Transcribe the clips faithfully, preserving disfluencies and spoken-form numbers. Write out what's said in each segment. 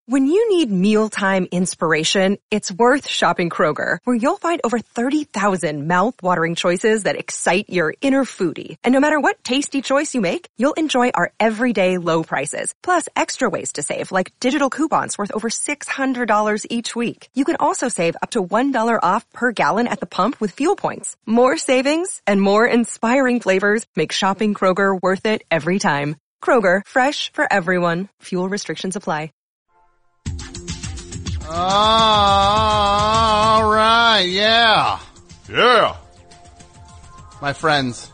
When you need mealtime inspiration, it's worth shopping Kroger, where you'll find over thirty thousand mouth-watering choices that excite your inner foodie. And no matter what tasty choice you make, you'll enjoy our everyday low prices, plus extra ways to save, like digital coupons worth over six hundred dollars each week. You can also save up to one dollar off per gallon at the pump with fuel points. More savings and more inspiring flavors make shopping Kroger worth it every time. Kroger, fresh for everyone. Fuel restrictions apply. All right, yeah. Yeah. My friends,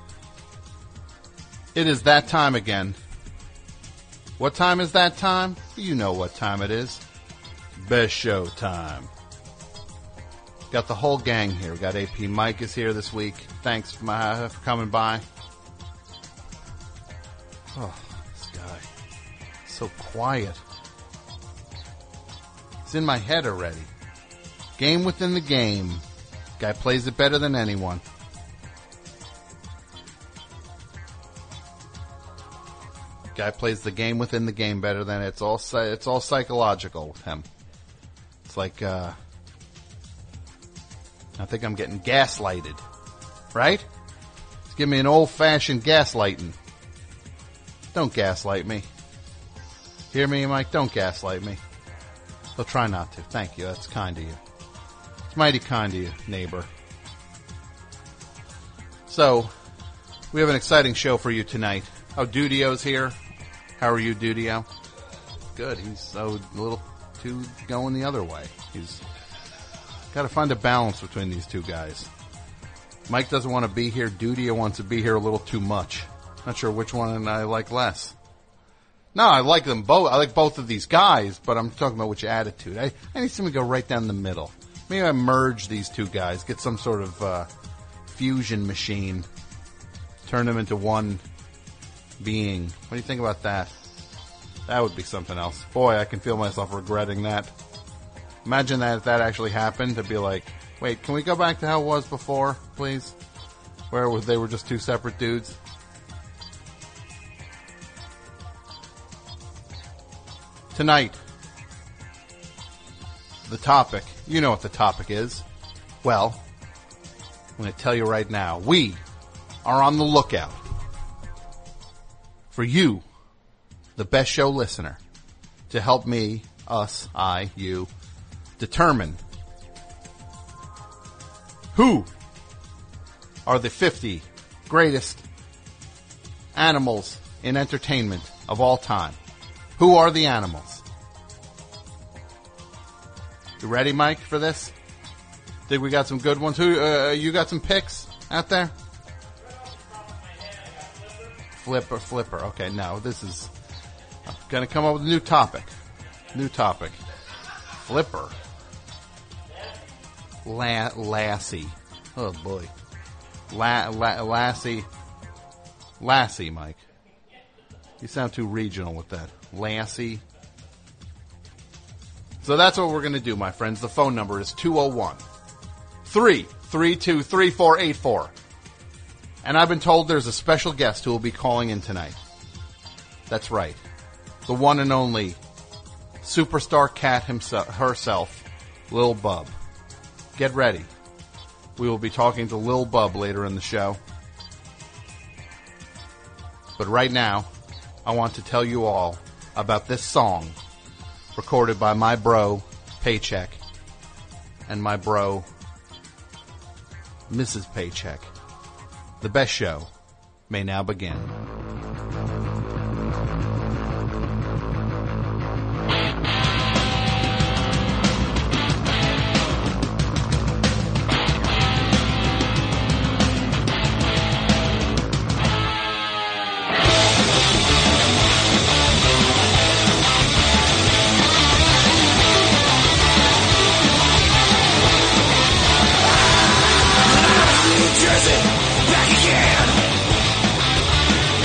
it is that time again. What time is that time? You know what time it is. Best show time. Got the whole gang here. We got A P Mike is here this week. Thanks for, my, for coming by. Oh, this guy. So quiet. It's in my head already. Game within the game. Guy plays it better than anyone. Guy plays the game within the game better than it's all. It's all psychological with him. It's like uh, I think I'm getting gaslighted, right? Just give me an old-fashioned gaslighting. Don't gaslight me. Hear me, Mike? Don't gaslight me. I'll try not to. Thank you. That's kind of you. It's mighty kind of you, neighbor. So, we have an exciting show for you tonight. Oh, Dudio's here. How are you, Dudio? Good. He's so a little too going the other way. He's got to find a balance between these two guys. Mike doesn't want to be here. Dudio wants to be here a little too much. Not sure which one I like less. No, I like them both. I like both of these guys, but I'm talking about which attitude. I, I need something to go right down the middle. Maybe I merge these two guys, get some sort of uh, fusion machine, turn them into one being. What do you think about that? That would be something else. Boy, I can feel myself regretting that. Imagine that if that actually happened, to be like, wait, can we go back to how it was before, please? Where it was, they were just two separate dudes? Tonight, the topic, you know what the topic is. Well, I'm going to tell you right now, we are on the lookout for you, the best show listener, to help me, us, I, you, determine who are the fifty greatest animals in entertainment of all time. Who are the animals? You ready, Mike, for this? Think we got some good ones? Who? Uh, you got some picks out there? Flipper, Flipper. Okay, no, this is... I'm going to come up with a new topic. New topic. Flipper. La- Lassie. Oh, boy. La- La- Lassie. Lassie, Mike. You sound too regional with that. Lassie. So that's what we're going to do, my friends. The phone number is two oh one, three three two, three four eight four. And I've been told there's a special guest who will be calling in tonight. That's right. The one and only superstar cat himself, herself, Lil Bub. Get ready. We will be talking to Lil Bub later in the show. But right now, I want to tell you all about this song recorded by my bro, Paycheck, and my bro, Missus Paycheck. The best show may now begin. Jersey, back again.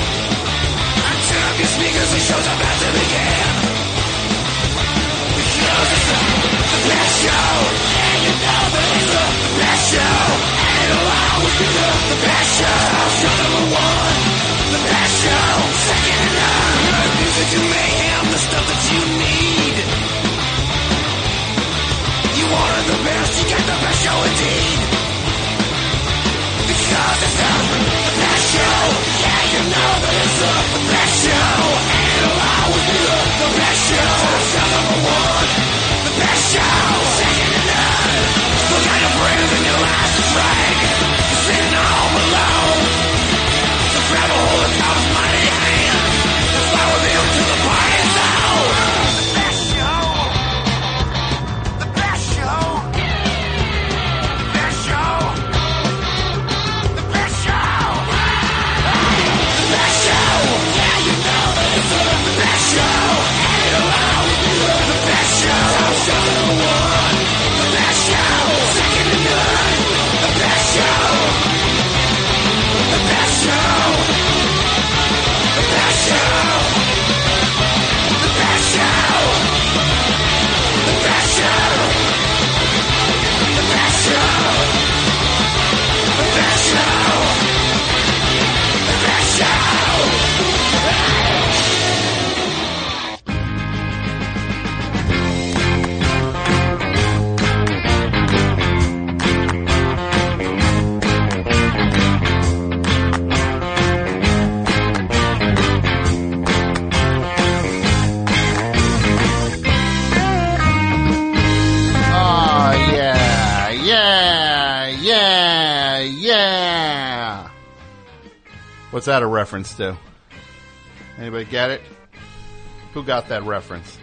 What's that a reference to? Anybody get it? Who got that reference?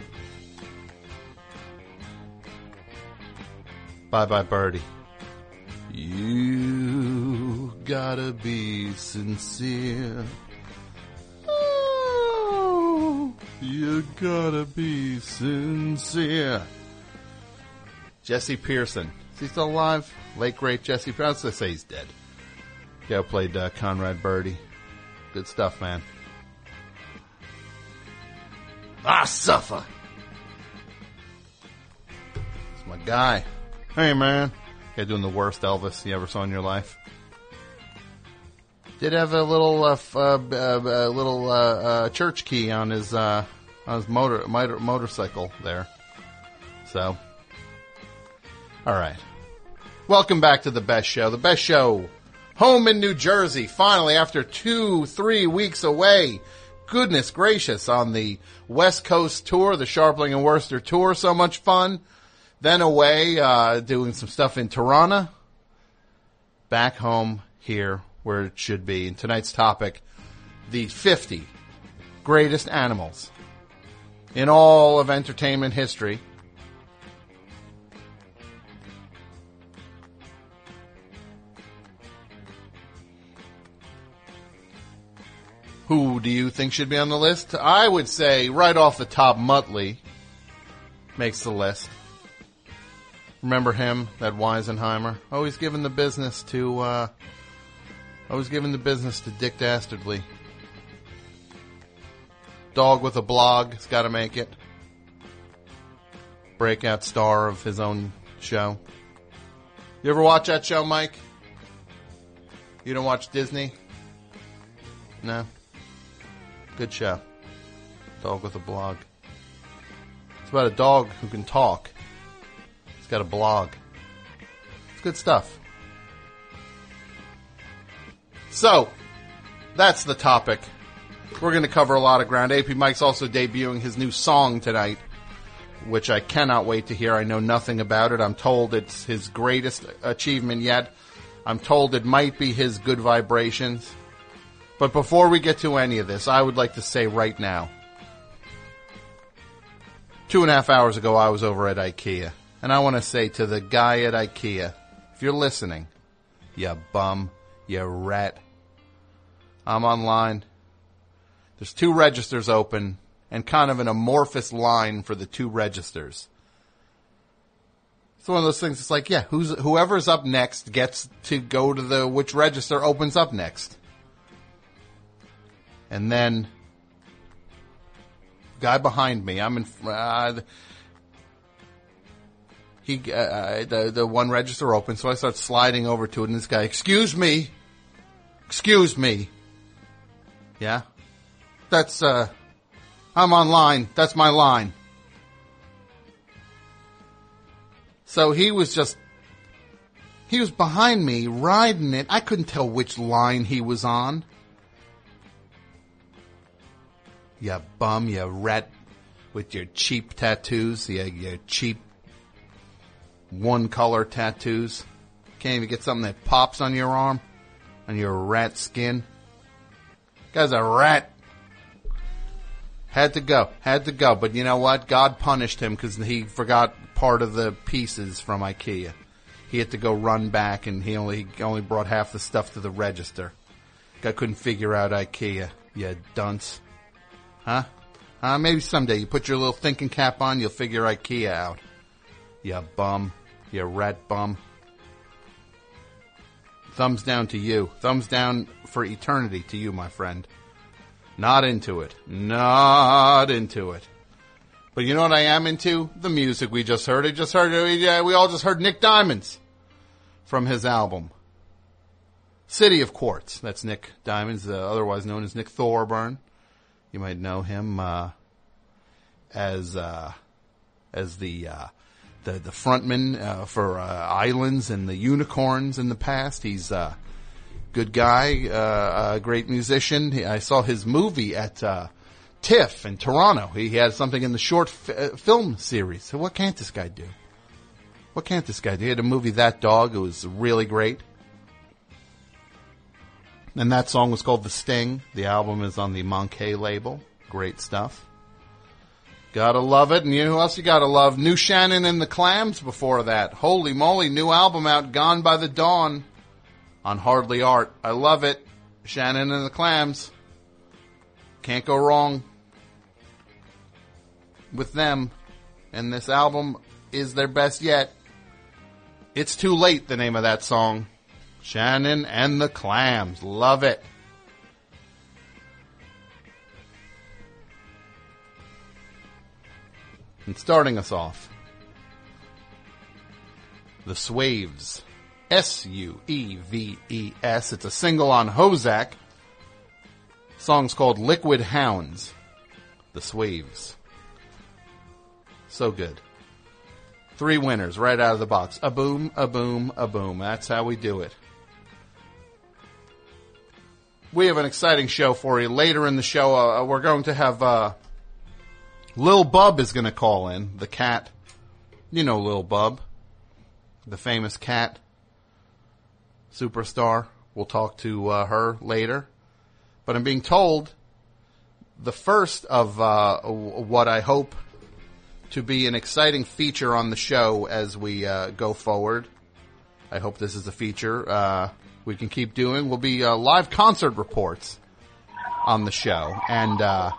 Bye Bye Birdie. You gotta be sincere. Oh, you gotta be sincere. Jesse Pearson. Is he still alive? Late great Jesse Pearson. I was gonna say he's dead. Yeah, played uh, Conrad Birdie. Good stuff, man. I suffer. It's my guy. Hey, man. Guy doing the worst Elvis you ever saw in your life. Did have a little, uh, f- uh, uh, little uh, uh, church key on his uh, on his motor, motor motorcycle there. So, all right. Welcome back to the best show. The best show, home in New Jersey. Finally, after two, three weeks away. Goodness gracious, on the West Coast tour, the Sharpling and Worcester tour. So much fun. Then away, uh, doing some stuff in Toronto. Back home here where it should be. And tonight's topic, the fifty greatest animals in all of entertainment history. Who do you think should be on the list? I would say right off the top, Muttley makes the list. Remember him, that Weisenheimer? Always giving the business to, uh, always giving the business to Dick Dastardly. Dog with a blog, has got to make it. Breakout star of his own show. You ever watch that show, Mike? You don't watch Disney? No? Good show. Dog with a blog. It's about a dog who can talk. He's got a blog. It's good stuff. So, that's the topic. We're going to cover a lot of ground. A P Mike's also debuting his new song tonight, which I cannot wait to hear. I know nothing about it. I'm told it's his greatest achievement yet. I'm told it might be his Good Vibrations. But before we get to any of this, I would like to say right now, two and a half hours ago I was over at IKEA, and I want to say to the guy at IKEA, if you're listening, you bum, you rat, I'm online. There's two registers open, and kind of an amorphous line for the two registers. It's one of those things, it's like, yeah, who's whoever's up next gets to go to the, which register opens up next. And then, guy behind me, I'm in, uh, he, uh, the, the one register open, so I start sliding over to it, and this guy, excuse me, excuse me, yeah, that's, uh, I'm online, that's my line. So he was just, he was behind me, riding it, I couldn't tell which line he was on. You bum, you rat with your cheap tattoos, you, your cheap one-color tattoos. Can't even get something that pops on your arm, on your rat skin. Guy's a rat. Had to go, had to go. But you know what? God punished him because he forgot part of the pieces from IKEA. He had to go run back, and he only he only brought half the stuff to the register. Guy couldn't figure out IKEA, you dunce. Huh? Uh, maybe someday you put your little thinking cap on, you'll figure IKEA out. You bum. You rat bum. Thumbs down to you. Thumbs down for eternity to you, my friend. Not into it. Not into it. But you know what I am into? The music we just heard. I just heard, we, we all just heard Nick Diamonds from his album. City of Quartz. That's Nick Diamonds, uh, otherwise known as Nick Thorburn. You might know him uh, as uh, as the uh, the the frontman uh, for uh, Islands and the Unicorns in the past. He's a uh, good guy, uh, a great musician. I saw his movie at uh, TIFF in Toronto. He had something in the short f- film series. So what can't this guy do? What can't this guy do? He had a movie, That Dog. It was really great. And that song was called The Sting. The album is on the Monkey label. Great stuff. Gotta love it. And you know who else you gotta love? New Shannon and the Clams before that. Holy moly, new album out, Gone by the Dawn, on Hardly Art. I love it. Shannon and the Clams. Can't go wrong with them. And this album is their best yet. It's Too Late, the name of that song. Shannon and the Clams. Love it. And starting us off, The Sueves. S U E V E S. It's a single on Hozak. Song's called Liquid Hounds. The Sueves. So good. Three winners right out of the box. A boom, a boom, a boom. That's how we do it. We have an exciting show for you. Later in the show, uh, we're going to have uh, Lil Bub is going to call in. The cat. You know Lil Bub. The famous cat. Superstar. We'll talk to uh, her later. But I'm being told the first of uh, what I hope to be an exciting feature on the show as we uh, go forward. I hope this is a feature uh, we can keep doing. Will be uh, live concert reports on the show. And uh,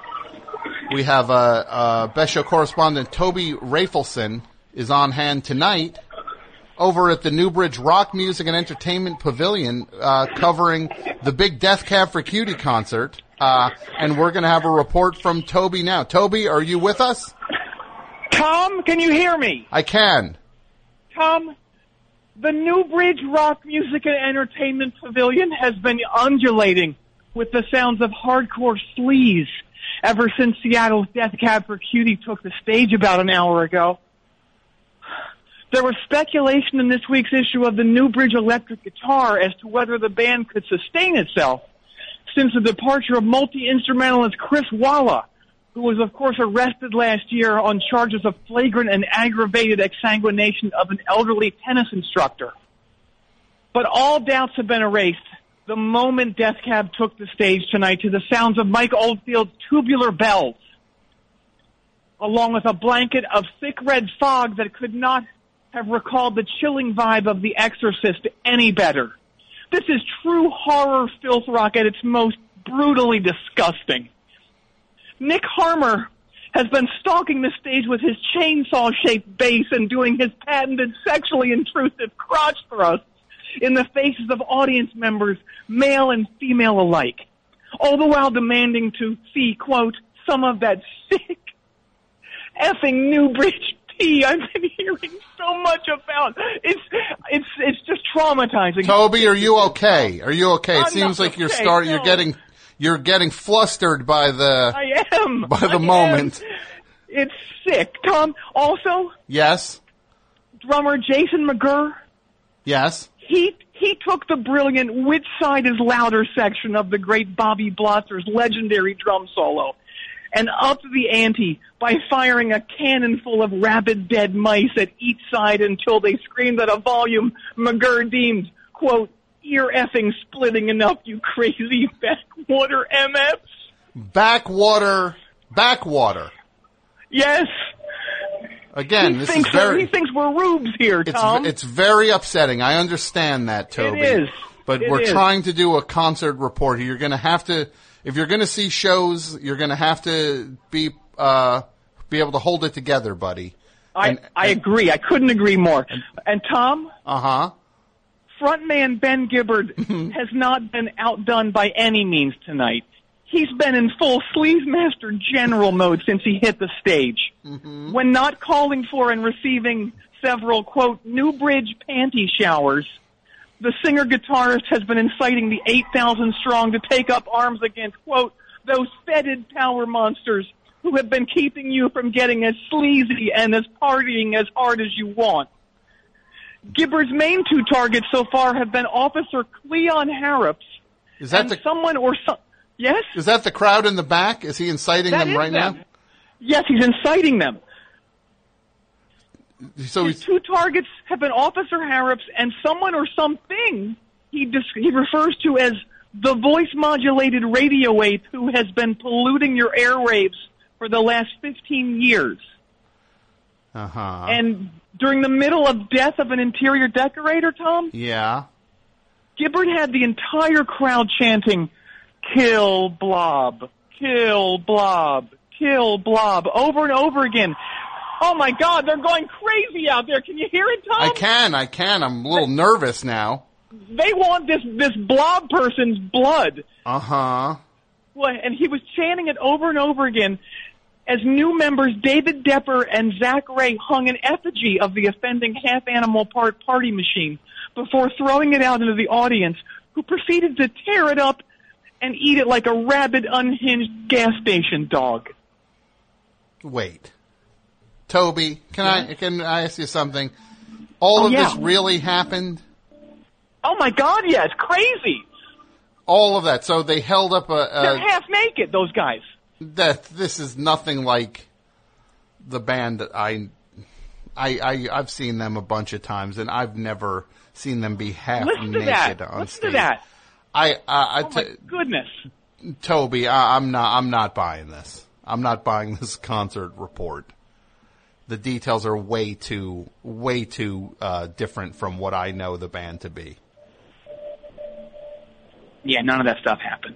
we have uh, uh, Best Show correspondent Toby Rafelson is on hand tonight over at the Newbridge Rock Music and Entertainment Pavilion uh, covering the big Death Cab for Cutie concert. Uh, and we're going to have a report from Toby now. Toby, are you with us? Tom, can you hear me? I can. Tom, the Newbridge Rock Music and Entertainment Pavilion has been undulating with the sounds of hardcore sleaze ever since Seattle's Death Cab for Cutie took the stage about an hour ago. There was speculation in this week's issue of the Newbridge Electric Guitar as to whether the band could sustain itself since the departure of multi-instrumentalist Chris Walla, who was, of course, arrested last year on charges of flagrant and aggravated exsanguination of an elderly tennis instructor. But all doubts have been erased the moment Death Cab took the stage tonight to the sounds of Mike Oldfield's Tubular Bells, along with a blanket of thick red fog that could not have recalled the chilling vibe of The Exorcist any better. This is true horror filth rock at its most brutally disgusting. Nick Harmer has been stalking the stage with his chainsaw-shaped bass and doing his patented sexually intrusive crotch thrusts in the faces of audience members, male and female alike, all the while demanding to see, quote, some of that sick effing Newbridge pee I've been hearing so much about. It's it's it's just traumatizing. Toby, are you okay? Are you okay? It I'm seems like okay, you're start no. you're getting you're getting flustered by the I am by the I moment. Am. It's sick. Tom, also, Yes. drummer Jason McGurr, Yes. he he took the brilliant "Which Side Is Louder" section of the great Bobby Blotzer's legendary drum solo and upped the ante by firing a cannon full of rabid dead mice at each side until they screamed at a volume McGurr deemed, quote, ear-effing splitting enough, you crazy backwater M Fs. Backwater, backwater. Yes. Again, he this thinks is very... He thinks we're rubes here, Tom. It's, it's very upsetting. I understand that, Toby. It is. But it we're is. trying to do a concert report here. You're going to have to... If you're going to see shows, you're going to have to be uh, be able to hold it together, buddy. I, and, I and, agree. I couldn't agree more. And, and Tom? Uh-huh. Frontman Ben Gibbard has not been outdone by any means tonight. He's been in full Sleaze Master General mode since he hit the stage. Mm-hmm. When not calling for and receiving several, quote, Newbridge panty showers, the singer-guitarist has been inciting the eight thousand strong to take up arms against, quote, those fetid power monsters who have been keeping you from getting as sleazy and as partying as hard as you want. Gibbard's main two targets so far have been Officer Cleon Harrops Is that and the, someone or some... Yes? Is that the crowd in the back? Is he inciting That them is right them. now? Yes, he's inciting them. So His he's... two targets have been Officer Harrops and someone or something he dis- he refers to as the voice-modulated radio ape who has been polluting your airwaves for the last fifteen years. Uh-huh. And during the middle of death of an interior decorator, Tom, Yeah. Gibbard had the entire crowd chanting, "Kill Blob, kill Blob, kill Blob," over and over again. Oh, my God, they're going crazy out there. Can you hear it, Tom? I can, I can. I'm a little nervous now. They want this, this Blob person's blood. Uh-huh. Well, and he was chanting it over and over again as new members David Depper and Zach Ray hung an effigy of the offending half-animal part party machine before throwing it out into the audience, who proceeded to tear it up and eat it like a rabid, unhinged gas station dog. Wait. Toby, can I can I ask you something? All Oh, of yeah. this really happened? Oh, my God, yeah, it's crazy. All of that. So they held up a... They're a half naked, those guys. that this is nothing like the band that I, I, I, I've seen them a bunch of times, and I've never seen them be half Listen to naked that. on Listen stage. to that. I, uh, I Oh, my t- goodness. Toby, I, I'm not, I'm not buying this. I'm not buying this concert report. The details are way too, way too uh, different from what I know the band to be. Yeah, none of that stuff happened.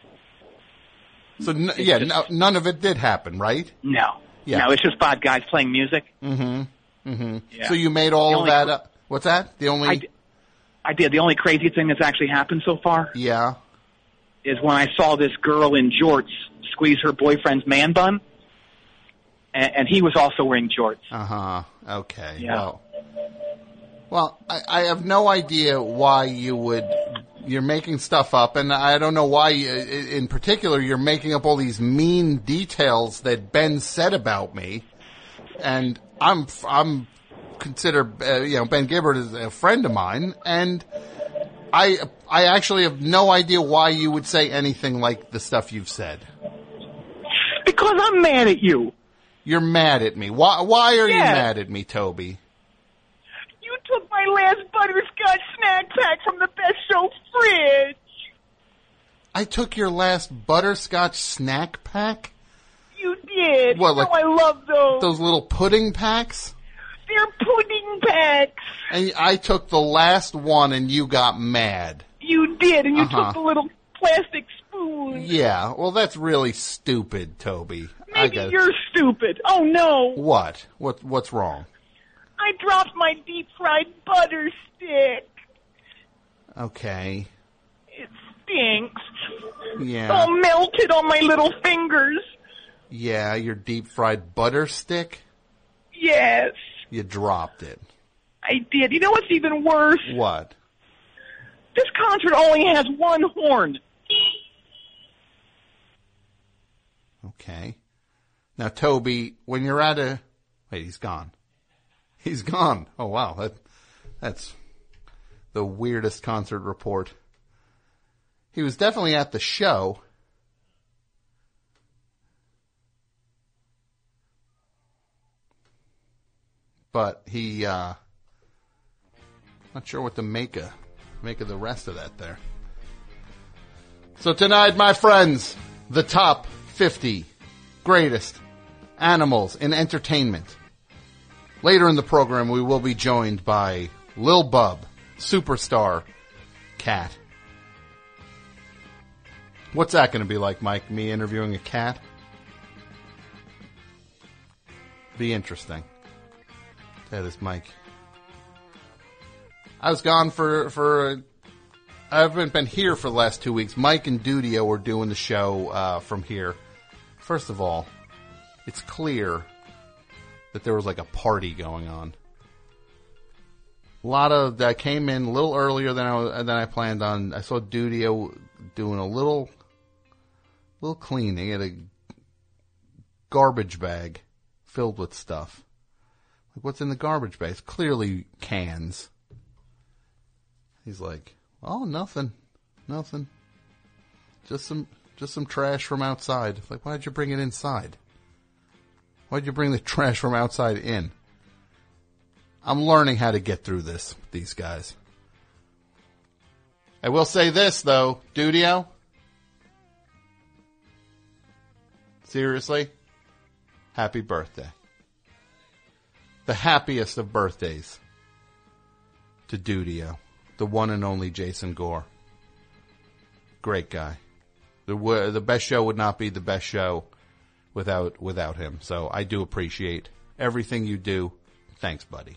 So n- yeah, just- no, none of it did happen, right? No. Yeah. No, it's just five guys playing music. Mm-hmm. Mm-hmm. Yeah. So you made all The of only that cr- up. What's that? The only. I, d- I did. The only crazy thing that's actually happened so far Yeah. is when I saw this girl in jorts squeeze her boyfriend's man bun, and, and he was also wearing jorts. Uh huh. Okay. Yeah. Well, well, I, I have no idea why you would. You're making stuff up, and I don't know why. You, in particular, you're making up all these mean details that Ben said about me, and I'm I'm consider uh, you know Ben Gibbard is a friend of mine, and I I actually have no idea why you would say anything like the stuff you've said. Because I'm mad at you. You're mad at me. Why? Why are you Yeah. mad at me, Toby? You took my last butterscotch snack pack from the Best Show fridge. I took your last butterscotch snack pack? You did. What, you like know I love those. Those little pudding packs? They're pudding packs. And I took the last one and you got mad. You did, and you Uh-huh. took the little plastic spoon. Yeah, well that's really stupid, Toby. I Maybe got you're stupid. Oh, no. What? What what's wrong? I dropped my deep-fried butter stick. Okay. It stinks. Yeah. All melted on my little fingers. Yeah, your deep fried butter stick? Yes, You dropped it. I did. You know what's even worse? What? This concert only has one horn. Okay. Now, Toby, when you're at a... Wait, he's gone. He's gone. Oh, wow. That, that's the weirdest concert report. He was definitely at the show. But he, uh... not sure what to make of, make of the rest of that there. So tonight, my friends, the top fifty greatest animals in entertainment. Later in the program, we will be joined by Lil Bub, superstar cat. What's that going to be like, Mike? Me interviewing a cat? Be interesting. That is Mike. I was gone for for. I haven't been here for the last two weeks. Mike and Dudio were doing the show uh, from here. First of all, it's clear that there was like a party going on. A lot of that came in a little earlier than I was, than I planned on. I saw Dudio doing a little little cleaning. He had a garbage bag filled with stuff. Like, what's in the garbage bag? It's clearly cans. He's like, oh, nothing, nothing. Just some, just some trash from outside. It's like, why'd you bring it inside? Why'd you bring the trash from outside in? I'm learning how to get through this with these guys. I will say this, though, Dudio. Seriously, happy birthday. The happiest of birthdays to Dudio, the one and only Jason Gore. Great guy. The the best show would not be the best show without without him. So I do appreciate everything you do. Thanks, buddy.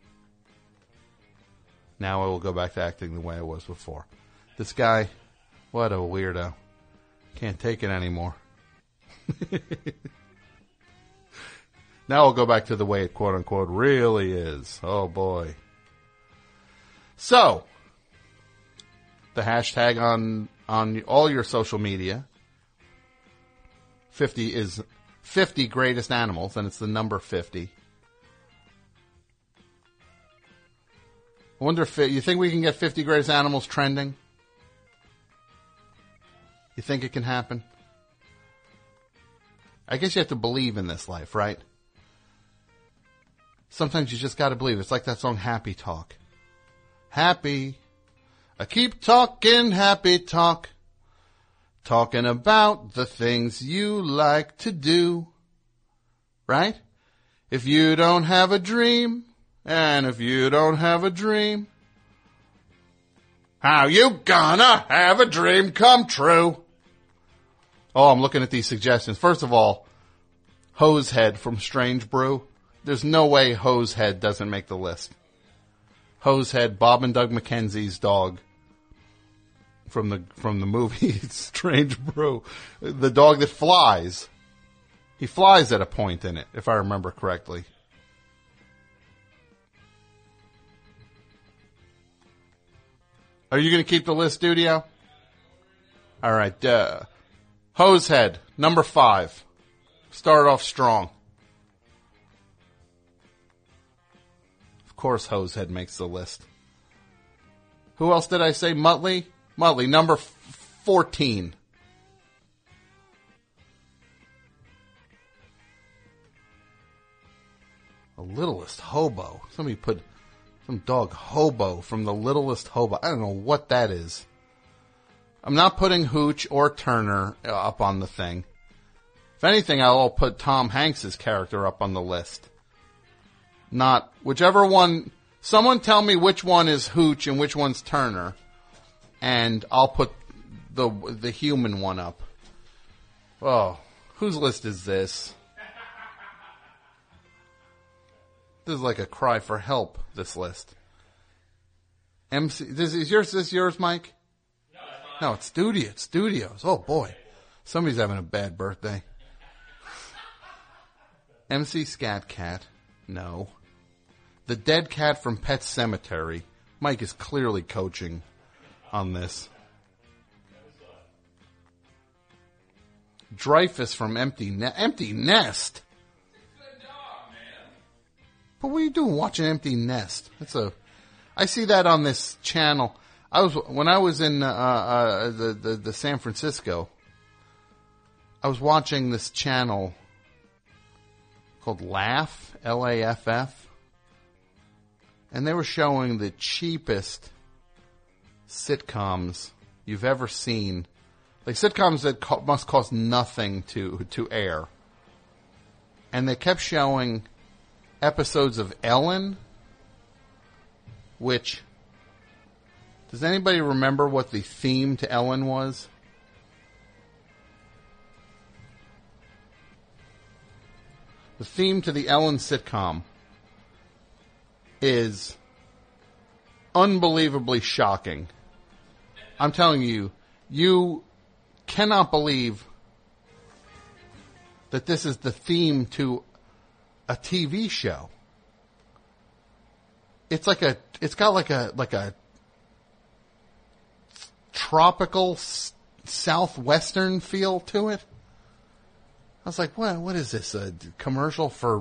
Now I will go back to acting the way I was before. This guy, what a weirdo. Can't take it anymore. Now I'll go back to the way it quote-unquote really is. Oh, boy. So, the hashtag on, on all your social media, fifty is fifty greatest animals, and it's the number fifty. I wonder if, you think we can get fifty greatest animals trending? You think it can happen? I guess you have to believe in this life, right? Sometimes you just gotta believe. It's like that song, Happy Talk. Happy. I keep talking happy talk. Talking about the things you like to do. Right? If you don't have a dream, and if you don't have a dream, how you gonna have a dream come true? Oh, I'm looking at these suggestions. First of all, Hosehead from Strange Brew. There's no way Hosehead doesn't make the list. Hosehead, Bob and Doug McKenzie's dog from the from the movie Strange Brew. The dog that flies. He flies at a point in it, if I remember correctly. Are you going to keep the list, Dudio? All right. Uh, Hosehead, number five. Start off strong. Of course, Hosehead makes the list. Who else did I say? Muttley? Muttley, number f- fourteen. The Littlest Hobo. Somebody put some dog Hobo from The Littlest Hobo. I don't know what that is. I'm not putting Hooch or Turner up on the thing. If anything, I'll put Tom Hanks' character up on the list. Not whichever one. Someone tell me which one is Hooch and which one's Turner, and I'll put the the human one up. Oh, whose list is this? This is like a cry for help. This list. M C, this is yours. This yours, Mike? No, it's Studio. It's Studios. Oh boy, somebody's having a bad birthday. M C Scat Cat. No. The dead cat from Pet Sematary. Mike is clearly coaching on this. Dreyfus from Empty ne- Empty Nest. Good dog, man. But what are you doing watching Empty Nest? That's a. I see that on this channel. I was when I was in uh, uh, the, the the San Francisco. I was watching this channel called Laugh, L A F F. And they were showing the cheapest sitcoms you've ever seen. Like sitcoms that co- must cost nothing to, to air. And they kept showing episodes of Ellen, which, does anybody remember what the theme to Ellen was? The theme to the Ellen sitcom is unbelievably shocking. I'm telling you, you cannot believe that this is the theme to a T V show. It's like a, it's got like a, like a tropical s- southwestern feel to it. I was like, what, what is this? A commercial for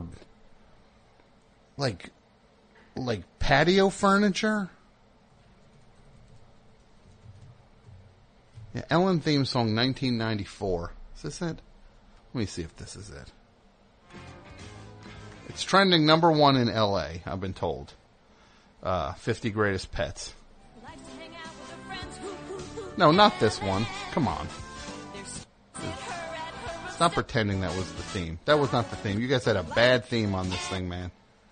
like, like patio furniture? Yeah, Ellen theme song nineteen ninety-four. Is this it? Let me see if this is it. It's trending number one in L A, I've been told. Uh, fifty greatest pets. Likes to hang out with her friends who No, not this one. Come on. Stop pretending that was the theme. That was not the theme. You guys had a bad theme on this thing, man.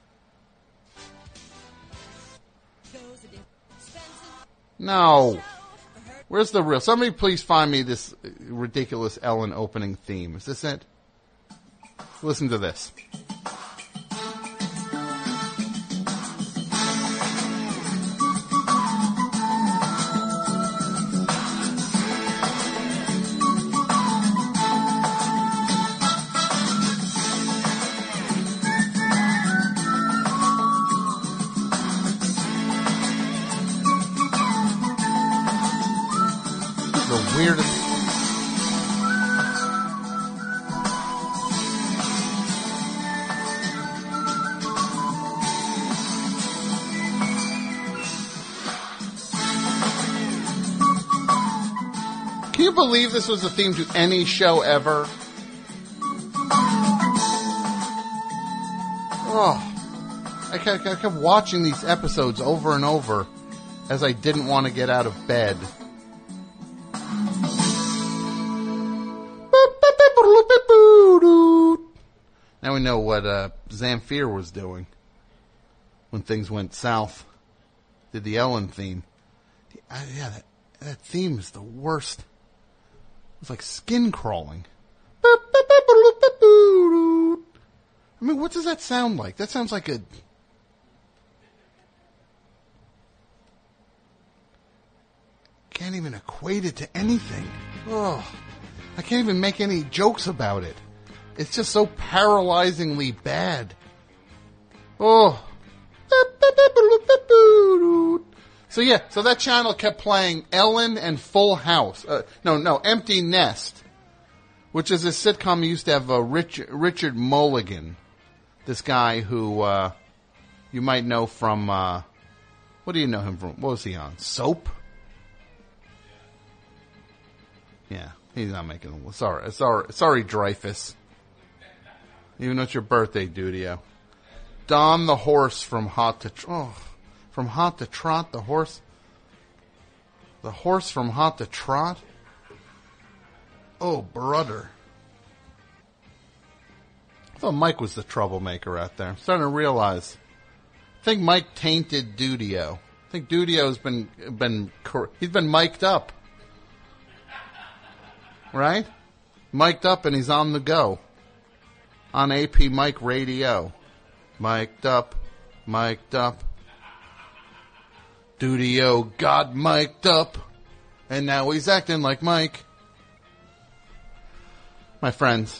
No. Where's the real? Somebody please find me this ridiculous Ellen opening theme. Is this it? Listen to this. Weirdest. Can you believe this was the theme to any show ever? Oh, I kept, I kept watching these episodes over and over as I didn't want to get out of bed. Now we know what uh, Zamfir was doing when things went south. Did the Ellen theme. Uh, yeah, that, that theme is the worst. It's like skin crawling. I mean, what does that sound like? That sounds like a... Can't even equate it to anything. Oh, I can't even make any jokes about it. It's just so paralyzingly bad. Oh. So yeah, so that channel kept playing Ellen and Full House. Uh, no, no, Empty Nest, which is a sitcom you used to have uh, Richard, Richard Mulligan, this guy who uh, you might know from, uh, what do you know him from? What was he on? Soap? Yeah, he's not making it. Sorry, sorry, sorry, Dreyfus. Even though it's your birthday, Dudio. Don the horse from Hot to Tr- oh, from Hot to Trot. The horse, the horse from Hot to Trot. Oh, brother! I thought Mike was the troublemaker out there. I'm starting to realize. I think Mike tainted Dudio. I think Dudio's been been he's been mic'd up, right? Mic'd up, and he's on the go. On A P Mike Radio. Mic'd up, mic'd up. Dudio got mic'd up. And now he's acting like Mike. My friends.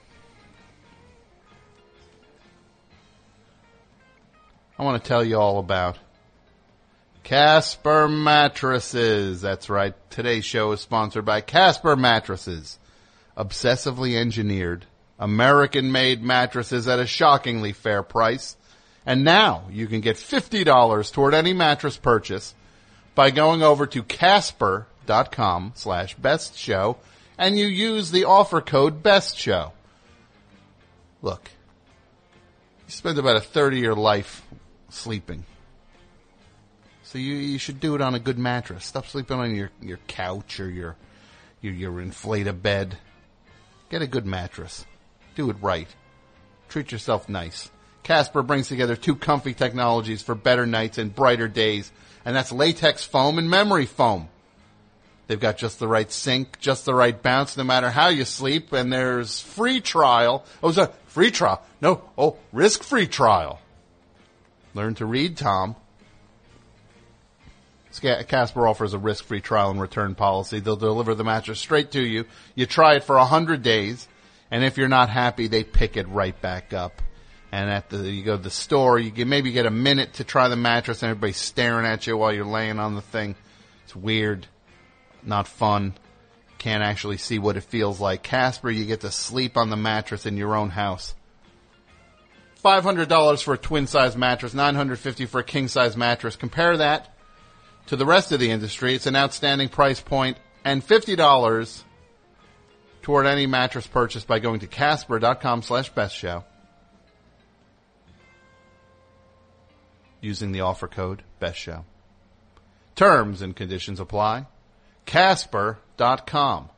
I want to tell you all about Casper Mattresses. That's right. Today's show is sponsored by Casper Mattresses. Obsessively engineered, American-made mattresses at a shockingly fair price. And now you can get fifty dollars toward any mattress purchase by going over to Casper.com slash best show and you use the offer code BESTSHOW. Look, you spend about a third of your life sleeping. So you, you should do it on a good mattress. Stop sleeping on your, your couch or your, your, your inflatable bed. Get a good mattress. Do it right. Treat yourself nice. Casper brings together two comfy technologies for better nights and brighter days, and that's latex foam and memory foam. They've got just the right sink, just the right bounce, no matter how you sleep, and there's free trial. Oh, sorry, free trial. No, oh, risk-free trial. Learn to read, Tom. Casper offers a risk-free trial and return policy. They'll deliver the mattress straight to you. You try it for one hundred days, and if you're not happy, they pick it right back up. And at the you go to the store, you can maybe get a minute to try the mattress, and everybody's staring at you while you're laying on the thing. It's weird, not fun. Can't actually see what it feels like. Casper, you get to sleep on the mattress in your own house. five hundred dollars for a twin-size mattress, nine hundred fifty dollars for a king-size mattress. Compare that to the rest of the industry. It's an outstanding price point, and fifty dollars toward any mattress purchase by going to Casper.com slash best show. Using the offer code BESTSHOW. Terms and conditions apply. Casper dot com.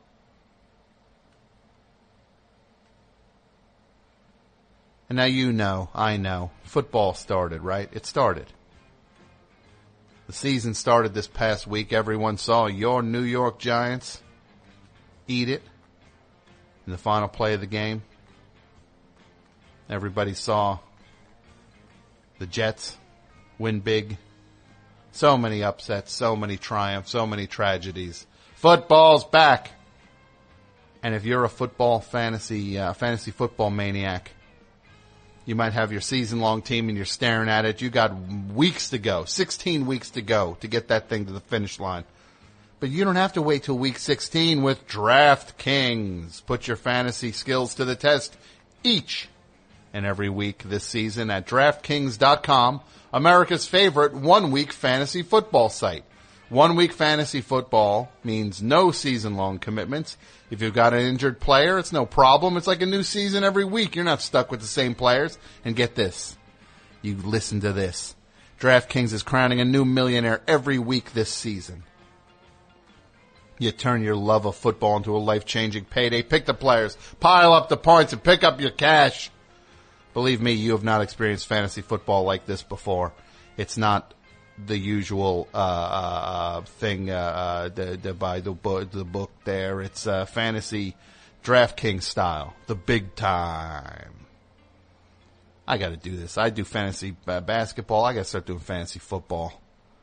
And now you know, I know, football started, right? It started. The season started this past week. Everyone saw your New York Giants eat it in the final play of the game. Everybody saw the Jets win big. So many upsets, so many triumphs, so many tragedies. Football's back. And if you're a football fantasy, uh, fantasy football maniac, you might have your season-long team and you're staring at it. You got weeks to go, sixteen weeks to go to get that thing to the finish line. But you don't have to wait till week sixteen with DraftKings. Put your fantasy skills to the test each and every week this season at DraftKings dot com, America's favorite one-week fantasy football site. One-week fantasy football means no season-long commitments. If you've got an injured player, it's no problem. It's like a new season every week. You're not stuck with the same players. And get this. You listen to this. DraftKings is crowning a new millionaire every week this season. You turn your love of football into a life-changing payday. Pick the players, pile up the points, and pick up your cash. Believe me, you have not experienced fantasy football like this before. It's not the usual uh, uh, thing uh, uh, the, the, by the book, the book there. It's uh, fantasy DraftKings style, the big time. I got to do this. I do fantasy uh, basketball. I got to start doing fantasy football.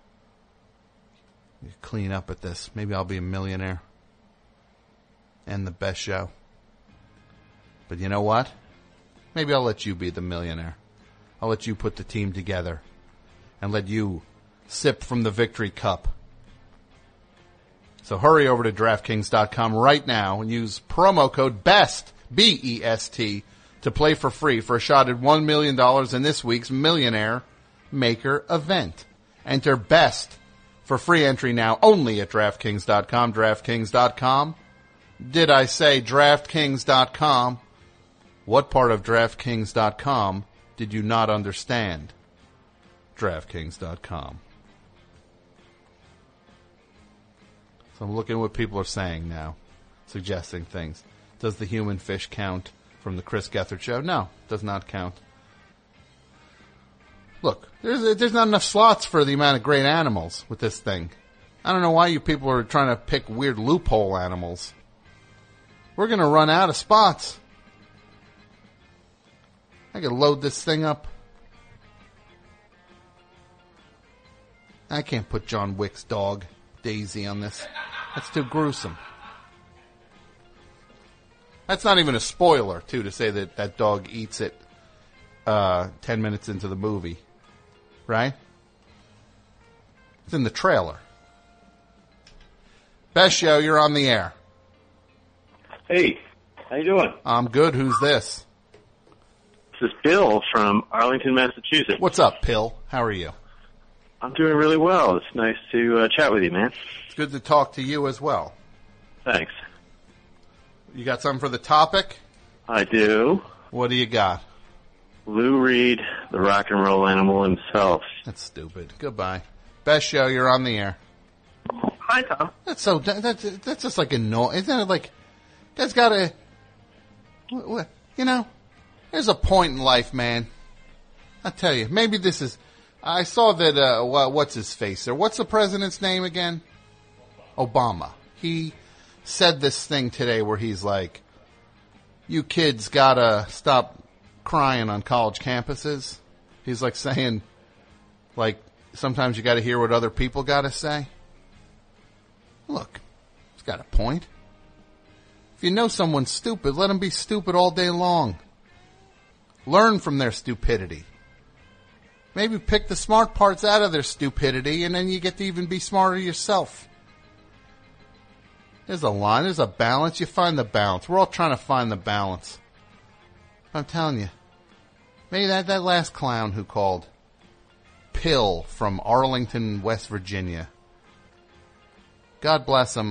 You clean up at this. Maybe I'll be a millionaire and the best show. But you know what? Maybe I'll let you be the millionaire. I'll let you put the team together and let you sip from the victory cup. So hurry over to DraftKings dot com right now and use promo code BEST, B E S T, to play for free for a shot at one million dollars in this week's Millionaire Maker event. Enter BEST for free entry now only at DraftKings dot com. DraftKings dot com. Did I say DraftKings dot com? What part of DraftKings dot com did you not understand? DraftKings dot com. So I'm looking at what people are saying now, suggesting things. Does the human fish count from the Chris Gethard show? No, does not count. Look, there's there's not enough slots for the amount of great animals with this thing. I don't know why you people are trying to pick weird loophole animals. We're going to run out of spots. I can load this thing up. I can't put John Wick's dog, Daisy, on this. That's too gruesome. That's not even a spoiler, too, to say that that dog eats it uh, ten minutes into the movie. Right? It's in the trailer. Best show, you're on the air. Hey, how you doing? I'm good. Who's this? This is Bill from Arlington, Massachusetts. What's up, Pill? How are you? I'm doing really well. It's nice to uh, chat with you, man. It's good to talk to you as well. Thanks. You got something for the topic? I do. What do you got? Lou Reed, the rock and roll animal himself. That's stupid. Goodbye. Best show, you're on the air. Hi, Tom. That's so, that, that's, that's just like annoying. Isn't it like, that's gotta, you know, there's a point in life, man. I tell you, maybe this is, I saw that, uh, what's his face there? What's the president's name again? Obama. He said this thing today where he's like, you kids gotta stop crying on college campuses. He's like saying, like, sometimes you gotta hear what other people gotta say. Look, he's got a point. If you know someone's stupid, let them be stupid all day long. Learn from their stupidity. Maybe pick the smart parts out of their stupidity, and then you get to even be smarter yourself. There's a line, there's a balance. You find the balance. We're all trying to find the balance. I'm telling you. Maybe that, that last clown who called, Pill from Arlington, West Virginia. God bless him.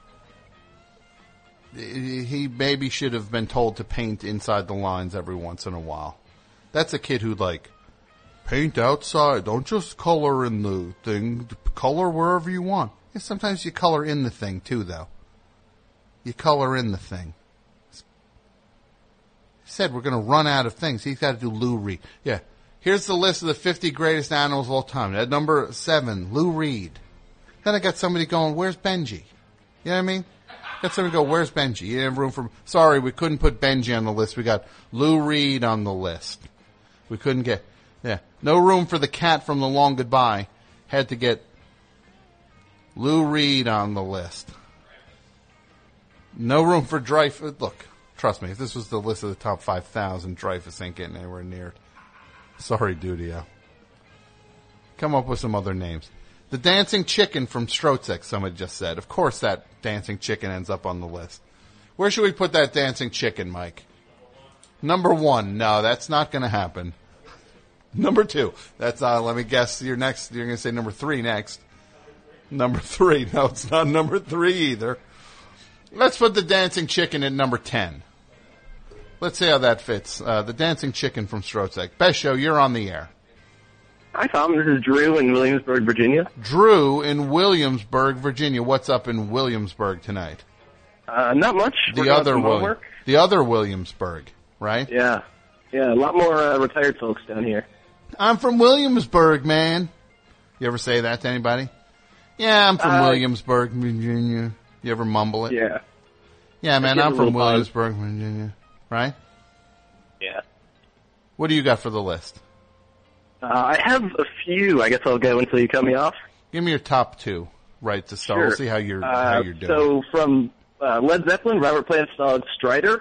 He maybe should have been told to paint inside the lines every once in a while. That's a kid who'd like, paint outside. Don't just color in the thing. Color wherever you want. Yeah, sometimes you color in the thing, too, though. You color in the thing. He said we're going to run out of things. He's got to do Lou Reed. Yeah. Here's the list of the fifty greatest animals of all time. At number seven, Lou Reed. Then I got somebody going, where's Benji? You know what I mean? Got somebody go, where's Benji? You didn't have room for... Sorry, we couldn't put Benji on the list. We got Lou Reed on the list. We couldn't get... Yeah. No room for the cat from The Long Goodbye. Had to get Lou Reed on the list. No room for Dreyfus. Look, trust me, if this was the list of the top five thousand, Dreyfus ain't getting anywhere near it. Sorry, Dudio. Come up with some other names. The Dancing Chicken from Strotzek, somebody just said. Of course that Dancing Chicken ends up on the list. Where should we put that Dancing Chicken, Mike? Number one. No, that's not going to happen. Number two. That's, uh, let me guess, you're next. You're going to say number three next. Number three. No, it's not number three either. Let's put the Dancing Chicken at number ten. Let's see how that fits. Uh, the Dancing Chicken from Strotzek. Best show, you're on the air. Hi, Tom. This is Drew in Williamsburg, Virginia. Drew in Williamsburg, Virginia. What's up in Williamsburg tonight? Uh, not much. The Working on other some William, homework. the other Williamsburg, right? Yeah. Yeah, a lot more uh, retired folks down here. I'm from Williamsburg, man. You ever say that to anybody? Yeah, I'm from Uh, Williamsburg, Virginia. You ever mumble it? Yeah. Yeah, man, give I'm a from little pause. Williamsburg, Virginia. Right? Yeah. What do you got for the list? Uh, I have a few. I guess I'll go until you cut me off. Give me your top two, right, to start. Sure. We'll see how you're, Uh, how you're doing. So from uh, Led Zeppelin, Robert Plant's dog Strider.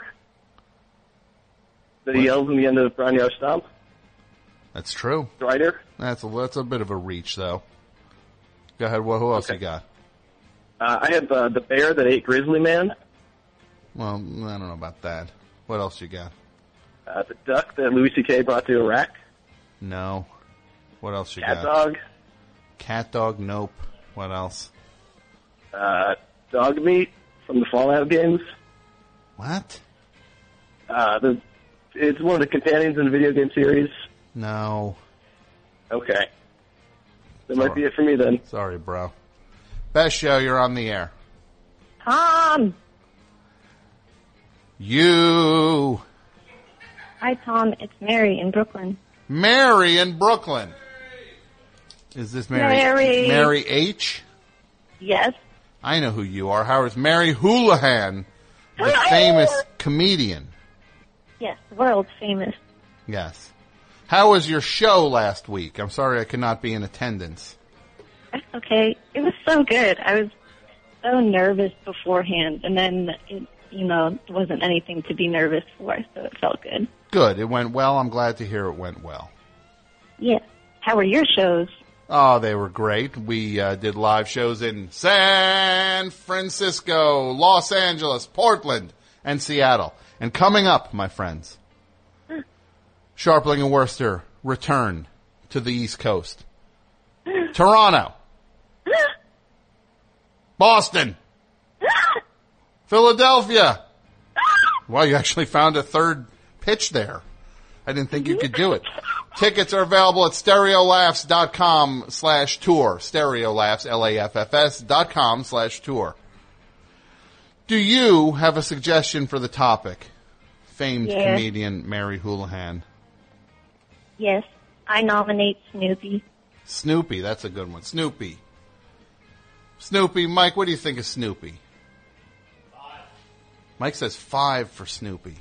That he What? yells in the end of Barnyard Stomp. That's true. Strider. That's a, that's a bit of a reach, though. Go ahead. Well, who else Okay. you got? Uh, I have uh, the bear that ate Grizzly Man. Well, I don't know about that. What else you got? Uh, the duck that Louis C K brought to Iraq. No. What else you Cat got? dog. Cat dog, nope. What else? Uh, dog meat from the Fallout games. What? Uh, the it's one of the companions in the video game series. No. Okay. That Sorry. might be it for me then. Sorry, bro. Best show, you're on the air. Tom! You. Hi, Tom. It's Mary in Brooklyn. Mary in Brooklyn. Is this Mary? Mary. Mary H? Yes. I know who you are. How is Mary Houlihan, the Hello. famous comedian? Yes, world famous. Yes. How was your show last week? I'm sorry I could not be in attendance. That's okay. It was so good. I was so nervous beforehand, and then it, you know, wasn't anything to be nervous for, so it felt good. Good. It went well. I'm glad to hear it went well. Yeah. How were your shows? Oh, they were great. We uh, did live shows in San Francisco, Los Angeles, Portland, and Seattle. And coming up, my friends, Sharpling and Worcester return to the East Coast. Toronto. Boston. Philadelphia. Well, you actually found a third pitch there. I didn't think you could do it. Tickets are available at stereolaughs.com slash tour. Stereolaughs, L A F F S, dot com slash tour. Do you have a suggestion for the topic? Famed Yeah. comedian Mary Houlihan. Yes. I nominate Snoopy. Snoopy, that's a good one. Snoopy. Snoopy, Mike, what do you think of Snoopy? Five. Mike says five for Snoopy.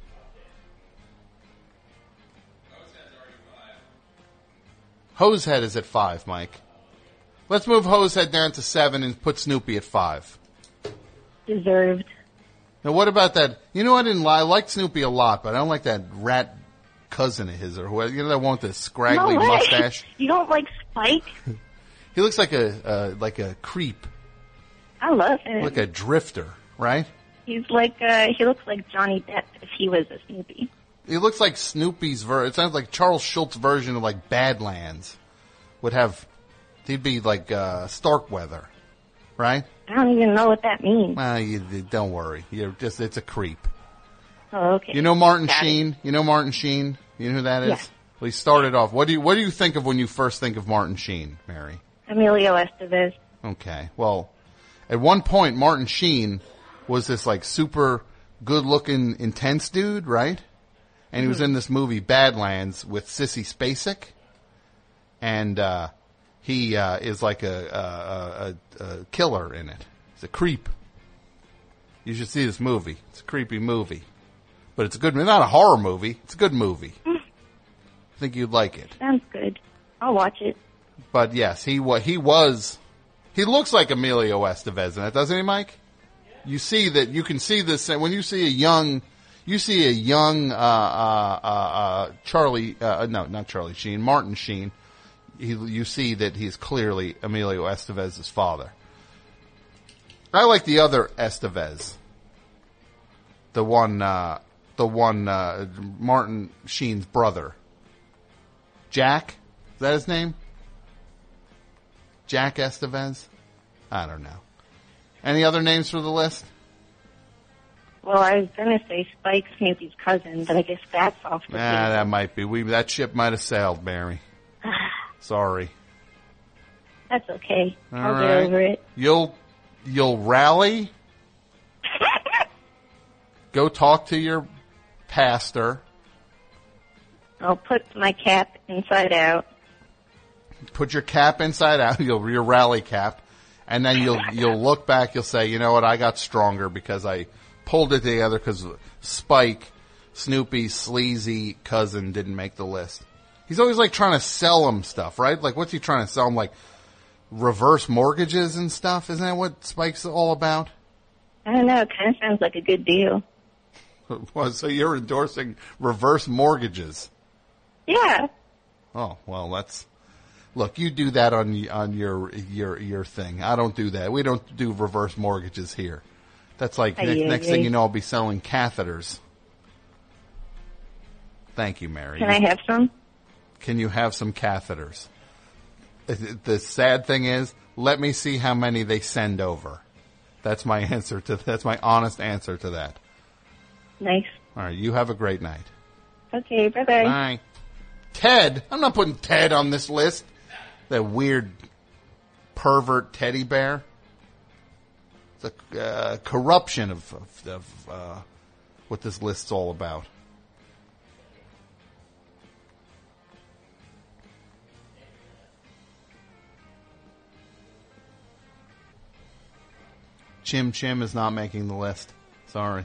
Hosehead is at five, Mike. Let's move Hosehead down to seven and put Snoopy at five. Deserved. Now, what about that? You know, I didn't lie. I liked Snoopy a lot, but I don't like that rat cousin of his or whoever. You know that one with the scraggly No way. mustache? You don't like Spike? He looks like a uh, like a creep, I love him. like a drifter, right? He's like, uh, he looks like Johnny Depp if he was a Snoopy. He looks like Snoopy's ver. It sounds like Charles Schultz's version of like Badlands would have. He'd be like uh, Starkweather, right? I don't even know what that means. Well, you, don't worry. You're just it's a creep. Oh, okay. You know Martin Got it. Sheen? You know Martin Sheen? You know who that is? Yeah. Well, he started off. What do you What do you think of when you first think of Martin Sheen, Mary? Emilio Estevez. Okay. Well, at one point, Martin Sheen was this like super good-looking, intense dude, right? And he was in this movie Badlands with Sissy Spacek, and uh, he uh, is like a, a, a, a killer in it. He's a creep. You should see this movie. It's a creepy movie, but it's a good. Not a horror movie. It's a good movie. I think you'd like it. Sounds good. I'll watch it. But yes, he wa- he was. He looks like Emilio Estevez in it, doesn't he, Mike? You see that. You can see this when you see a young. You see a young uh, uh, uh, uh, Charlie, uh, no, not Charlie Sheen, Martin Sheen. He, you see that he's clearly Emilio Estevez's father. I like the other Estevez, the one, uh, the one uh, Martin Sheen's brother. Jack, is that his name? Jack Estevez? I don't know. Any other names for the list? Well, I was going to say Spike Snoopy's cousin, but I guess that's off the Nah, table. that might be. We that ship might have sailed, Mary. Sorry. That's okay. All I'll right. get over it. You'll you'll rally. Go talk to your pastor. I'll put my cap inside out. Put your cap inside out. You'll your rally cap, and then you'll you'll look back. You'll say, you know what? I got stronger because I pulled it together because Spike, Snoopy's sleazy cousin, didn't make the list. He's always like trying to sell him stuff, right? Like, what's he trying to sell him? Like reverse mortgages and stuff? Isn't that what Spike's all about? I don't know. It kind of sounds like a good deal. Well, so you're endorsing reverse mortgages? Yeah. Oh, well, that's. Look, you do that on on your your your thing. I don't do that. We don't do reverse mortgages here. That's like Aye, next, aye, next aye. thing you know, I'll be selling catheters. Thank you, Mary. Can I have some? Can you have some catheters? The sad thing is, let me see how many they send over. That's my answer to. That's my honest answer to that. Nice. All right, you have a great night. Okay, bye-bye. Bye. Ted. I'm not putting Ted on this list. That weird pervert teddy bear. It's a uh, corruption of, of, of uh, what this list's all about. Chim Chim is not making the list. Sorry.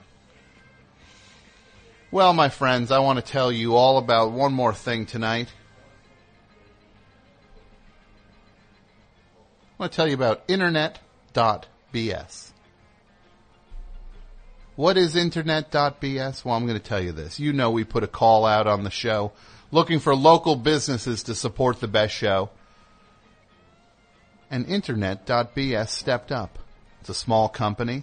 Well, my friends, I want to tell you all about one more thing tonight. I want to tell you about internet dot b s. What is internet dot b s? Well, I'm going to tell you this. You know we put a call out on the show looking for local businesses to support the best show. And internet dot b s stepped up. It's a small company.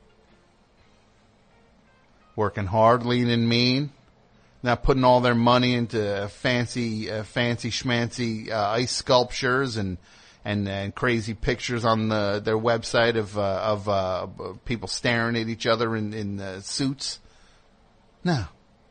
Working hard, lean and mean. Not putting all their money into fancy, uh, fancy schmancy uh, ice sculptures and and, and crazy pictures on the, their website of uh, of uh, people staring at each other in, in uh, suits. No.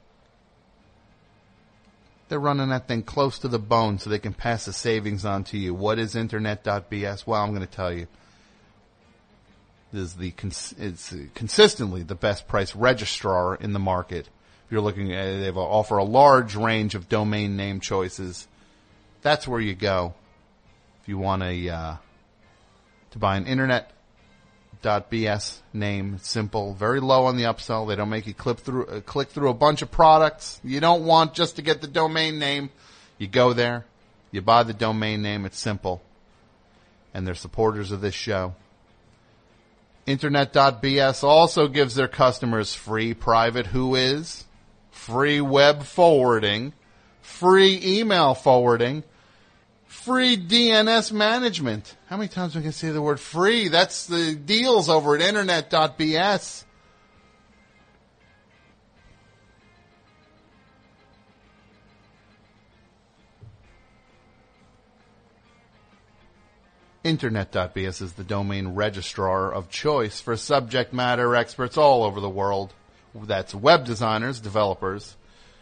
They're running that thing close to the bone so they can pass the savings on to you. What is internet dot b s? Well, I'm going to tell you. This is the cons- it's consistently the best price registrar in the market. If you're looking at, they offer a large range of domain name choices. That's where you go if you want a uh, to buy an internet dot b s name. It's simple, very low on the upsell. They don't make you click through uh, click through a bunch of products. You don't want just to get the domain name. You go there, you buy the domain name. It's simple, and they're supporters of this show. internet dot b s also gives their customers free private whois, free web forwarding, free email forwarding, free D N S management. How many times we can say the word free? That's the deals over at internet dot b s. internet dot b s is the domain registrar of choice for subject matter experts all over the world. That's web designers, developers,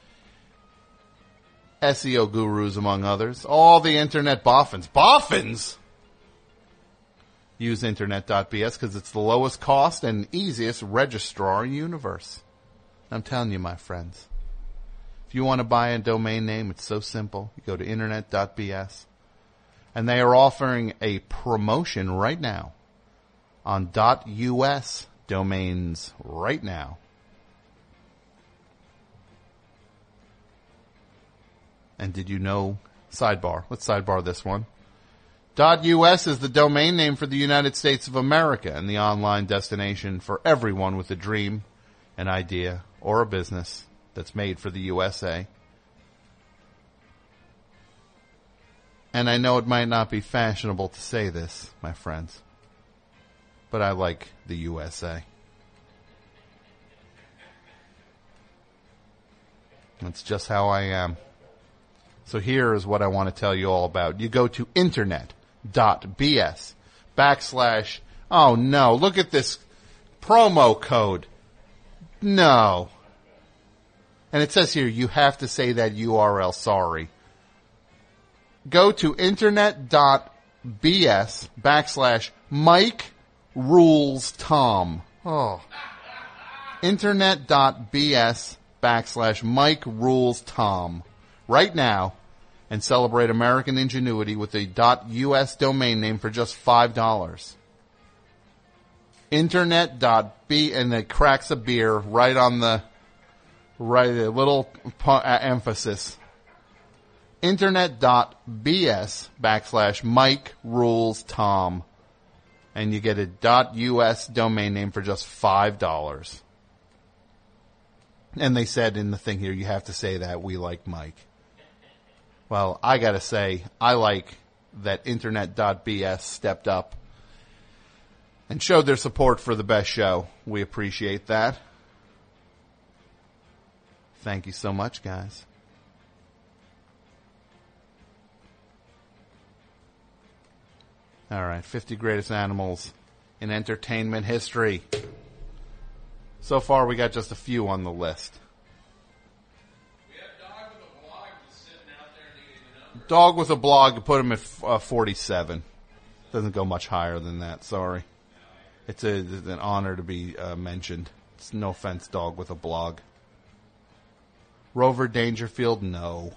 S E O gurus, among others. All the internet boffins. Boffins? use internet dot b s because it's the lowest cost and easiest registrar in the universe. I'm telling you, my friends. If you want to buy a domain name, it's so simple. You go to internet dot b s. And they are offering a promotion right now on .us domains right now. And did you know, sidebar, let's sidebar this one. .us is the domain name for the United States of America and the online destination for everyone with a dream, an idea, or a business that's made for the U S A. And I know it might not be fashionable to say this, my friends, but I like the U S A. That's just how I am. So here is what I want to tell you all about. You go to internet dot b s backslash, oh no, look at this promo code. No. And it says here, you have to say that U R L, sorry. Go to internet dot b s backslash Mike Rules Tom. Oh. internet dot b s backslash Mike Rules Tom. Right now, and celebrate American ingenuity with a .us domain name for just five dollars. internet dot b and it cracks a beer right on the right, a little uh, emphasis. internet dot b s backslash Mike Rules Tom. And you get a .us domain name for just five dollars. And they said in the thing here, you have to say that we like Mike. Well, I gotta say, I like that internet dot b s stepped up and showed their support for the best show. We appreciate that. Thank you so much, guys. All right, fifty greatest animals in entertainment history. So far, we got just a few on the list. Dog with a blog, put him at uh, forty-seven. Doesn't go much higher than that, sorry. It's, a, it's an honor to be uh, mentioned. It's no offense, Dog with a blog. Rover Dangerfield, no.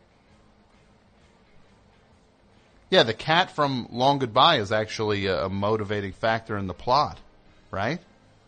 Yeah, the cat from Long Goodbye is actually a, a motivating factor in the plot, right?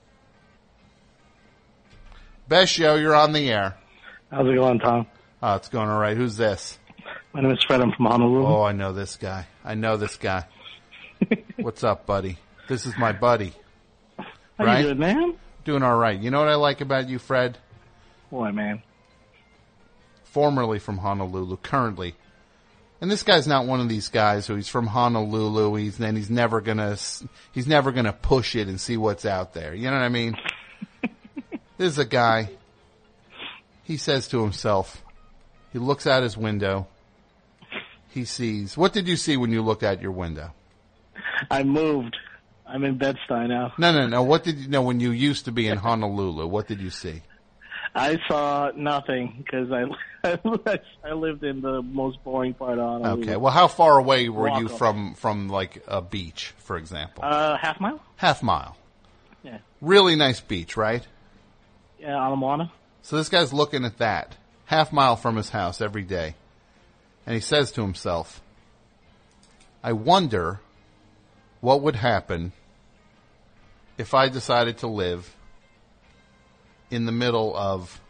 Best show, you're on the air. How's it going, Tom? Oh, it's going all right. Who's this? My name is Fred. I'm from Honolulu. Oh, I know this guy. I know this guy. What's up, buddy? This is my buddy. How right? you doing, man? Doing all right. You know what I like about you, Fred? What, man? Formerly from Honolulu, currently. And this guy's not one of these guys who he's from Honolulu. He's and he's never gonna he's never gonna push it and see what's out there. You know what I mean? This is a guy. He says to himself. He looks out his window. He sees. What did you see when you looked out your window? I moved. I'm in Bed-Stuy now. No, no, no. What did you know when you used to be in Honolulu? What did you see? I saw nothing because I, I lived in the most boring part of Honolulu. Okay. Well, how far away were Walk you up. from, from like a beach, for example? Uh, half mile? Half mile. Yeah. Really nice beach, right? Yeah, Ala Moana. So this guy's looking at that, half mile from his house every day. And he says to himself, I wonder what would happen if I decided to live in the middle of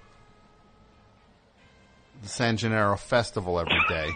the San Gennaro Festival every day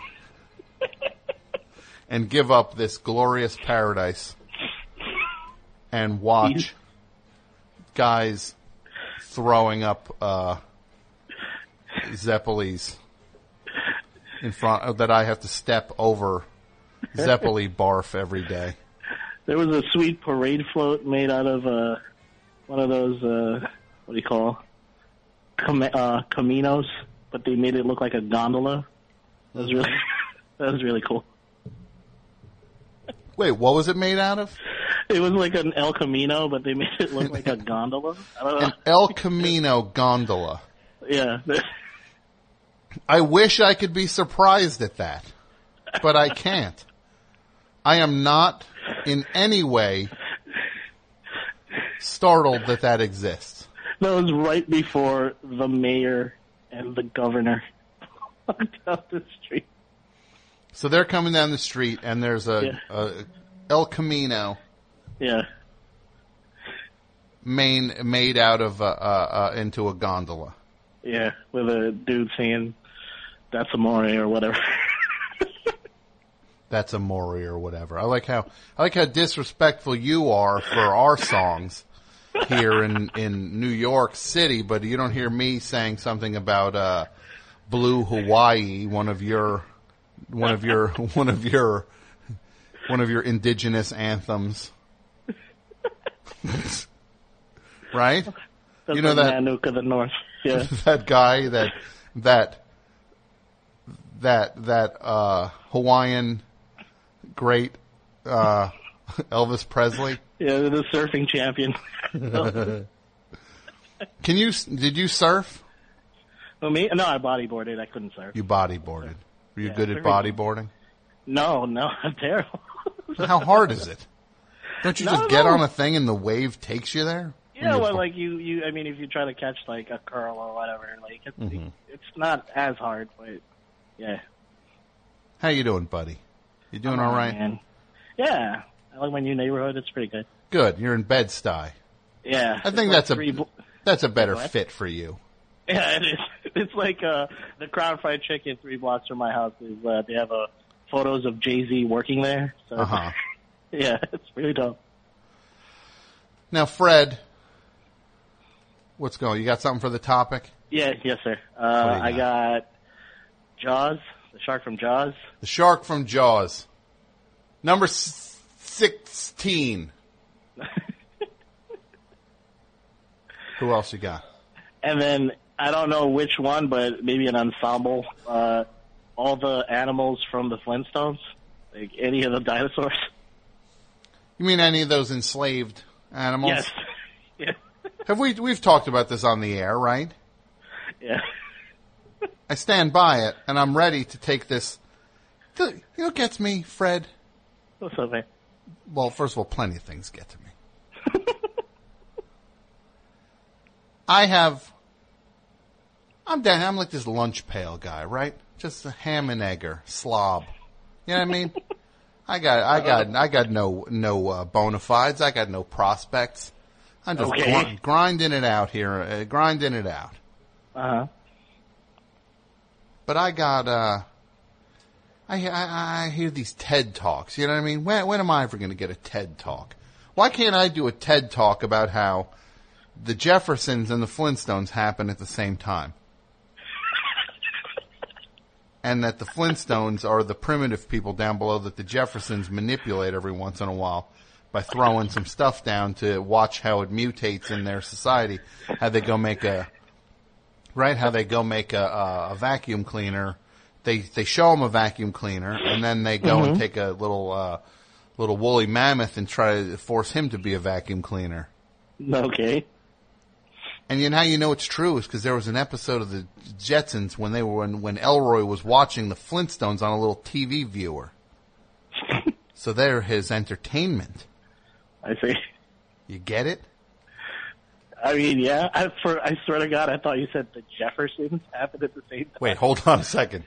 and give up this glorious paradise and watch guys throwing up uh, Zeppelis in front of, that I have to step over Zeppeli barf every day. There was a sweet parade float made out of uh, one of those, uh, what do you call, Cam- uh, caminos, but they made it look like a gondola. That was really, that was really cool. Wait, what was it made out of? It was like an El Camino, but they made it look like a gondola. I don't know. An El Camino gondola. Yeah. I wish I could be surprised at that, but I can't. I am not in any way startled that that exists. That was right before the mayor and the governor walked down the street. So they're coming down the street, and there's a, Yeah. a El Camino Yeah. main made out of uh, uh, uh, into a gondola. Yeah, with a dude saying, "That's amore" or whatever. That's a Maury or whatever. I like how I like how disrespectful you are for our songs here in, in New York City, but you don't hear me saying something about uh, Blue Hawaii, one of your one of your one of your one of your indigenous anthems. Right? That's You know like that- Nanook of the North. Yeah. that guy that that that that uh Hawaiian great uh Elvis Presley. Yeah, the surfing champion. Can you did you surf? Well, me? No, I bodyboarded. I couldn't surf. You bodyboarded. Were you Yeah, good at very bodyboarding? No, no, I'm terrible. How hard is it? Don't you No, just get no. on a thing and the wave takes you there? Yeah, well, like you, you. I mean, if you try to catch like a curl or whatever, like it's, Mm-hmm. it's not as hard, but yeah. How you doing, buddy? You doing Come all on, right? man. Yeah, I like my new neighborhood. It's pretty good. Good. You're in Bed-Stuy. Yeah, I it's think like that's a three blo- that's a better Go ahead. fit for you. Yeah, it is. It's like uh, the Crown Fried Chicken three blocks from my house. Is uh, they have uh, photos of Jay-Z working there. So Uh huh. yeah, it's really dope. Now, Fred, what's going? You got something for the topic? Yeah, yes, sir. What Uh, do you I got? got Jaws, the shark from Jaws. The shark from Jaws. Number s- sixteen. Who else you got? And then I don't know which one, but maybe an ensemble. Uh, all the animals from the Flintstones, like any of the dinosaurs. You mean any of those enslaved animals? Yes. Yeah. Have we we've talked about this on the air, right? Yeah. I stand by it, and I'm ready to take this. You know what gets me, Fred? What's up, man? Well, first of all, plenty of things get to me. I have. I'm down. I'm like this lunch pail guy, right? Just a ham and egger slob. You know what I mean? I got, I got, I got no, no uh, bona fides. I got no prospects. I'm just Okay. gr- grinding it out here, uh, grinding it out. Uh huh. But I got, uh, I, I, I hear these TED Talks. You know what I mean? When, when am I ever going to get a TED Talk? Why can't I do a TED Talk about how the Jeffersons and the Flintstones happen at the same time? And that the Flintstones are the primitive people down below that the Jeffersons manipulate every once in a while by throwing some stuff down to watch how it mutates in their society. How they go make a, right? How they go make a, a, a vacuum cleaner. They they show them a vacuum cleaner, and then they go and take a little uh, little woolly mammoth and try to force him to be a vacuum cleaner. Okay. And you know how you know it's true is because there was an episode of the Jetsons when they were when, when Elroy was watching the Flintstones on a little T V viewer. So they're his entertainment. I see. You get it? I mean, yeah. I, for I swear to God, I thought you said the Jeffersons happened at the same time. Wait, hold on a second.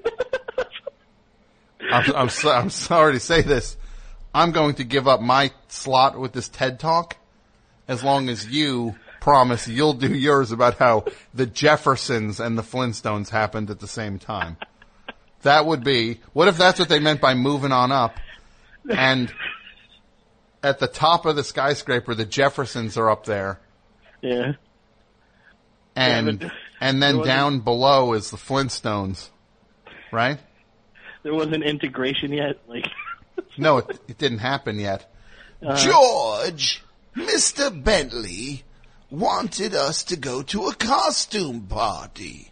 I'm, I'm, so, I'm sorry to say this. I'm going to give up my slot with this TED Talk as long as you promise you'll do yours about how the Jeffersons and the Flintstones happened at the same time. That would be, what if that's what they meant by moving on up? And at the top of the skyscraper, the Jeffersons are up there. Yeah. And, Yeah, but and there then wasn't- down below is the Flintstones. Right? There wasn't integration yet. Like. No, it, it didn't happen yet. Uh, George, Mister Bentley wanted us to go to a costume party.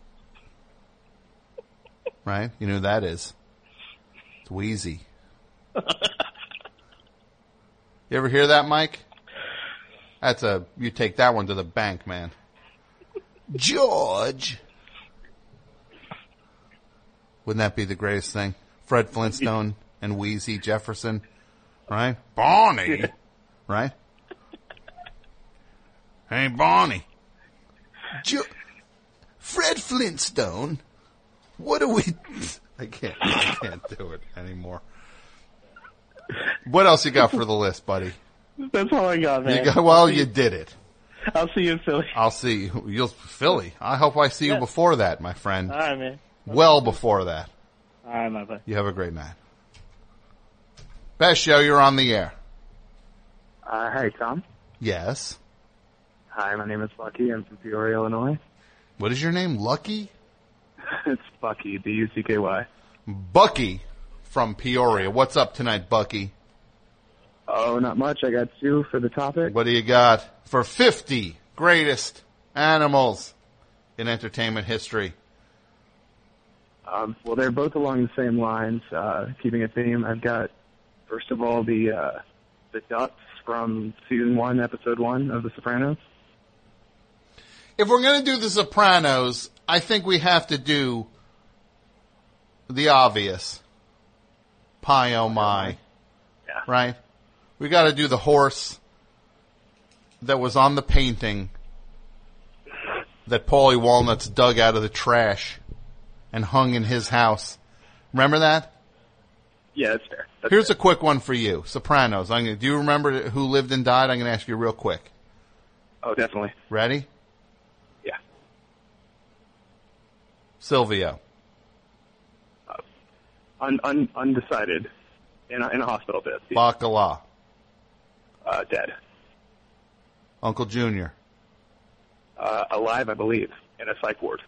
Right? You know who that is. It's Wheezy. You ever hear that, Mike? That's a, you take that one to the bank, man. George. Wouldn't that be the greatest thing? Fred Flintstone and Wheezy Jefferson right? Barney, right? Hey, Barney. Jo- Fred Flintstone, what do we... I can't, I can't do it anymore. What else you got for the list, buddy? That's all I got, man. You got, well, you did it. I'll see you in Philly. I'll see you. You'll Philly. I hope I see you Yeah. before that, my friend. All right, man. Well before that. All right, my buddy. You have a great night. Best show, you're on the air. Uh, hey, Tom. Yes. Hi, my name is Lucky. I'm from Peoria, Illinois. What is your name? Lucky? It's Bucky, B U C K Y. Bucky from Peoria. What's up tonight, Bucky? Oh, not much. I got two for the topic. What do you got for fifty greatest animals in entertainment history? Um, well, they're both along the same lines, uh, keeping a theme. I've got, first of all, the uh, the ducks from season one, episode one of The Sopranos. If we're going to do The Sopranos, I think we have to do the obvious. Pie oh my. Yeah. Right? We got to do the horse that was on the painting that Paulie Walnuts dug out of the trash and hung in his house. Remember that? Yeah, that's fair. That's Here's fair. a quick one for you. Sopranos. I'm gonna, do you remember who lived and died? I'm going to ask you real quick. Oh, definitely. Ready? Yeah. Silvio. Un, un, undecided. In a, in a hospital bed. Bacala. Uh, dead. Uncle Junior. Uh, alive, I believe, in a psych ward.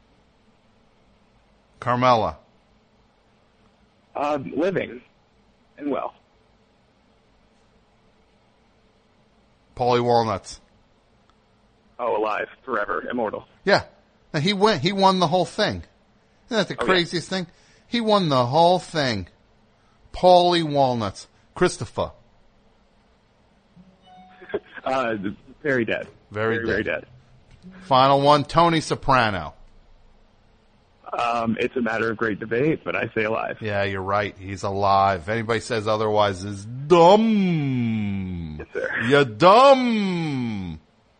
Carmela. Uh, living and well. Paulie Walnuts. Oh, alive, forever, immortal. Yeah. Now, he went. He won the whole thing. Isn't that the Oh, yeah. craziest thing? He won the whole thing. Paulie Walnuts. Christopher. Uh, very dead. Very very, dead. very dead. Final one, Tony Soprano. Um, it's a matter of great debate, but I say alive. Yeah, you're right. He's alive. If anybody says otherwise is dumb. Yes, sir. You're dumb.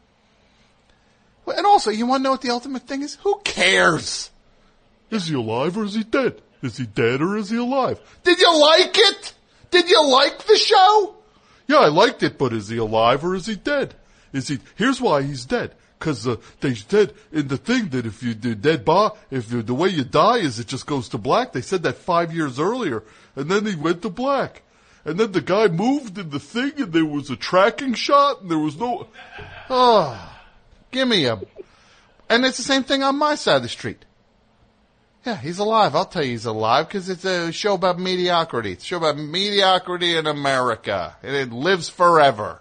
Well, and also, you want to know what the ultimate thing is? Who cares? Is he alive or is he dead? Is he dead or is he alive? Did you like it? Did you like the show? Yeah, I liked it, but is he alive or is he dead? Is he? Here's why he's dead. Because uh, they said in the thing that if you do dead bar, if you, the way you die is it just goes to black. They said that five years earlier, and then he went to black. And then the guy moved in the thing, and there was a tracking shot, and there was no... Oh, give me a... And it's the same thing on my side of the street. Yeah, he's alive. I'll tell you he's alive, because it's a show about mediocrity. It's a show about mediocrity in America, and it lives forever.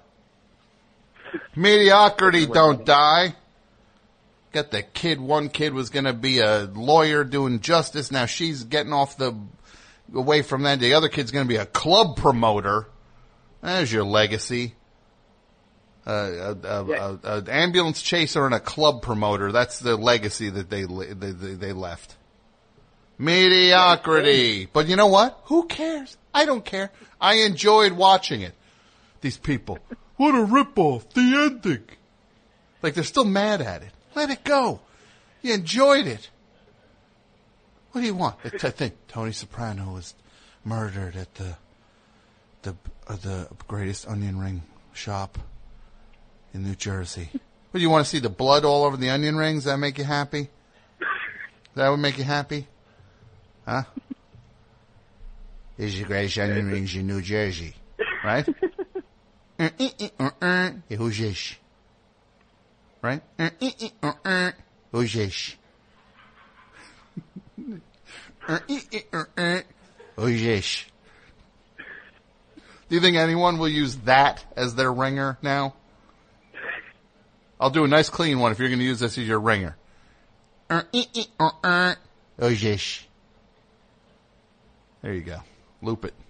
Mediocrity don't die. Got the kid, one kid was going to be a lawyer doing justice. Now she's getting off the, away from that. The other kid's going to be a club promoter. There's your legacy. Uh, a, a, Yeah. a, a ambulance chaser and a club promoter. That's the legacy that they, they, they, they left. Mediocrity. But you know what? Who cares? I don't care. I enjoyed watching it. These people. What a ripoff. The ending. Like, they're still mad at it. Let it go. You enjoyed it. What do you want? I think Tony Soprano was murdered at the the uh, the greatest onion ring shop in New Jersey. What, do you want to see the blood all over the onion rings? That make you happy? That would make you happy? Huh? This is the greatest onion rings in New Jersey. Right? Who's this? Right? Who's this? Who's this? Do you think anyone will use that as their ringer now? I'll do a nice clean one if you're going to use this as your ringer. Who's this? There you go. Loop it.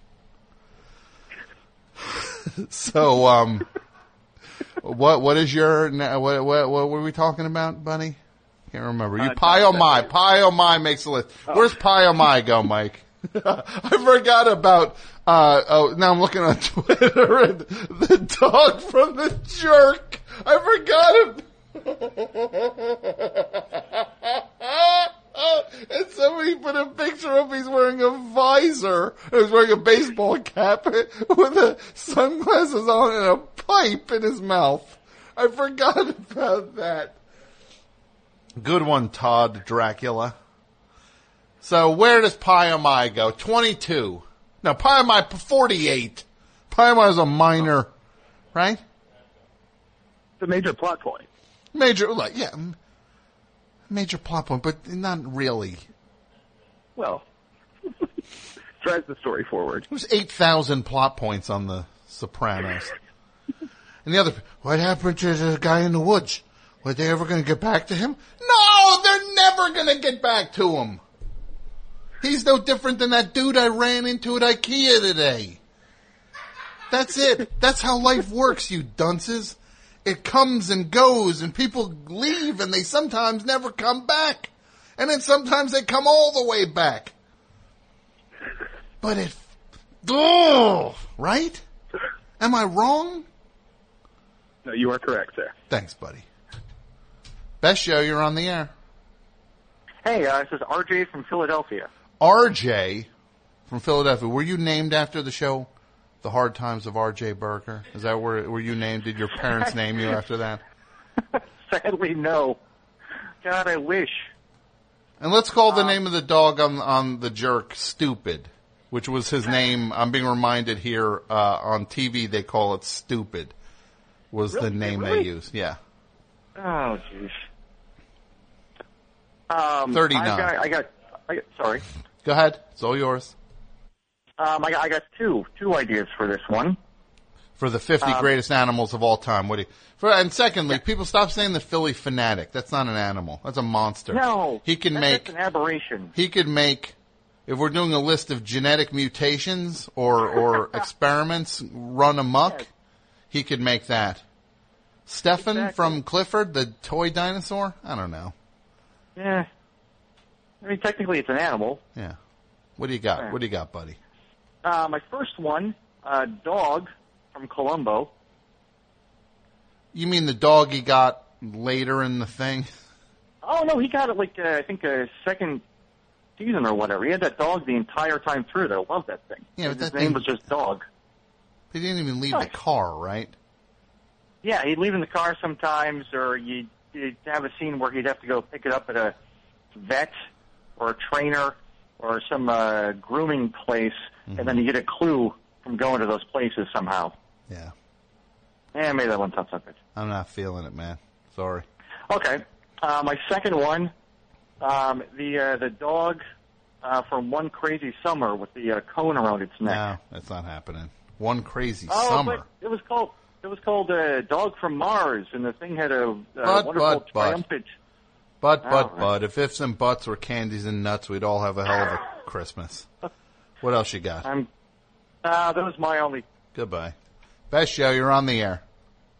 So, um, what what is your what what what were we talking about, Bunny? Can't remember. You Uh, Pie oh my Pie oh my makes a list. Where's Pie oh my go, Mike? I forgot about, uh, oh, now I'm looking on Twitter and the dog from The Jerk. I forgot it. And somebody put a picture of he's wearing a visor. He's wearing a baseball cap with the sunglasses on and a pipe in his mouth. I forgot about that. Good one, Todd Dracula. So where does Pyamai go? twenty-two. No, Pyamai, forty-eight. Pyamai is a minor, right? It's a major plot point. Major, like, yeah, major plot point, but not really. Well, drives the story forward. There's eight thousand plot points on The Sopranos. And the other, what happened to the guy in the woods? Were they ever going to get back to him? No, they're never going to get back to him. He's no different than that dude I ran into at IKEA today. That's it. That's how life works, you dunces. It comes and goes, and people leave, and they sometimes never come back. And then sometimes they come all the way back. But it... Oh, right? Am I wrong? No, you are correct, sir. Thanks, buddy. Best show, you're on the air. Hey, uh, this is R J from Philadelphia. R J from Philadelphia. Were you named after the show, The Hard Times of R J Berger? Is that where were you named? Did your parents name you after that? Sadly, no. God, I wish. And let's call the um, name of the dog on on The Jerk Stupid, which was his name. I'm being reminded here uh, on T V they call it Stupid. Was really? the name really? they used? Yeah. Oh, jeez. Um, Thirty-nine. I got, I got, I got. Sorry. Go ahead. It's all yours. Um, I got, I got two, two ideas for this one. For the fifty um, greatest animals of all time. What do you, for, and secondly, yeah. people stop saying the Philly Fanatic. That's not an animal. That's a monster. No. He can that's make an aberration. He could make. If we're doing a list of genetic mutations or or experiments run amok, yes. he could make that. Stefan exactly. from Clifford, the toy dinosaur? I don't know. Yeah. I mean, technically it's an animal. Yeah. What do you got? Yeah. What do you got, buddy? Uh, my first one, uh, dog from Columbo. You mean the dog he got later in the thing? Oh, no, he got it like, uh, I think, a second season or whatever. He had that dog the entire time through, though. I love that thing. Yeah, but His that name thing, was just Dog. He didn't even leave nice. the car, right? Yeah, he'd leave in the car sometimes, or you'd, you'd have a scene where he'd have to go pick it up at a vet or a trainer or some uh, grooming place, mm-hmm. and then you get a clue from going to those places somehow. Yeah. Yeah, maybe that one sounds like it. I'm not feeling it, man. Sorry. Okay. Uh, my second one, um, the uh, the dog uh, from One Crazy Summer with the uh, cone around its neck. No, that's not happening. One Crazy oh, Summer. But it was called it was called uh, Dog from Mars, and the thing had a, a but, wonderful but, but. triumphant. But, but, oh, but, if ifs and buts were candies and nuts, we'd all have a hell of a Christmas. What else you got? I'm, uh, that was my only. Goodbye. Best show, you're on the air.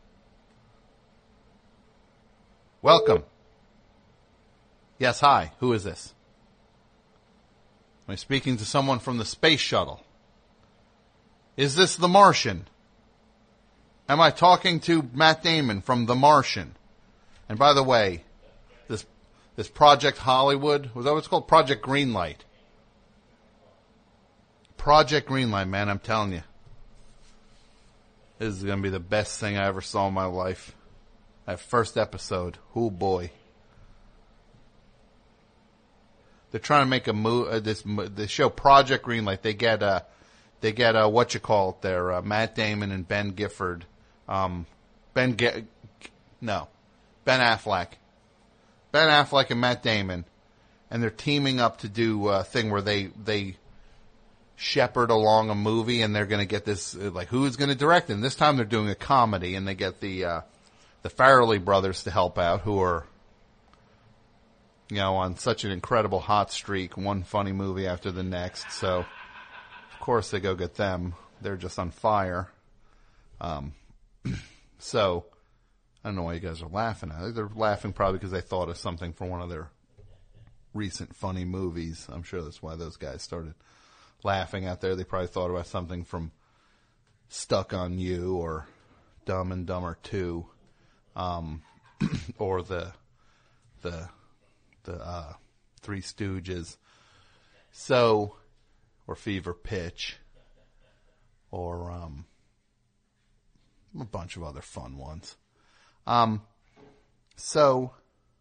Welcome. Yes, hi. Who is this? Am I speaking to someone from the space shuttle? Is this The Martian? Am I talking to Matt Damon from The Martian? And by the way, this this Project Hollywood, was that what it's called? Project Greenlight. Project Greenlight, man, I'm telling you. This is going to be the best thing I ever saw in my life. That first episode. Oh, boy. They're trying to make a move, uh, this, the show Project Greenlight. They get, uh, they get, uh, what you call it there, uh, Matt Damon and Ben Gifford. Um, Ben, Ge- no, Ben Affleck. Ben Affleck and Matt Damon. And they're teaming up to do a thing where they, they shepherd along a movie, and they're going to get this, like, who's going to direct it? And this time they're doing a comedy, and they get the, uh, the Farrelly brothers to help out, who are, you know, on such an incredible hot streak, one funny movie after the next. So, of course, they go get them. They're just on fire. Um, so, I don't know why you guys are laughing at it. They're laughing probably because they thought of something from one of their recent funny movies. I'm sure that's why those guys started laughing out there, they probably thought about something from Stuck on You or Dumb and Dumber two, um, or the the the uh, Three Stooges. So, or Fever Pitch, or um, a bunch of other fun ones. Um, so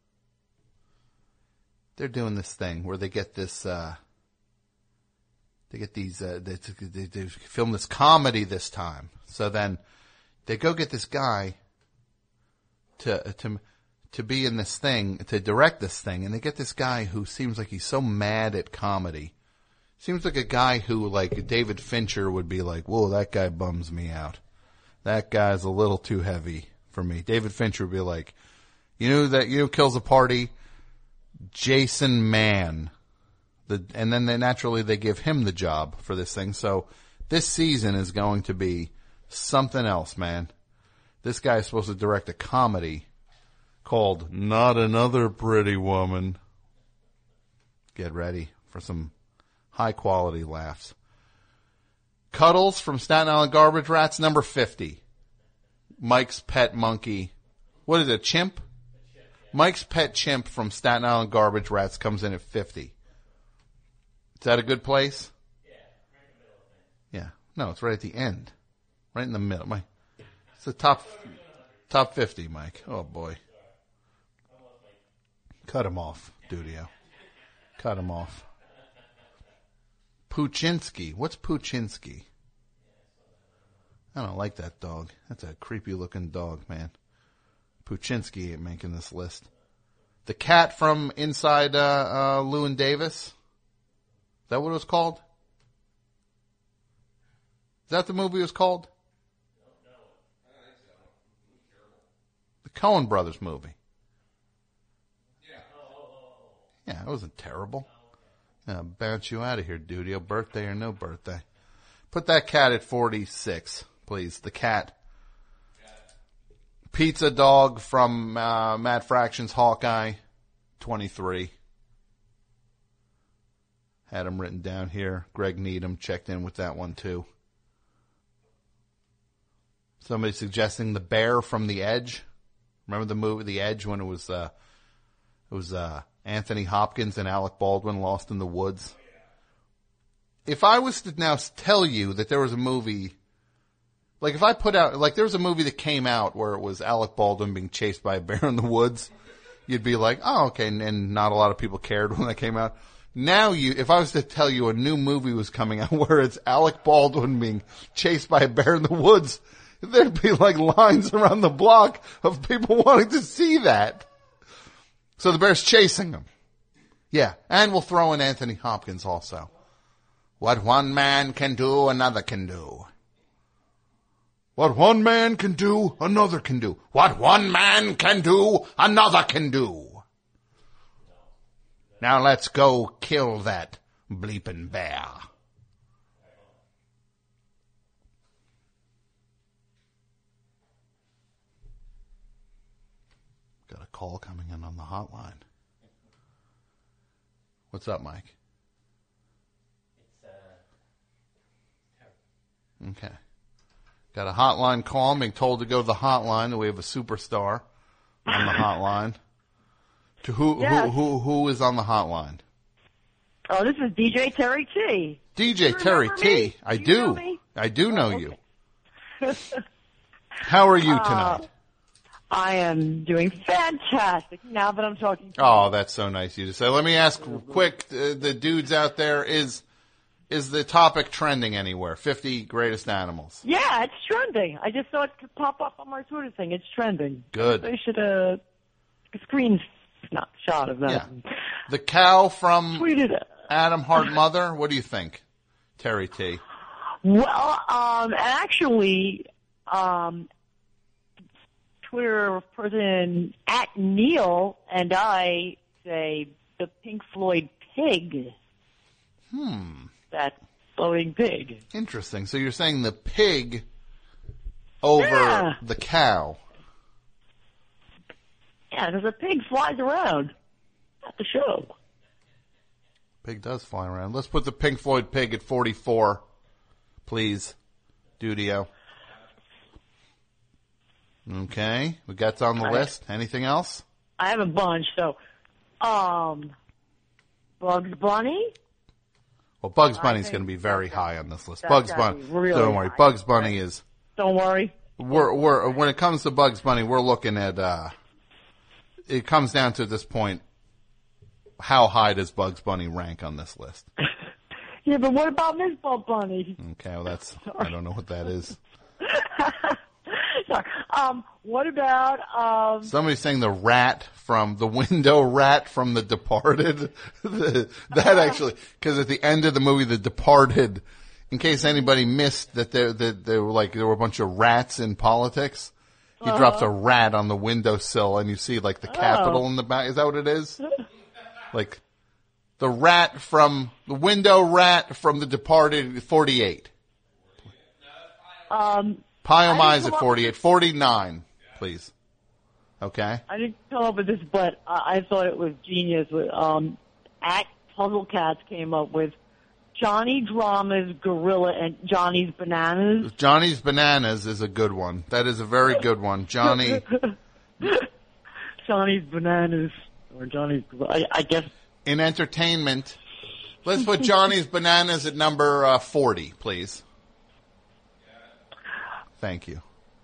they're doing this thing where they get this. Uh, They get these, uh, they, they, they film this comedy this time. So then they go get this guy to, to, to be in this thing, to direct this thing. And they get this guy who seems like he's so mad at comedy. Seems like a guy who, like, David Fincher would be like, whoa, that guy bums me out. That guy's a little too heavy for me. David Fincher would be like, you know that, you know, kills a party? Jason Mann. The, and then they naturally they give him the job for this thing. So this season is going to be something else, man. This guy is supposed to direct a comedy called Not Another Pretty Woman. Get ready for some high quality laughs. Cuddles from Staten Island Garbage Rats, number fifty. Mike's pet monkey. What is it, chimp? Mike's pet chimp from Staten Island Garbage Rats comes in at fifty. Is that a good place? Yeah, right in the middle of things. Yeah. No, it's right at the end. Right in the middle. My, it's the top top fifty, Mike. Oh, boy. Cut him off, Dudio. Cut him off. Puchinsky. What's Puchinsky? I don't like that dog. That's a creepy-looking dog, man. Puchinsky ain't making this list. The cat from Inside uh, uh, Llewyn Davis. Is that what it was called? Is that the movie it was called? No, no. I don't think so. The Coen Brothers movie. Yeah. Yeah, it wasn't terrible. Yeah, bounce you out of here, Dudio. Birthday or no birthday. Put that cat at forty-six, please. The cat. Pizza Dog from uh, Matt Fraction's Hawkeye, twenty-three. Had him written down here. Greg Needham checked in with that one, too. Somebody suggesting The Bear from The Edge. Remember the movie The Edge when it was uh, it was uh, Anthony Hopkins and Alec Baldwin lost in the woods? If I was to now tell you that there was a movie, like if I put out, like there was a movie that came out where it was Alec Baldwin being chased by a bear in the woods, you'd be like, oh, okay, and, and not a lot of people cared when that came out. Now you, if I was to tell you a new movie was coming out where it's Alec Baldwin being chased by a bear in the woods, there'd be like lines around the block of people wanting to see that. So the bear's chasing him. Yeah, and we'll throw in Anthony Hopkins also. What one man can do, another can do. What one man can do, another can do. What one man can do, another can do. Now let's go kill that bleeping bear. Got a call coming in on the hotline. What's up, Mike? Okay. Got a hotline call. I'm being told to go to the hotline. We have a superstar on the hotline. To who, yes. who, who, who is on the hotline? Oh, this is D J Terry T. D J Terry T. I do. do. You know me? I do know oh, you. okay. How are you Uh, tonight? I am doing fantastic now that I'm talking to Oh, you. that's so nice of you to say. Let me ask quick, uh, the dudes out there, is is the topic trending anywhere? fifty greatest animals. Yeah, it's trending. I just saw it pop up on my Twitter thing. It's trending. Good. They should uh, screen snapshot of that. Yeah. The cow from Tweeted it. Adam Hart Mother. What do you think, Terry T? Well, um, actually, um, Twitter person at Neil and I say the Pink Floyd pig. Hmm. That floating pig. Interesting. So you're saying the pig over Yeah. the cow. Yeah, because a pig flies around at the show. Pig does fly around. Let's put the Pink Floyd Pig at forty-four, please, Dudio. Okay, we got that on the I, list. Anything else? I have a bunch. So, um, Bugs Bunny. Well, Bugs Bunny's going to be very high on this list. That's Bugs gotta Bunny. be really Don't worry. high. Bugs Bunny is. Don't worry. We're we're when it comes to Bugs Bunny, we're looking at. Uh, it comes down to this point. How high does Bugs Bunny rank on this list? Yeah, but what about Miss Bugs Bunny? Okay, well that's I don't know what that is. Sorry. Um, what about um? Somebody's saying the rat from the window rat from The Departed. the, that actually, because at the end of the movie, The Departed, in case anybody missed that there that there were like there were a bunch of rats in politics. He Uh-huh. drops a rat on the windowsill, and you see like the Capitol Oh. in the back. Is that what it is? Like the rat from the window rat from The Departed, forty-eight. Um, Pio I Mai's didn't at come up- forty-eight. forty-nine, please. Okay. I didn't come up with this, but I, I thought it was genius. Um, at Puzzle Cats came up with Johnny Drama's Gorilla and Johnny's Bananas. Johnny's Bananas is a good one. That is a very good one. Johnny. Johnny's Bananas or Johnny's. I, I guess. In entertainment, let's put Johnny's Bananas at number uh, forty, please. Thank you.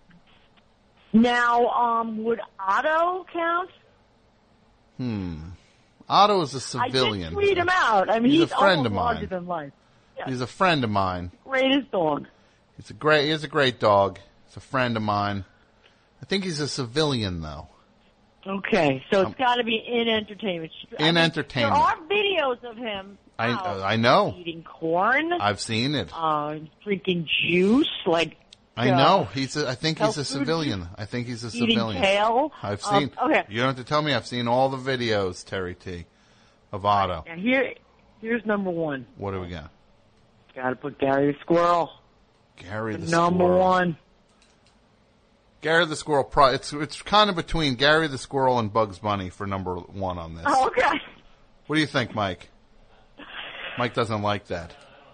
Now, um, would Otto count? Hmm. Otto is a I civilian. did tweet him out. I mean, He's he's, a friend almost of mine. larger than life. Yeah. He's a friend of mine. Greatest dog. He's a great. He's a great dog. He's a friend of mine. I think he's a civilian, though. Okay, so it's Um, got to be in entertainment. I in mean, entertainment. There are videos of him I out uh, I know. eating corn, I've seen it. uh, drinking juice, like I uh, know. He's. A, I think he's health a food, civilian. I think he's a eating civilian. kale. I've Um, seen. okay. You don't have to tell me. I've seen all the videos, Terry T, of Otto. Now here, here's number one. What do we got? Got to put Gary the Squirrel. Gary the number Squirrel. one. Gary the Squirrel. Pro- it's it's kind of between Gary the Squirrel and Bugs Bunny for number one on this. Oh, okay. What do you think, Mike? Mike doesn't like that.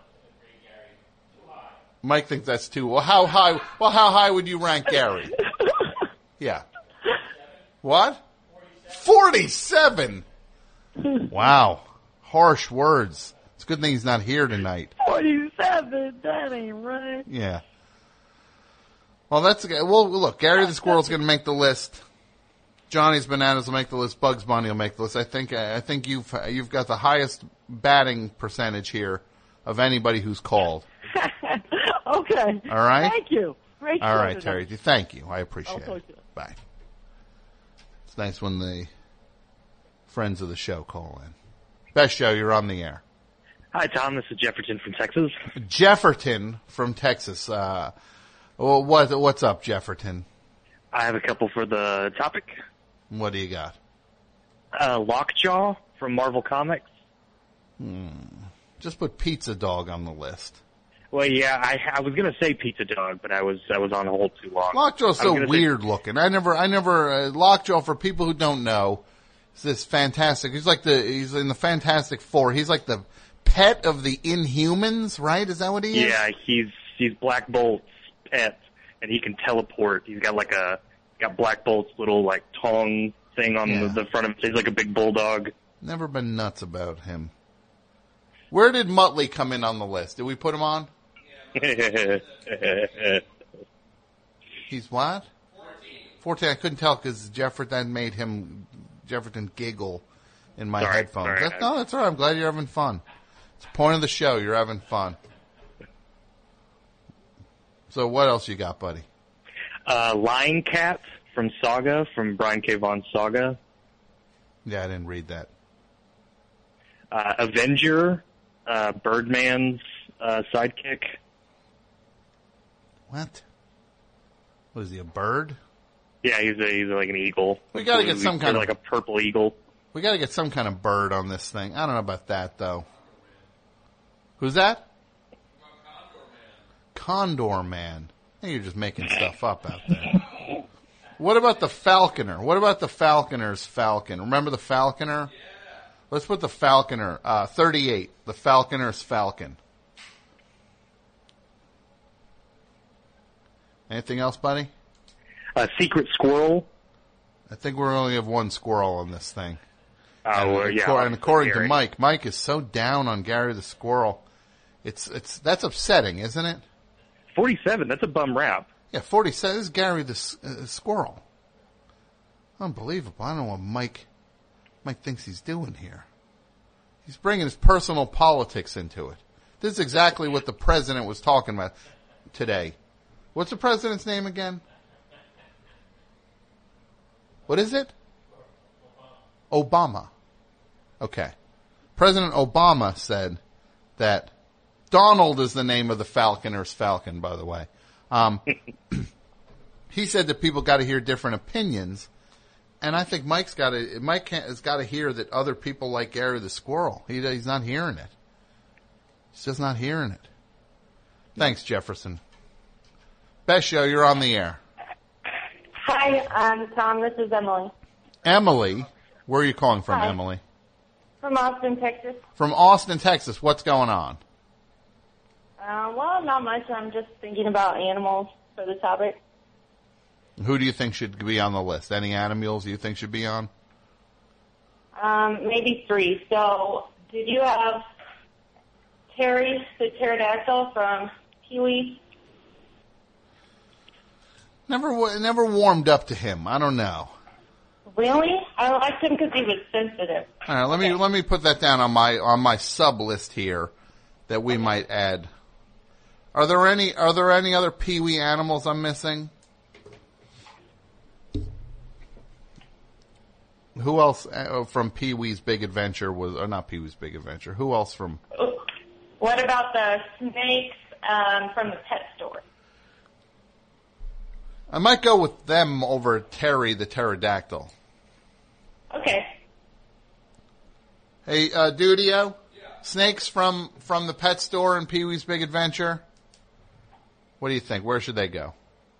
Mike thinks that's too. Well, how high? Well, how high would you rank Gary? Yeah. What? Forty-seven. Wow. Harsh words. It's a good thing he's not here tonight. Forty-seven. That ain't right. Yeah. Well, that's okay. Well, look, Gary the Squirrel's going to make the list. Johnny's Bananas will make the list. Bugs Bunny will make the list. I think I think you've you've got the highest batting percentage here of anybody who's called. Okay. All right. Thank you. Great. All show right, today. Terry. Thank you. I I'll appreciate talk it. to you. Bye. It's nice when the friends of the show call in. Best show, you're on the air. Hi, Tom. This is Jefferson from Texas. Jefferton from Texas. Uh, well, what what's up, Jefferton? I have a couple for the topic. What do you got? Uh, Lockjaw from Marvel Comics. Hmm. Just put Pizza Dog on the list. Well, yeah, I, I was gonna say Pizza Dog, but I was I was on hold too long. Lockjaw's I was so gonna say- weird looking. I never, I never. Uh, Lockjaw, for people who don't know, is this fantastic. He's like the he's in the Fantastic Four. He's like the pet of the Inhumans, right? Is that what he is? Yeah, he's he's Black Bolt's pet, and he can teleport. He's got like a got Black Bolt's little like tongue thing on Yeah. the, the front of him. He's like a big bulldog. Never been nuts about him. Where did Muttley come in on the list? Did we put him on? He's what? Fourteen. Fourteen. I couldn't tell because Jefferton made him Jefferton giggle in my Sorry, headphones. sorry. That's, no, that's all right. I'm glad you're having fun. It's the point of the show. You're having fun. So what else you got, buddy? Uh, Lion Cat from Saga, from Brian K. Vaughan's Saga. Yeah, I didn't read that. Uh, Avenger, uh, Birdman's uh, sidekick. What? What is he, a bird? Yeah, he's a, he's like an eagle. We gotta get some kind of- like a purple eagle. We got to get some kind of bird on this thing. I don't know about that, though. Who's that? Condor Man. I think you're just making stuff up out there. What about the Falconer? What about the Falconer's Falcon? Remember the Falconer? Let's put the falconer, uh, thirty-eight. The falconer's falcon. Anything else, buddy? A secret squirrel. I think we only have one squirrel on this thing. Oh, and, well, yeah. and according Gary. to Mike, Mike is so down on Gary the squirrel. It's it's that's upsetting, isn't it? forty-seven. That's a bum rap. Yeah, forty-seven. This is Gary the s- uh, squirrel. Unbelievable. I don't know what Mike Mike thinks he's doing here. He's bringing his personal politics into it. This is exactly what the president was talking about today. What's the president's name again? What is it? Obama. Okay. President Obama said that Donald is the name of the falconer's falcon, by the way. Um, he said that people got to hear different opinions, and I think Mike's got to Mike has got to hear that other people like Gary the squirrel. He, he's not hearing it. He's just not hearing it. Thanks, Jefferson. Best show, you're on the air. Hi, um, Tom. This is Emily. Emily, where are you calling from, Hi. Emily? From Austin, Texas. From Austin, Texas. What's going on? Uh, well, not much. I'm just thinking about animals for the topic. Who do you think should be on the list? Any animals you think should be on? Um, maybe three. So, did you have Terry the pterodactyl from Pee-wee? Never, wa- never warmed up to him. I don't know. Really? I liked him because he was sensitive. All right, let me let me put that down on my on my sub list here that we might add. Are there any Are there any other Pee-wee animals I'm missing? Who else uh, from Pee-wee's Big Adventure was, or not Pee-wee's Big Adventure? Who else from? What about the snakes um, from the pet store? I might go with them over Terry the pterodactyl. Okay. Hey, uh, Dudio? Yeah. Snakes from, from the pet store in Pee-wee's Big Adventure? What do you think? Where should they go?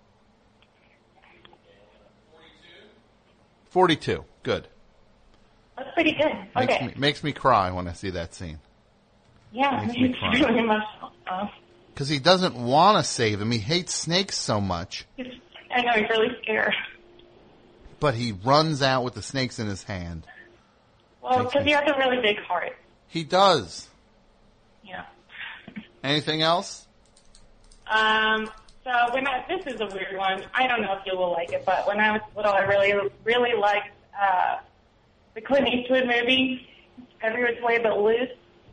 forty-two. Good. That's pretty good. Makes Okay. me, makes me cry when I see that scene. Yeah, makes me it's cry. really emotional. Uh, Because he doesn't want to save them. He hates snakes so much. I know, he's really scared. But he runs out with the snakes in his hand. Well, Makes because me- he has a really big heart. He does. Yeah. Anything else? Um, so when I, this is a weird one. I don't know if you will like it, but when I was little, I really, really liked uh, the Clint Eastwood movie, Every Which Way But Loose.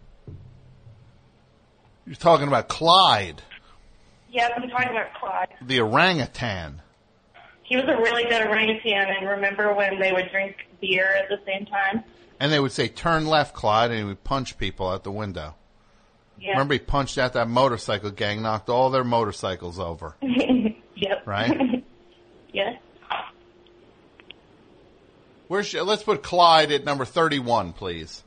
You're talking about Clyde, Yes, I'm talking about Clyde. the orangutan. He was a really good orangutan, and remember when they would drink beer at the same time? And they would say, turn left, Clyde, and he would punch people out the window. Yeah. Remember he punched out that motorcycle gang, knocked all their motorcycles over. Yep. Right? Yes. Where's she, let's put Clyde at number thirty-one, please.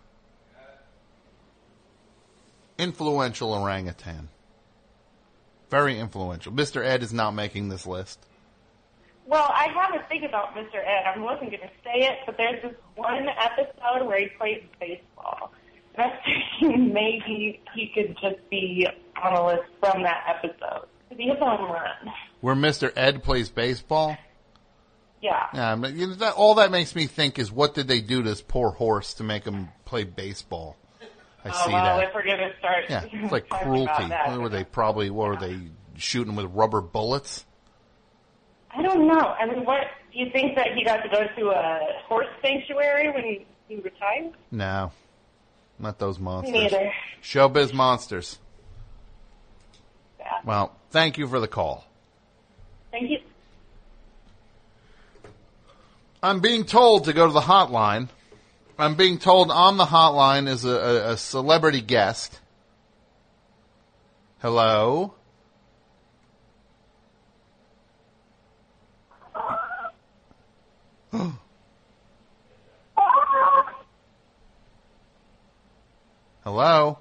Influential orangutan. Very influential. Mister Ed is not making this list. Well, I have a thing about Mister Ed. I wasn't going to say it, but there's this one episode where he plays baseball. And I was thinking maybe he could just be on a list from that episode. Because he hits a home run. Where Mister Ed plays baseball? Yeah. Yeah, but you know, that, all that makes me think is what did they do to this poor horse to make him play baseball? I oh, see well, that. if we're going to start Yeah, it's like talking cruelty. about that. What were they probably, what were they shooting with rubber bullets? I don't know. I mean, what, do you think that he got to go to a horse sanctuary when he, he retired? No, not those monsters. Me neither. Showbiz monsters. Yeah. Well, thank you for the call. Thank you. I'm being told to go to the hotline. I'm being told on the hotline is a, a, a celebrity guest. Hello? Hello?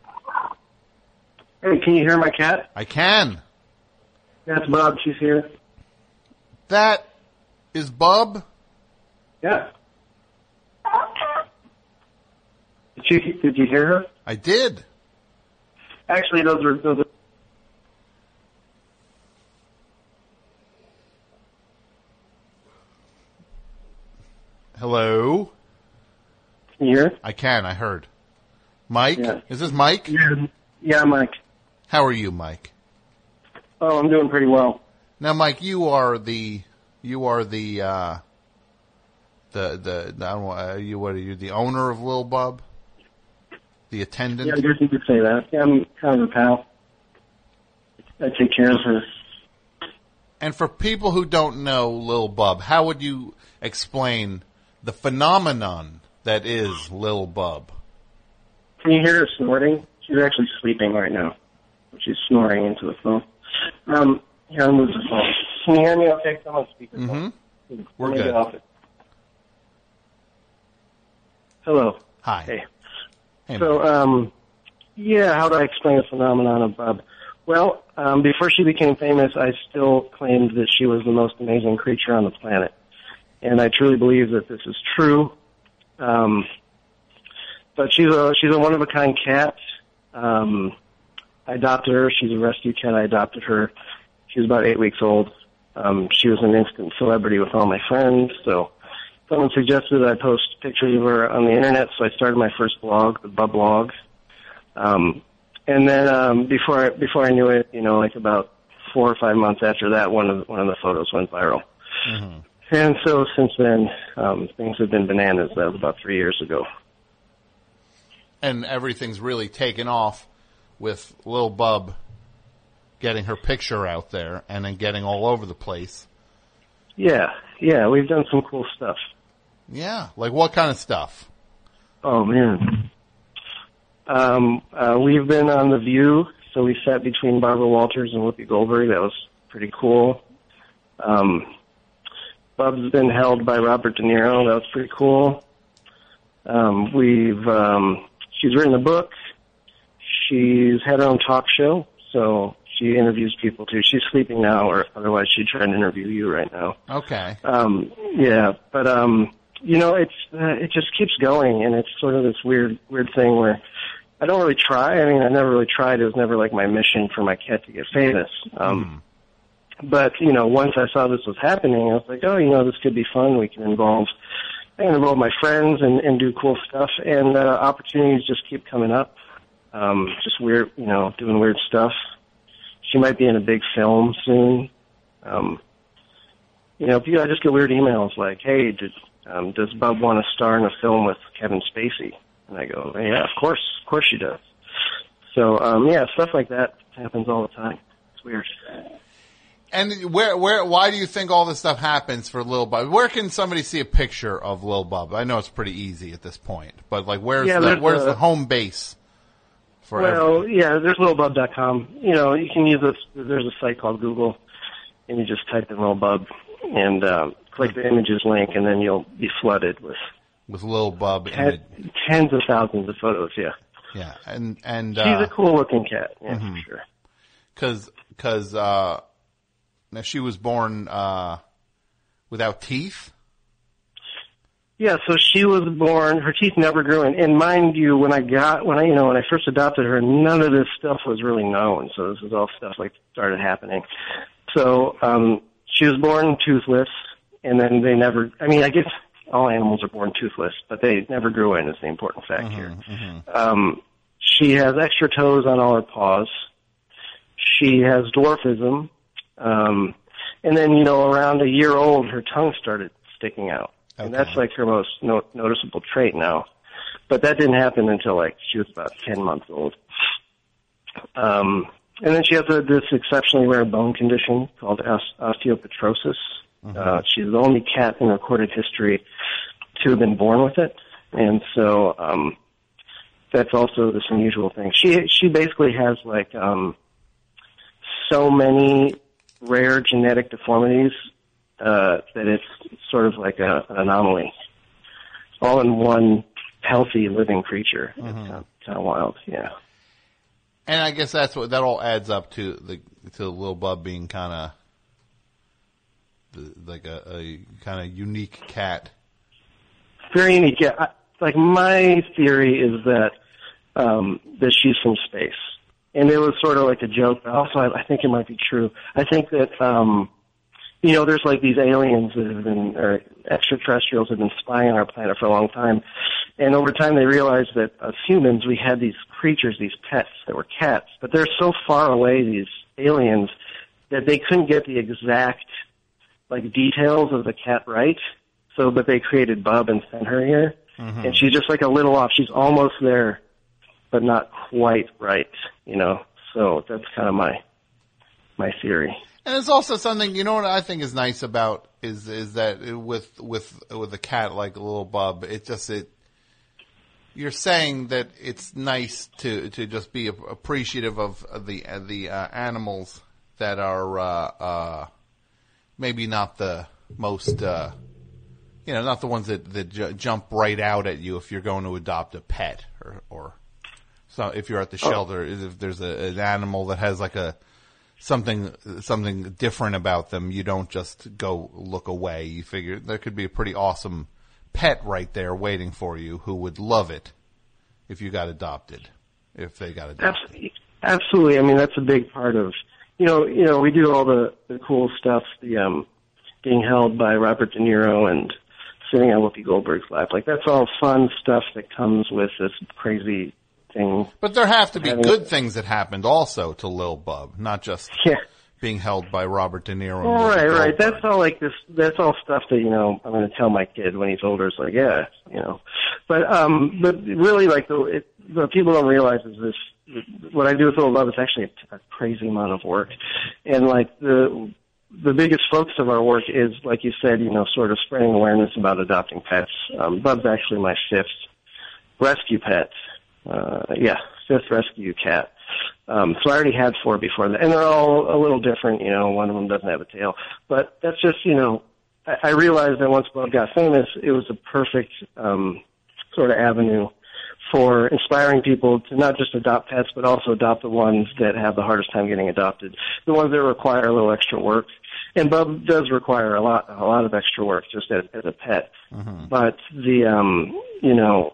Hey, can you hear my cat? I can. That's Bob. She's here. That is Bub? Yeah. Did you did you hear her? I did. Actually, those are those are. Hello? Can you hear? I can, I heard. Mike? Yeah. Is this Mike? Yeah, yeah, Mike. How are you, Mike? Oh, I'm doing pretty well. Now, Mike, you are the, you are the, uh, the, the, I don't know, uh, you, what are you, the owner of Lil Bub? The attendant? Yeah, I guess you could say that. Yeah, I'm kind of a pal. I take care of her. And for people who don't know Lil Bub, how would you explain the phenomenon that is Lil Bub? Can you hear her snorting? She's actually sleeping right now. She's snoring into the phone. Um, here, I'll move the phone. Can you hear me okay? I'm on speakerphone. Mm-hmm. We're Let me good. get off it. Hello. Hi. Hey. Hey, So, um, yeah, how do I explain the phenomenon of Bub? Well, um, before she became famous, I still claimed that she was the most amazing creature on the planet. And I truly believe that this is true. Um, but she's a, she's a one-of-a-kind cat. Um, I adopted her. She's a rescue cat. I adopted her. She was about eight weeks old. Um, she was an instant celebrity with all my friends. So someone suggested I post pictures of her on the internet. So I started my first blog, the Bub Blog. Um, and then um, before I, before I knew it, you know, like about four or five months after that, one of one of the photos went viral. Mm-hmm. And so since then, um, things have been bananas. That was about three years ago. And everything's really taken off with Lil Bub getting her picture out there and then getting all over the place. Yeah, yeah, we've done some cool stuff. Yeah, like what kind of stuff? Oh, man. Um, uh, we've been on The View, so we sat between Barbara Walters and Whoopi Goldberg. That was pretty cool. Um, Bub's been held by Robert De Niro. That was pretty cool. Um, we've, um, she's written a book. She's had her own talk show, so she interviews people too. She's sleeping now, or otherwise she'd try and interview you right now. Okay. Um, yeah, but, um, you know, it's, uh, it just keeps going, and it's sort of this weird, weird thing where I don't really try. I mean, I never really tried. It was never like my mission for my cat to get famous. Um, mm. But, you know, once I saw this was happening, I was like, oh, you know, this could be fun. We can involve, I can involve my friends and, and do cool stuff, and, uh, opportunities just keep coming up. Um, just weird, you know, doing weird stuff. She might be in a big film soon. Um, you know, I just get weird emails like, hey, did, um, does Bub want to star in a film with Kevin Spacey? And I go, yeah, of course, of course she does. So, um, yeah, stuff like that happens all the time. It's weird. And where, where, why do you think all this stuff happens for Lil Bub? Where can somebody see a picture of Lil Bub? I know it's pretty easy at this point, but like, where's yeah, the, where's a, the home base? For well, everything? yeah, there's lil bub dot com. You know, you can use this. There's a site called Google, and you just type in Lil Bub and um, click the images link, and then you'll be flooded with with Lil Bub ten, tens of thousands of photos. Yeah, yeah, and and she's uh, a cool looking cat. Yeah, mm-hmm. for sure. Because because uh, now she was born uh, without teeth. Yeah, so she was born, her teeth never grew, and, and mind you, when I got, when I, you know, when I first adopted her, none of this stuff was really known, so this is all stuff like started happening. So, um, she was born toothless, and then they never, I mean, I guess all animals are born toothless, but they never grew in is the important fact mm-hmm, here. Mm-hmm. Um, she has extra toes on all her paws. She has dwarfism, um, and then, you know, around a year old, her tongue started sticking out. Okay. And that's like her most no- noticeable trait now. But that didn't happen until like she was about ten months old. Um, and then she has a, this exceptionally rare bone condition called osteopetrosis. Mm-hmm. Uh, she's the only cat in recorded history to have been born with it. And so, um, that's also this unusual thing. She, she basically has like, um, so many rare genetic deformities Uh, that it's sort of like a, an anomaly, all in one healthy living creature. Mm-hmm. It's kind of, kind of wild, yeah. And I guess that's what that all adds up to the to Lil Bub being kind of like a, a kind of unique cat. Very unique. Yeah, I, like my theory is that um, that she's from space, and it was sort of like a joke. But also, I, I think it might be true. I think that um, you know, there's like these aliens that have been, or extraterrestrials have been spying on our planet for a long time, and over time they realized that as humans we had these creatures, these pets that were cats, but they're so far away, these aliens, that they couldn't get the exact like details of the cat right. So, but they created Bub and sent her here, mm-hmm. and she's just like a little off. She's almost there, but not quite right, you know. So that's kind of my my theory. And it's also something, you know, what I think is nice about is is that with with with a cat like a little Bub, it just it. You're saying that it's nice to to just be appreciative of the the uh, animals that are uh, uh, maybe not the most. Uh, You know, not the ones that, that j- jump right out at you if you're going to adopt a pet, or, or so if you're at the shelter, oh. if there's a, an animal that has like a something something different about them, you don't just go look away. You figure there could be a pretty awesome pet right there waiting for you who would love it if you got adopted, if they got adopted. Absolutely. Absolutely. I mean, that's a big part of, you know, you know, we do all the, the cool stuff, the um, being held by Robert De Niro and sitting on Whoopi Goldberg's lap. Like, that's all fun stuff that comes with this crazy thing. But there have to be good things that happened also to Lil Bub, not just yeah. being held by Robert De Niro. And Well, right, Goldberg. right. That's all like this, that's all stuff that, you know, I'm going to tell my kid when he's older. It's like, yeah, you know. But, um, but really, like, the, it, the people don't realize is this, what I do with Lil Bub is actually a, a crazy amount of work. And, like, the, the biggest focus of our work is, like you said, you know, sort of spreading awareness about adopting pets. Um, Bub's actually my fifth rescue pet. Uh, yeah, fifth rescue cat. Um, so I already had four before that, and they're all a little different, you know, one of them doesn't have a tail. But that's just, you know, I, I realized that once Bub got famous, it was a perfect, um, sort of avenue for inspiring people to not just adopt pets, but also adopt the ones that have the hardest time getting adopted, the ones that require a little extra work. And Bub does require a lot, a lot of extra work just as, as a pet. Mm-hmm. But the, um, you know,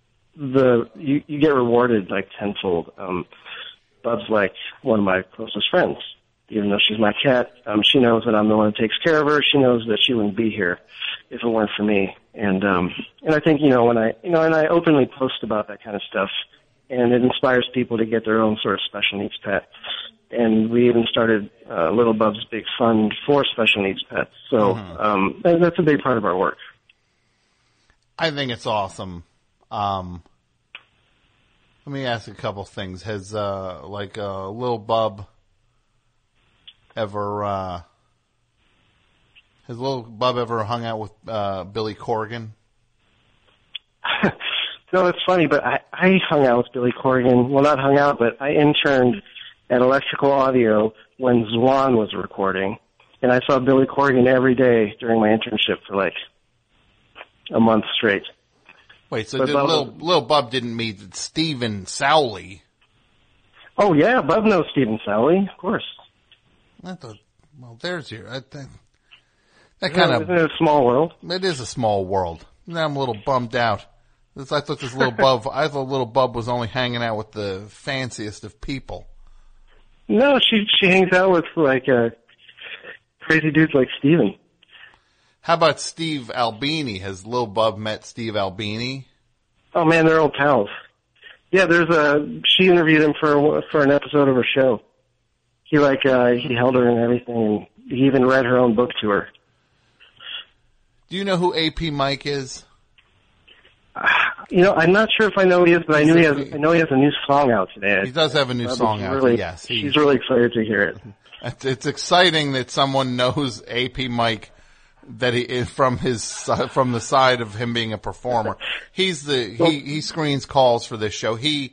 the you, you get rewarded like tenfold. Um, Bub's like one of my closest friends, even though she's my cat. Um, she knows that I'm the one that takes care of her. She knows that she wouldn't be here if it weren't for me. And um, and I think, you know, when I you know, and I openly post about that kind of stuff, and it inspires people to get their own sort of special needs pet. And we even started uh, Little Bub's Big Fund for special needs pets. So mm-hmm. um, that's a big part of our work. I think it's awesome. Um, let me ask a couple things. Has uh, like uh, Lil Bub ever uh, has Lil Bub ever hung out with uh, Billy Corgan? No, it's funny, but I, I hung out with Billy Corgan. Well, not hung out, but I interned at Electrical Audio when Zwan was recording, and I saw Billy Corgan every day during my internship for like a month straight. Wait, so did Lil, Lil Bub didn't meet Stephen Sowley? Oh yeah, Bub knows Stephen Sowley, of course. I thought, well, there's your I think that kind of isn't it a small world? It is a small world. Now I'm a little bummed out. This, I thought this little Bub. I thought Little Bub was only hanging out with the fanciest of people. No, she she hangs out with like uh, crazy dudes like Steven. How about Steve Albini? Has Lil Bub met Steve Albini? Oh man, they're old pals. Yeah, there's a. She interviewed him for for an episode of her show. He like uh, he held her and everything, and he even read her own book to her. Do you know who A P Mike is? Uh, you know, I'm not sure if I know who he is, but I knew he has. I know he has a new song out today. He does have a new uh, song out. Really, yes, he, she's really excited to hear it. It's, it's exciting that someone knows A P Mike. That he is from his from the side of him being a performer. He's the he he screens calls for this show. He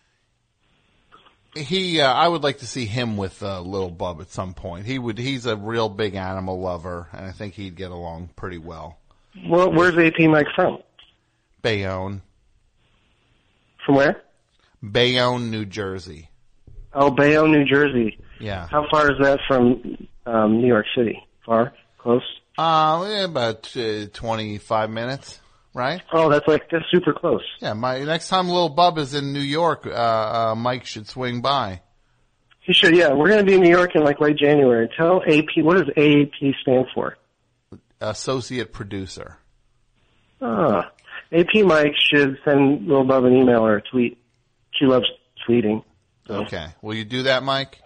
he. Uh, I would like to see him with uh, Lil Bub at some point. He would. He's a real big animal lover, and I think he'd get along pretty well. Well, where's A P Mike from? Bayonne. From where? Bayonne, New Jersey. Oh, Bayonne, New Jersey. Yeah. How far is that from um, New York City? Far? Close? Uh, yeah, about uh, twenty-five minutes. right? Oh, that's like that's super close. Yeah, my next time Lil Bub is in New York, uh, uh, Mike should swing by. He should, yeah. We're going to be in New York in like late January. Tell A P, what does A A P stand for? Associate producer. Ah, A P Mike should send Lil Bub an email or a tweet. She loves tweeting. So. Okay. Will you do that, Mike?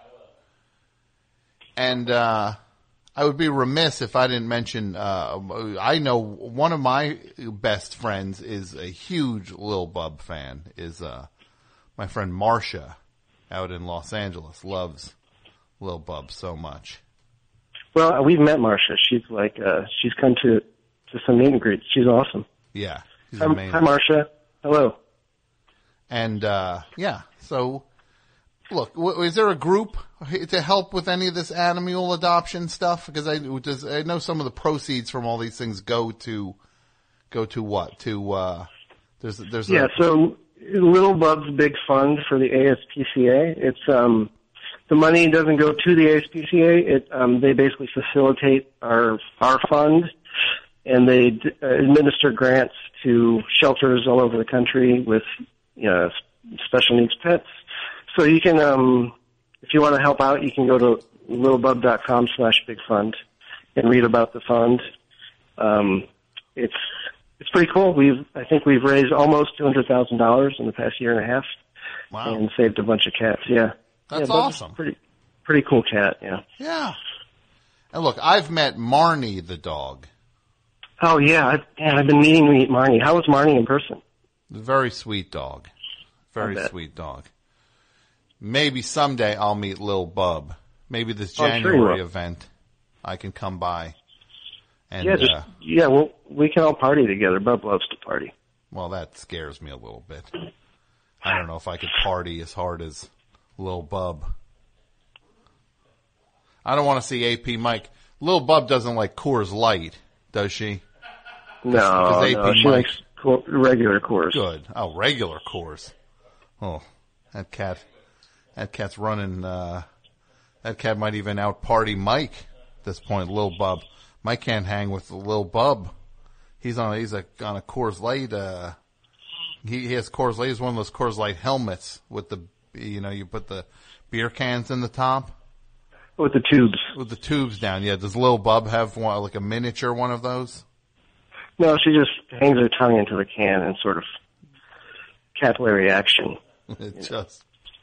And, uh, I would be remiss if I didn't mention, uh, I know one of my best friends is a huge Lil Bub fan, is, uh, my friend Marcia out in Los Angeles. Loves Lil Bub so much. Well, we've met Marcia. She's like, uh, she's come to, to some meet and greets. She's awesome. Yeah. She's hi, amazing. Hi, Marcia. Hello. And, uh, yeah, so, look, w- is there a group to help with any of this animal adoption stuff? Because I, does, I know some of the proceeds from all these things go to, go to what? To, uh, there's, there's Yeah, a, so Lil Bub's big fund for the A S P C A, it's, um, the money doesn't go to the A S P C A. It, um, they basically facilitate our, our fund, and they d- uh, administer grants to shelters all over the country with, you know, special needs pets. So you can, um, if you want to help out, you can go to lilbub.com slash big fund and read about the fund. Um, it's, it's pretty cool. We've, I think we've raised almost two hundred thousand dollars in the past year and a half. Wow. And saved a bunch of cats. Yeah. That's yeah, awesome. Pretty, pretty cool cat. Yeah. Yeah. And look, I've met Marnie the dog. Oh yeah. I've, man, I've been meaning to meet Marnie. How was Marnie in person? Very sweet dog. Very sweet dog. Maybe someday I'll meet Lil Bub. Maybe this Oh, I'm sure you January will. event I can come by. And, yeah, just, uh, yeah, well, we can all party together. Bub loves to party. well, that scares me a little bit. I don't know if I could party as hard as Lil Bub. I don't want to see A P Mike. Lil Bub doesn't like Coors Light, does she? No, Cause A P no, she Mike- likes co- regular Coors. Good. Oh, regular Coors. Oh, that cat, that cat's running, uh, that cat might even out party Mike at this point, Lil Bub. Mike can't hang with Lil Bub. He's on, he's a, on a Coors Light, uh, he, he has Coors Light. He's one of those Coors Light helmets with the, you know, you put the beer cans in the top. With the tubes. With the tubes down, yeah. Does Lil Bub have one, like a miniature one of those? No, she just hangs her tongue into the can and sort of capillary action. It just.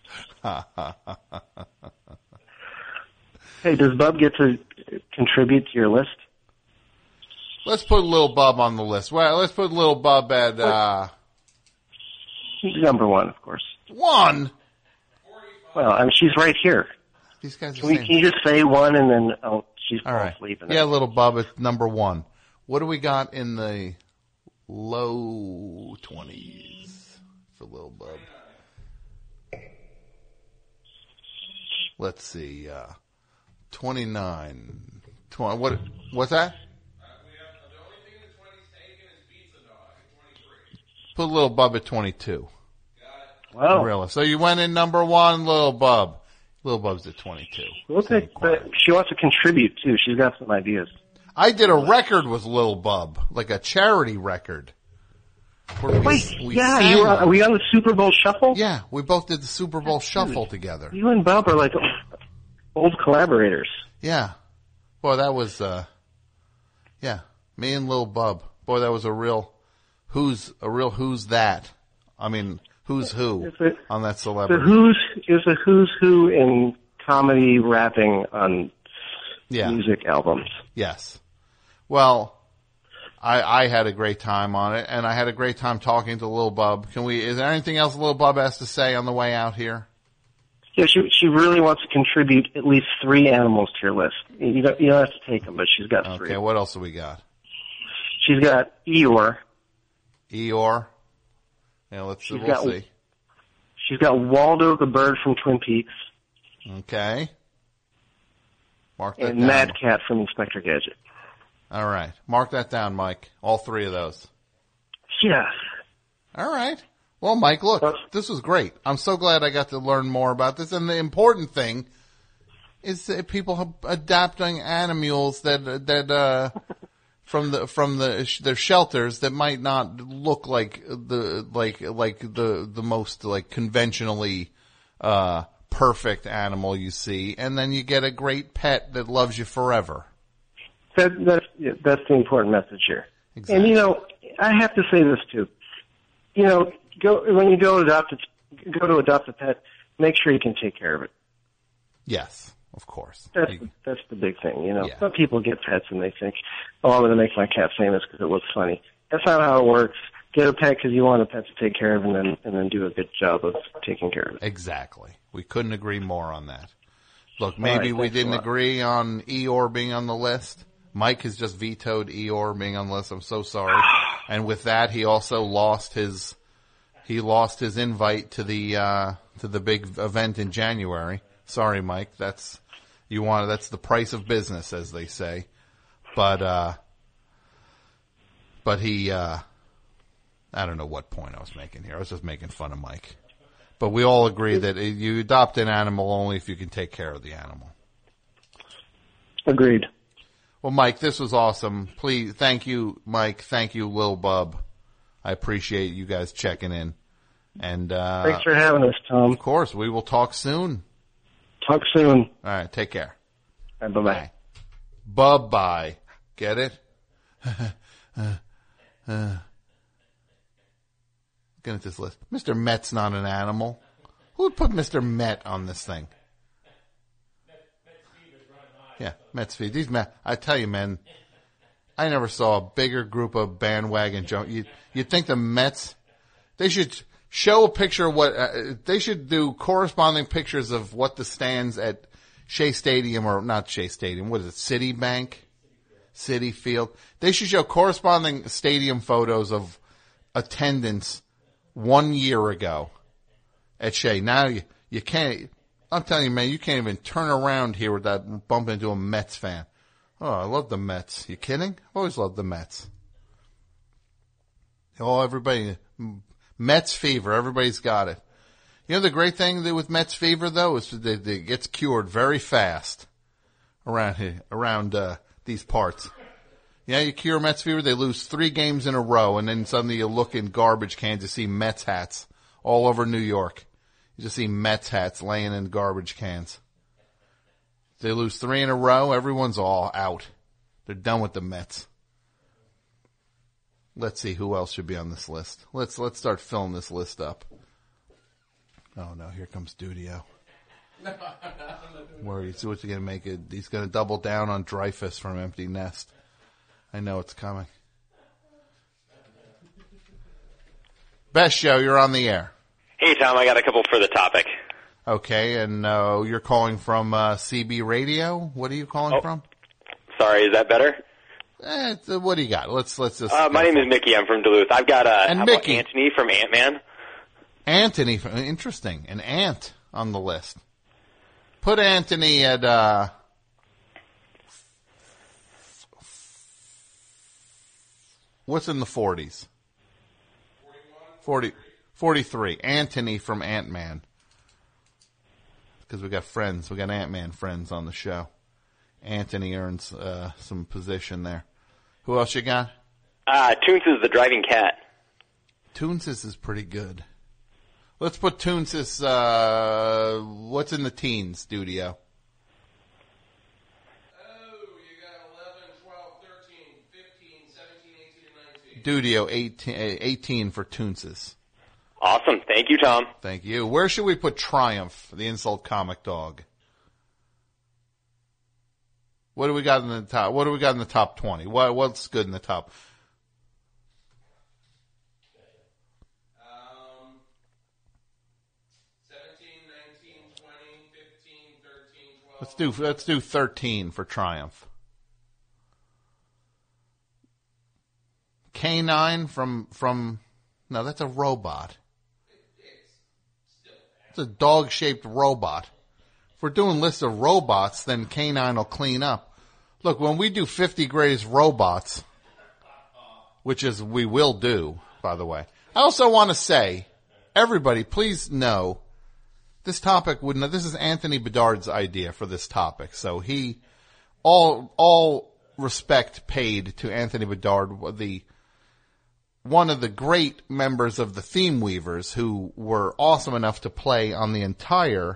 Hey, does Bub get to contribute to your list? Let's put Lil Bub on the list. Well, let's put Lil Bub at, uh, Number one, of course. one. Well, I mean, she's right here. These guys are Can, we, saying. can you just say one and then oh, she's All falling right. asleep? And Yeah, then- Little Bub at number one. What do we got in the low twenties for Lil Bub? Let's see, uh, twenty-nine. twenty, what, what's that? Put Lil Bub at twenty-two. Wow. Really? So you went in number one, Lil Bub. Lil Bub's at twenty-two. Look at, but she wants to contribute too. She's got some ideas. I did a record with Lil Bub, like a charity record. Where we, Wait, we yeah, sang. you were, are we on the Super Bowl Shuffle? Yeah, we both did the Super Bowl Shuffle together. You and Bub are like old collaborators. Yeah. Boy, that was, uh, yeah, me and Lil Bub. Boy, that was a real, who's, a real who's that? I mean, who's who It's a- on that The celebrity. who's is a who's who in comedy rapping on Yeah. music albums. Yes. Well, I, I had a great time on it, and I had a great time talking to Lil Bub. Can we, is there anything else Lil Bub has to say on the way out here? Yeah, she she really wants to contribute at least three animals to your list. You don't you don't have to take them, but she's got three. Okay, what else do we got? She's got Eeyore. Eeyore? Yeah, let's She's we'll got- see. She's got Waldo the bird from Twin Peaks Okay. Mark that and down. Mad Cat from Inspector Gadget. All right. Mark that down, Mike. All three of those. Yeah. All right. Well, Mike, look, this was great. I'm so glad I got to learn more about this. And the important thing is that people have adapting animals that, that, uh, from the from the their shelters that might not look like the like like the the most like conventionally uh perfect animal you see, and then you get a great pet that loves you forever. That, that's yeah, that's the important message here. Exactly. And you know, I have to say this too. You know, go when you go adopt a, go to adopt a pet, make sure you can take care of it. Yes, of course. That's you, that's the big thing. You know, yeah. some people get pets and they think, "Oh, I'm going to make my cat famous because it looks funny." That's not how it works. Get a pet because you want a pet to take care of, and then and then do a good job of taking care of it. Exactly. We couldn't agree more on that. Look, maybe right, we didn't agree on Eeyore being on the list. Mike has just vetoed Eeyore being on the list. I'm so sorry. And with that, he also lost his he lost his invite to the uh, to the big event in January. Sorry, Mike. That's you want. That's the price of business, as they say. But uh, but he. Uh, I don't know what point I was making here. I was just making fun of Mike. But we all agree that you adopt an animal only if you can take care of the animal. Agreed. Well, Mike, this was awesome. Please, thank you, Mike. Thank you, Lil Bub. I appreciate you guys checking in. And uh, thanks for having us, Tom. Of course, we will talk soon. Talk soon. All right, take care. All right, bye-bye. Bye-bye. Get it? uh, uh. Looking at this list. Mister Met's not an animal. Who would put Mister Met on this thing? Yeah, Mets feed. These Met, I tell you, man, I never saw a bigger group of bandwagon jump. You, you'd think the Mets, they should show a picture of what, uh, they should do corresponding pictures of what the stands at Shea Stadium, or not Shea Stadium, what is it, Citibank? Citi Field. They should show corresponding stadium photos of attendance one year ago at Shea. Now you, you can't, I'm telling you, man, you can't even turn around here without bumping into a Mets fan. Oh, I love the Mets. You kidding? I've always loved the Mets. Oh, everybody, Mets fever, everybody's got it. You know the great thing with Mets fever, though, is that it gets cured very fast around here, around uh, these parts. Yeah, you cure Mets fever, they lose three games in a row, and then suddenly you look in garbage cans to see Mets hats all over New York. You just see Mets hats laying in garbage cans. They lose three in a row, everyone's all out. They're done with the Mets. Let's see who else should be on this list. Let's let's start filling this list up. Oh no, here comes Dudio. Where he's what's he gonna make it? He's gonna double down on Dreyfus from Empty Nest. I know it's coming. Best show, you're on the air. Hey, Tom, I got a couple for the topic. Okay, and uh, you're calling from uh, C B Radio? What are you calling oh, from? Sorry, is that better? Eh, what do you got? Let's let's just. Uh, my name is Mickey. I'm from Duluth. I've got uh, and how Mickey. about Anthony from Ant-Man. Anthony, interesting. An ant on the list. Put Anthony at. Uh, what's in the forties? forty, forty-three. Anthony from Ant-Man. Because we got friends. We got Ant-Man friends on the show. Anthony earns uh, some position there. Who else you got? Uh, Toons is the driving cat. Toonsis is pretty good. Let's put Toonsis, uh, what's in the teens, studio? Dudio, eighteen, eighteen for Toonsis. Awesome. Thank you, Tom. Thank you. Where should we put Triumph, the insult comic dog? What do we got in the top? What do we got in the top twenty? What, what's good in the top? Um, seventeen, nineteen, twenty, fifteen, thirteen, twelve. Let's do, let's do thirteen for Triumph. K nine from, from, no, that's a robot. It's a dog-shaped robot. If we're doing lists of robots, then K nine will clean up. Look, when we do fifty greatest robots, which is we will do, by the way. I also want to say, everybody, please know, this topic would not, this is Anthony Bedard's idea for this topic. So he, all, all respect paid to Anthony Bedard, the one of the great members of the Theme Weavers who were awesome enough to play on the entire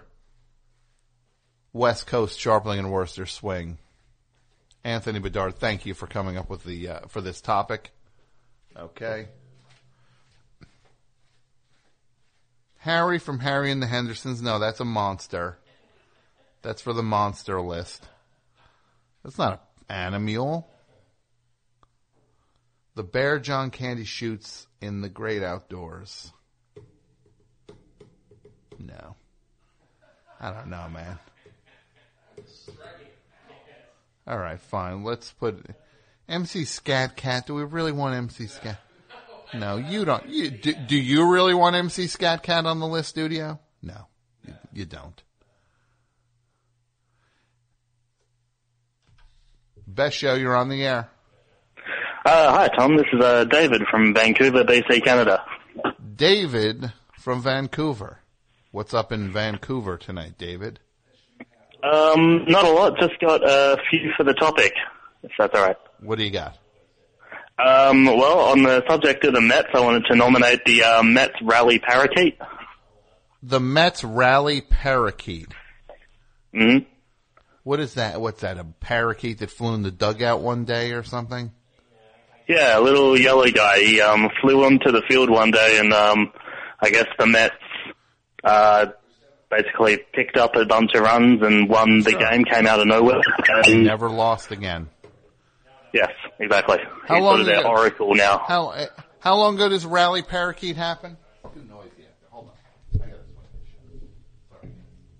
West Coast Sharpling and Worcester swing. Anthony Bedard, thank you for coming up with the uh, for this topic. Okay. Harry from Harry and the Hendersons. No, that's a monster. That's for the monster list. That's not an animal. The bear John Candy shoots in the great outdoors. No. I don't know, man. All right, fine. Let's put M C Scat Cat. Do we really want M C Scat? No, you don't. You, do, do you really want M C Scat Cat on the list, Studio? No, you, you don't. Best show, you're on the air. Uh, hi, Tom. This is uh, David from Vancouver, B C, Canada. David from Vancouver. What's up in Vancouver tonight, David? Um, not a lot. Just got a few for the topic, if that's all right. What do you got? Um, well, on the subject of the Mets, I wanted to nominate the uh, Mets Rally Parakeet. The Mets Rally Parakeet. Mm-hmm. What is that? What's that, a parakeet that flew in the dugout one day or something? Yeah, a little yellow guy. He um, flew onto the field one day, and um, I guess the Mets uh, basically picked up a bunch of runs and won the Sure. game, came out of nowhere. They And never lost again. yes, exactly. How He's long sort of their ago- oracle now. How uh, how long ago does Rally Parakeet happen? Too noisy. Hold on. I got this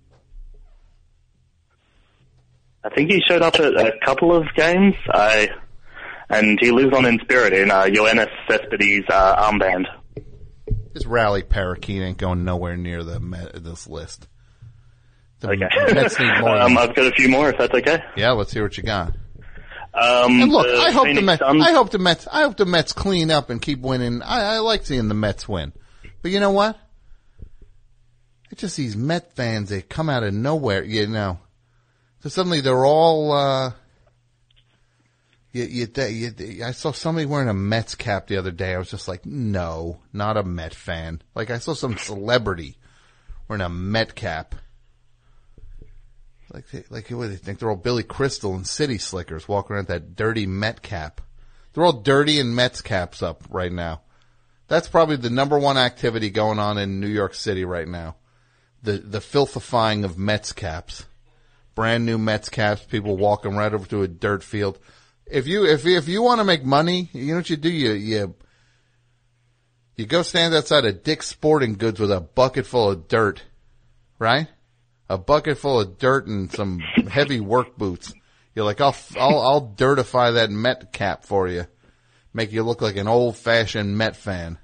I think he showed up at a couple of games, I, and he lives on in spirit in uh, Yoenis Cespedes' uh, armband. This Rally Parakeet ain't going nowhere near the Met, this list. The Okay. Mets need more. um, than- I've got a few more, if that's okay. yeah, let's hear what you got. Um, And look, the I hope Phoenix the Mets. Suns- I hope the Mets. I hope the Mets clean up and keep winning. I, I like seeing the Mets win, but you know what? It's just these Met fans. They come out of nowhere, you know. So suddenly they're all. Uh, you, you, you, I saw somebody wearing a Mets cap the other day. I was just like, no, not a Met fan. Like I saw some celebrity wearing a Met cap. Like, they, like what do they think? They're all Billy Crystal and City Slickers walking around with that dirty Met cap. They're all dirty and Mets caps up right now. That's probably the number one activity going on in New York City right now. The the filthifying of Mets caps. Brand new Mets caps, people walking right over to a dirt field. If you if if you want to make money, you know what you do? You you you go stand outside of Dick's Sporting Goods with a bucket full of dirt, right? A bucket full of dirt and some heavy work boots. You're like, I'll, I'll, I'll dirtify that Met cap for you. Make you look like an old fashioned Met fan.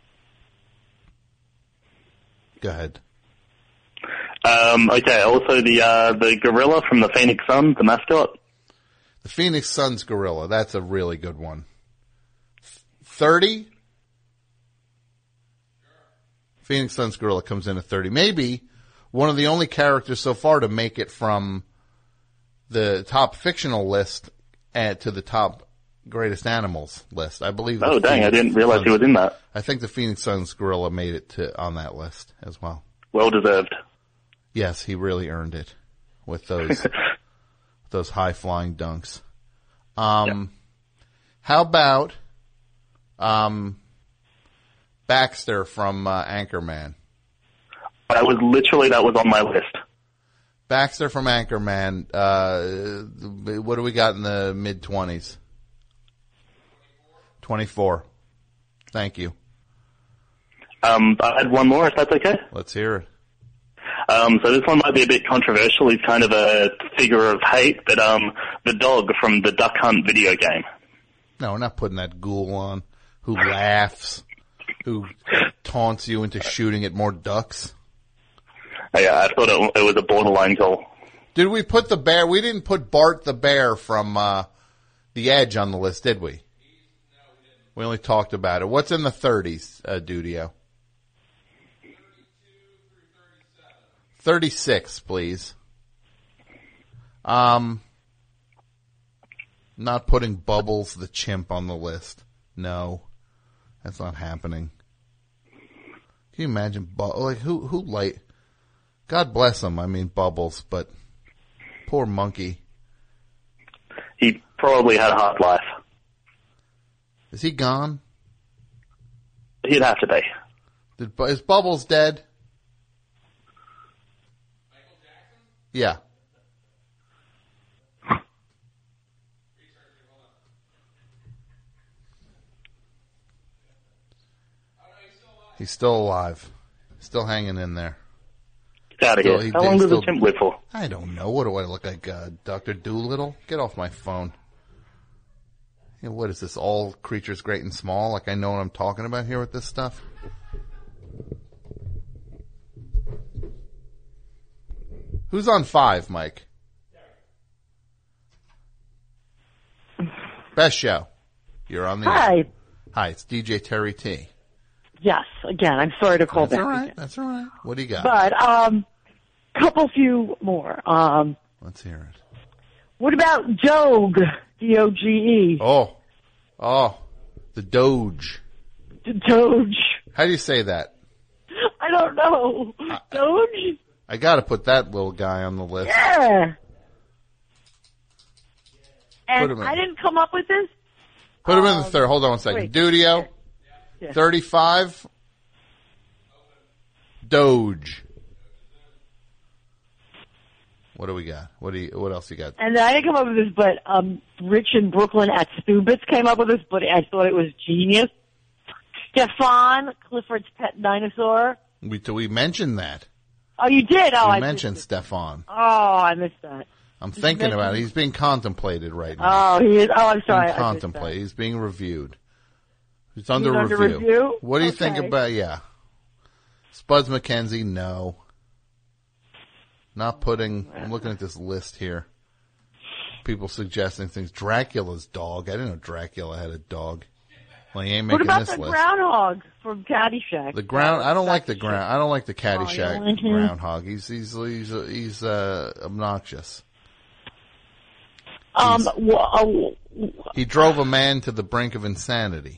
Go ahead. Um, okay, also the uh, the gorilla from the Phoenix Suns, the mascot. The Phoenix Suns gorilla. That's a really good one. thirty? Phoenix Suns gorilla comes in at thirty. Maybe one of the only characters so far to make it from the top fictional list uh, to the top greatest animals list. I believe. the Oh, dang, I Phoenix didn't realize Suns- he was in that. I think the Phoenix Suns gorilla made it to on that list as well. Well deserved. Yes, he really earned it with those those high flying dunks. Um, how about um Baxter from uh, Anchorman? That was literally, that was on my list. Baxter from Anchorman. Uh, what do we got in the mid twenties? Twenty-four. Thank you. Um, I had one more, if that's okay. Let's hear it. Um, so this one might be a bit controversial. He's kind of a figure of hate, but um, the dog from the Duck Hunt video game. No, we're not putting that ghoul on who laughs, who taunts you into shooting at more ducks. Yeah, I thought it, it was a borderline goal. Did we put the bear? We didn't put Bart the bear from uh, The Edge on the list, did we? We only talked about it. What's in the thirties, uh, Dudio? thirty-six, please. Um, Not putting Bubbles the chimp on the list. No, that's not happening. Can you imagine? Like who? Who light? God bless him. I mean Bubbles, but poor monkey. He probably had a hard life. Is he gone? He'd have to be. Did, is Bubbles dead? Yeah. He's still alive. Still hanging in there. Get out of Still- here. he How did- long does still- the chimp live for? I don't know. What do I look like? Uh, Doctor Doolittle? Get off my phone. You know, what is this? All creatures great and small? Like I know what I'm talking about here with this stuff? Who's on five, Mike? Best show. You're on the Hi. air. Hi, it's D J Terry T. Yes, again, I'm sorry to call That's back. all right. again. That's all right. What do you got? But, um, couple few more. Um, Let's hear it. what about Doge? D O G E. Oh. Oh. The Doge. Doge. How do you say that? I don't know. Doge? I gotta put that little guy on the list. Yeah. Put And him in. I didn't come up with this. Put him in the third. Hold on one second. wait. Dudio. Yeah. thirty-five. Doge. What do we got? What do you, what else you got? And I didn't come up with this, but um, Rich in Brooklyn at Stubitz came up with this, but I thought it was genius. Stefan, Clifford's pet dinosaur. We, we mentioned that. Oh, you did? Oh, we I mentioned missed it. Stefan. Oh, I missed that. I'm Did you thinking mention- about it. He's being contemplated right now. Oh, he is. Oh, I'm sorry. Being I missed contemplated. He's being reviewed. He's under, He's under review. review? What do you think Okay. about, yeah. Spuds McKenzie, no. Not putting, I'm looking at this list here. People suggesting things. Dracula's dog. I didn't know Dracula had a dog. Well, he ain't that. What making about this the list. groundhog from Caddyshack? The ground. I don't like the ground. I don't like the Oh, you Caddyshack don't like him? groundhog. He's he's he's he's uh, obnoxious. Um, He's- well, uh, He drove a man to the brink of insanity.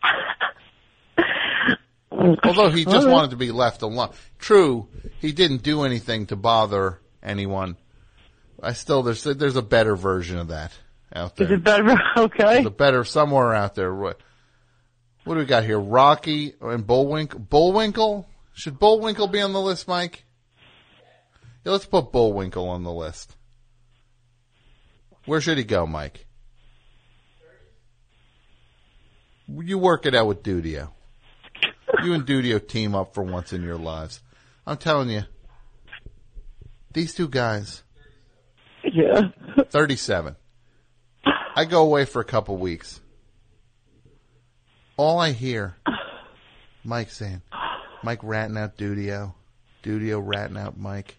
Although he just wanted to be left alone. True, he didn't do anything to bother anyone. I still there's there's a better version of that out there. is it better? Okay. There's a better somewhere out there. What, what do we got here? Rocky and Bullwinkle. Bullwinkle? Should Bullwinkle be on the list, Mike? Yeah, let's put Bullwinkle on the list. Where should he go, Mike? You work it out with Dudio. You and Dudio team up for once in your lives. I'm telling you, these two guys. Yeah. thirty-seven. I go away for a couple weeks. All I hear, Mike saying, Mike ratting out Dudio, Dudio ratting out Mike.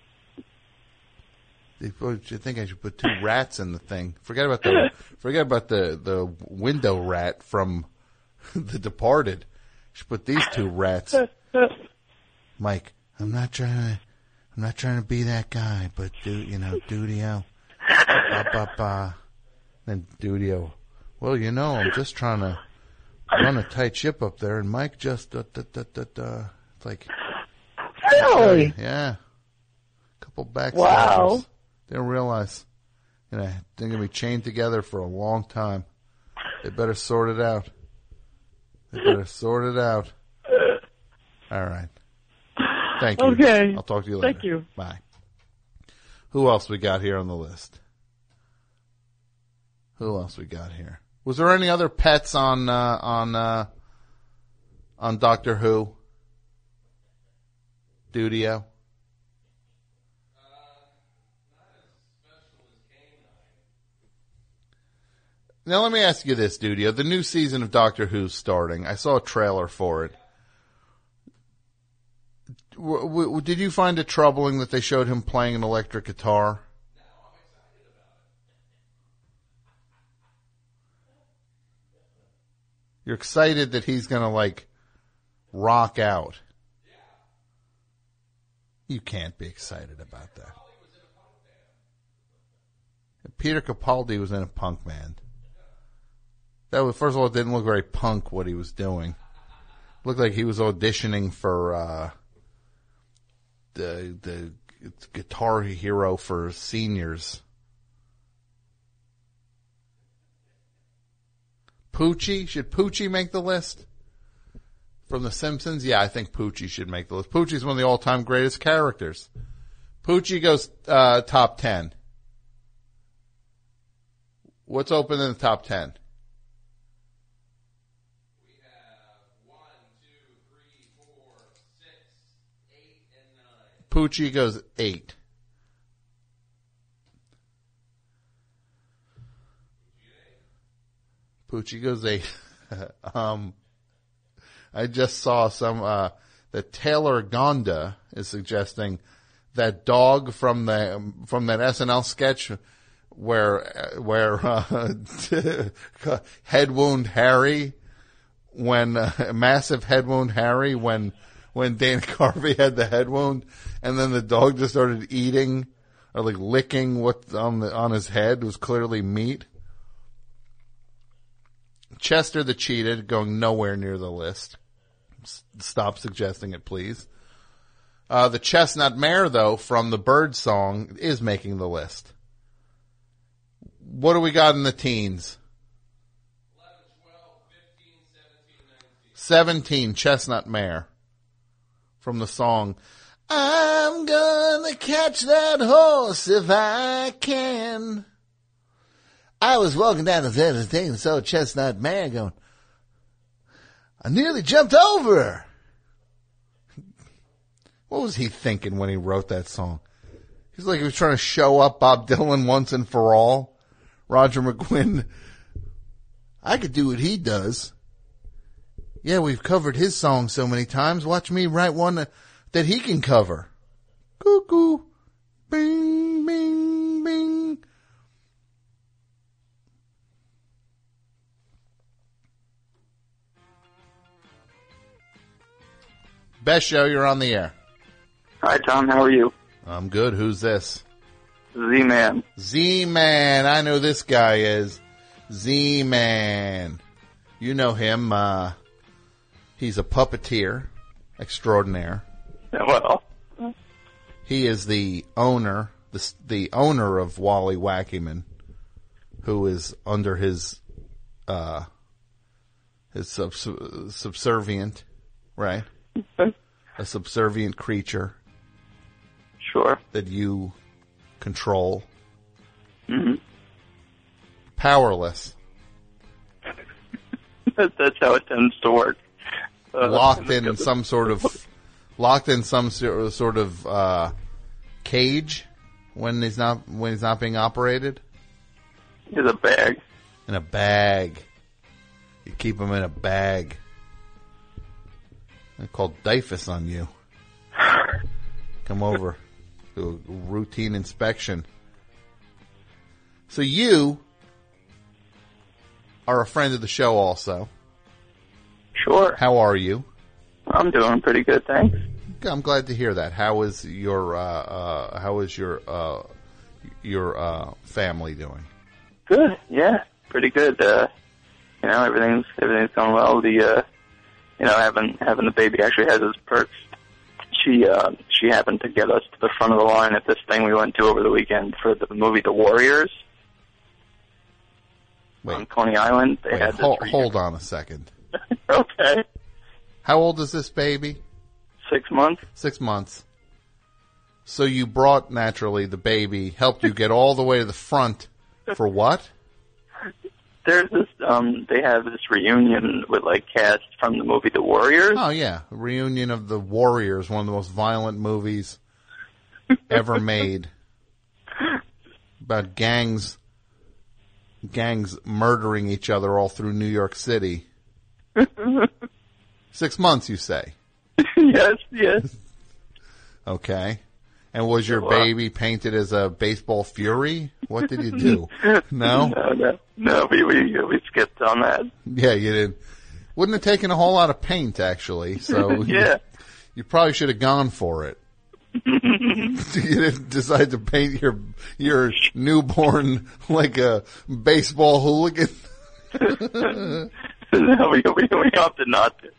They put- I think I should put two rats in the thing. Forget about the forget about the, the window rat from The Departed. Should put these two rats. Mike, I'm not trying to, I'm not trying to be that guy, but do you know Dudio? Ba, ba, ba. Then Dudio, well, you know, I'm just trying to run a tight ship up there, and Mike just da, da, da, da, da. It's like, Really? yeah, a couple backstabbers. Wow. Didn't realize, you know, they're gonna be chained together for a long time. They better sort it out. They better sort it out. All right. Thank you. Okay. I'll talk to you later. Thank you. Bye. Who else we got here on the list? Who else we got here? Was there any other pets on uh, on uh, on Doctor Who? Dudio. Now let me ask you this, Dudio. The new season of Doctor Who's starting. I saw a trailer for it. W- w- did you find it troubling that they showed him playing an electric guitar? You're excited that he's going to, like, rock out. You can't be excited about that. Peter Capaldi was in a punk band. That was, first of all, it didn't look very punk what he was doing. It looked like he was auditioning for uh, the the Guitar Hero for seniors. Poochie? Should Poochie make the list? From The Simpsons? Yeah, I think Poochie should make the list. Poochie's one of the all-time greatest characters. Poochie goes uh, top ten. What's open in the top ten? We have one, two, three, four, six, eight, and nine. Poochie goes eight. Poochie goes eight. um, I just saw some, uh, that Taylor Gonda is suggesting that dog from the, from that S N L sketch where, where, uh, head wound Harry, when, uh, massive head wound Harry, when, when Dana Carvey had the head wound, and then the dog just started eating, or like licking what on the, on his head was clearly meat. Chester the Cheetah going nowhere near the list. S- stop suggesting it, please. Uh, the Chestnut Mare, though, from the Bird song, is making the list. What do we got in the teens? eleven, twelve, fifteen, seventeen, nineteen. seventeen, Chestnut Mare. From the song, I'm gonna catch that horse if I can. I was walking down the stairs and saw a Chestnut Mare going, I nearly jumped over her. What was he thinking when he wrote that song? He's like he was trying to show up Bob Dylan once and for all. Roger McGuinn, I could do what he does. Yeah, we've covered his song so many times. Watch me write one that, that he can cover. Cuckoo. Bing, bing, bing. Best show, you're on the air. Hi, Tom. How are you? I'm good. Who's this? Z-Man. Z-Man. I know this guy is. Z-Man. You know him. Uh, he's a puppeteer extraordinaire. Well. He is the owner, the, the owner of Wally Wackyman, who is under his, uh, his subs- subservient, right? A subservient creature. Sure. That you control. Mm-hmm. Powerless. That's how it tends to work. Uh, locked in some sort of, locked in some sort of uh, cage when he's not when he's not being operated. In a bag. In a bag. You keep him in a bag. I called Dyfus on you. Come over. Do a routine inspection. So you are a friend of the show also. Sure. How are you? I'm doing pretty good, thanks. I'm glad to hear that. How is your uh, uh, how is your uh, your uh, family doing? Good, yeah, pretty good. Uh, you know, everything's everything's going well. The uh, you know, having having the baby actually has its perks. She uh, she happened to get us to the front of the line at this thing we went to over the weekend for the movie The Warriors. Wait. On Coney Island. They Wait, had this hold, re- hold on a second. Okay. How old is this baby? Six months. Six months. So you brought, naturally, the baby, helped you get all the way to the front for what? There's this, um, they have this reunion with, like, cast from the movie The Warriors. Oh, yeah. A reunion of The Warriors, one of the most violent movies ever made. About gangs, gangs murdering each other all through New York City. Six months, you say? Yes, yes. Okay. And was your Well, baby painted as a baseball fury? What did you do? No? No, no, no we, we, we skipped on that. Yeah, you did. Wouldn't have taken a whole lot of paint, actually. So Yeah. you, you probably should have gone for it. You didn't decide to paint your your newborn like a baseball hooligan? No, we, we, we opted not to.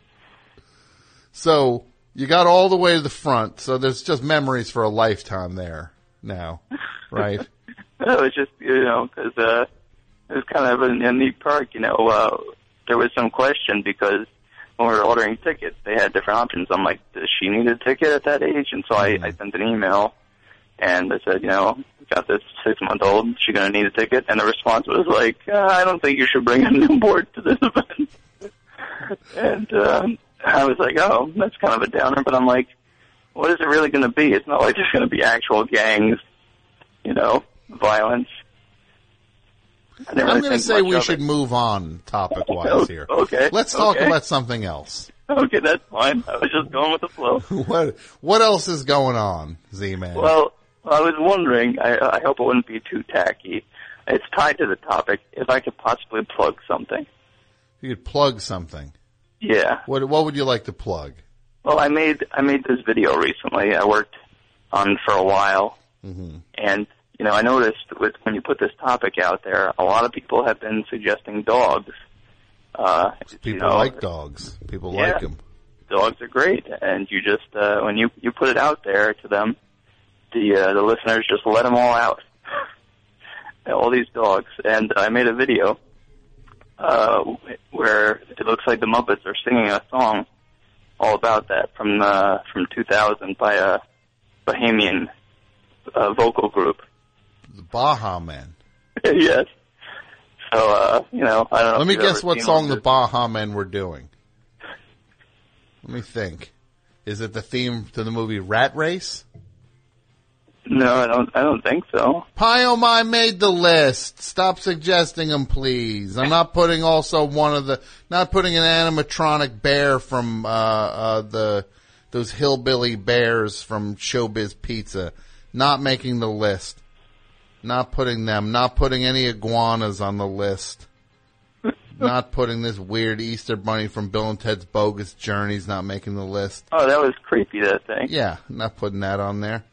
So you got all the way to the front, so there's just memories for a lifetime there now, right? No, it was just, you know, because uh, it was kind of a, a neat perk, you know. Uh, there was some question because when we were ordering tickets, they had different options. I'm like, does she need a ticket at that age? And so I, I sent an email, and I said, you know, we got this six-month-old. Is she going to need a ticket? And the response was like, uh, I don't think you should bring a newborn to this event. And um, I was like, oh, that's kind of a downer. But I'm like, what is it really going to be? It's not like there's going to be actual gangs, you know, violence. I'm going to say we should move on topic-wise here. Okay. Let's talk okay. about something else. Okay, that's fine. I was just going with the flow. What What else is going on, Z-Man? Well, I was wondering, I, I hope it wouldn't be too tacky. It's tied to the topic. If I could possibly plug something. You could plug something. Yeah. What What would you like to plug? Well, I made I made this video recently. I worked on for a while, mm-hmm. and you know, I noticed with when you put this topic out there, a lot of people have been suggesting dogs. Uh, people you know, like dogs. People yeah, like them. Dogs are great, and you just uh, when you you put it out there to them, the uh, the listeners just let them all out. All these dogs, and I made a video uh, where it looks like the Muppets are singing a song all about that from uh, from two thousand by a Bahamian uh, vocal group. The Baha Men. Yes. So, uh, you know, I don't know. Let me guess what song the this. Baha Men were doing. Let me think. Is it the theme to the movie Rat Race? No, I don't. I don't think so. Pyomai made the list. Stop suggesting them, please. I'm not putting also one of the. Not putting an animatronic bear from uh, uh, the those hillbilly bears from Showbiz Pizza. Not making the list. Not putting them. Not putting any iguanas on the list. Not putting this weird Easter bunny from Bill and Ted's Bogus Journeys. Not making the list. Oh, that was creepy, that thing. Yeah, not putting that on there.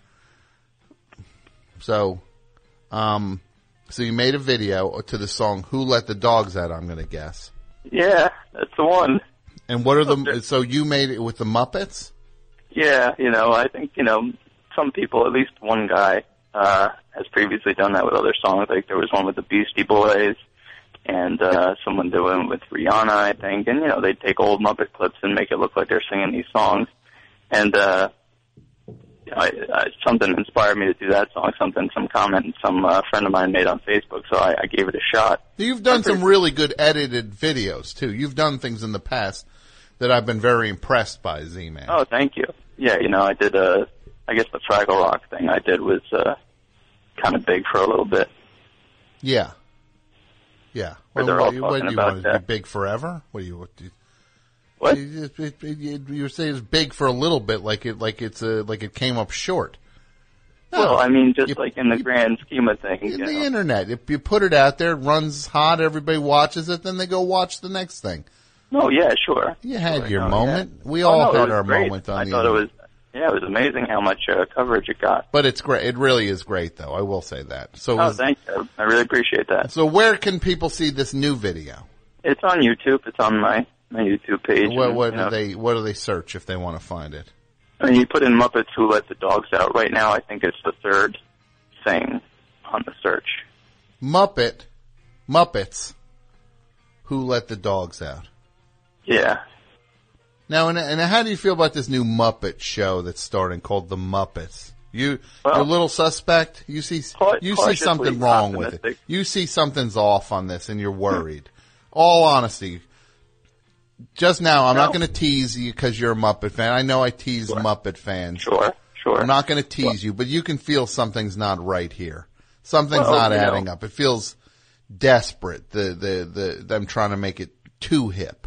So, um, so you made a video to the song "Who Let the Dogs Out?" I'm going to guess. Yeah, that's the one. And what are the? So you made it with the Muppets? Yeah, you know, I think you know some people, at least one guy, uh, has previously done that with other songs. Like there was one with the Beastie Boys, and uh, someone doing it with Rihanna, I think. And you know, they take old Muppet clips and make it look like they're singing these songs. And uh, I, I, something inspired me to do that song. Something, some comment some uh, friend of mine made on Facebook, so I, I gave it a shot. You've done some really good edited videos too. You've done things in the past that I've been very impressed by, Z-Man. Oh, thank you. Yeah, you know, I did a. I guess the Fraggle Rock thing I did was uh, kind of big for a little bit. Yeah. Yeah. Where Well, they're what, all do you- what talking do you about want it to that. be big forever? What do you? What? Do you, What? You, it, it, it, you were saying it's big for a little bit, like it, like it's a, like it came up short. No, Well, I mean, just you- like in the grand scheme of things, in you the know. internet, if you put it out there, it runs hot, everybody watches it, then they go watch the next thing. No, yeah, sure. You had Sure, your no, moment. yeah. We Oh, all no, it had was our great. moment on I the thought it internet. was, yeah, it was amazing how much uh, coverage it got. But it's great. It really is great, though. I will say that. So, Oh, is- thank you. I really appreciate that. so where can people see this new video? It's on YouTube. It's on my, my YouTube page. What, and, what you do know, they? What do they search if they want to find it? I mean, you put in Muppets Who Let the Dogs Out. Right now, I think it's the third thing on the search. Muppet, Muppets, Who Let the Dogs Out? Yeah. Now, and, and how do you feel about this new Muppet show that's starting called The Muppets? You, Well, you're a little suspect. You see, cau- you see cautiously something wrong with it. optimistic. You see something's off on this, and you're worried. All honesty, just now, I'm not No. going to tease you because you're a Muppet fan. I know I tease Muppet fans. Sure, sure. I'm not going to tease you, but you can feel something's not right here. Something's Well, not you adding know. up. It feels desperate. The the the them trying to make it too hip.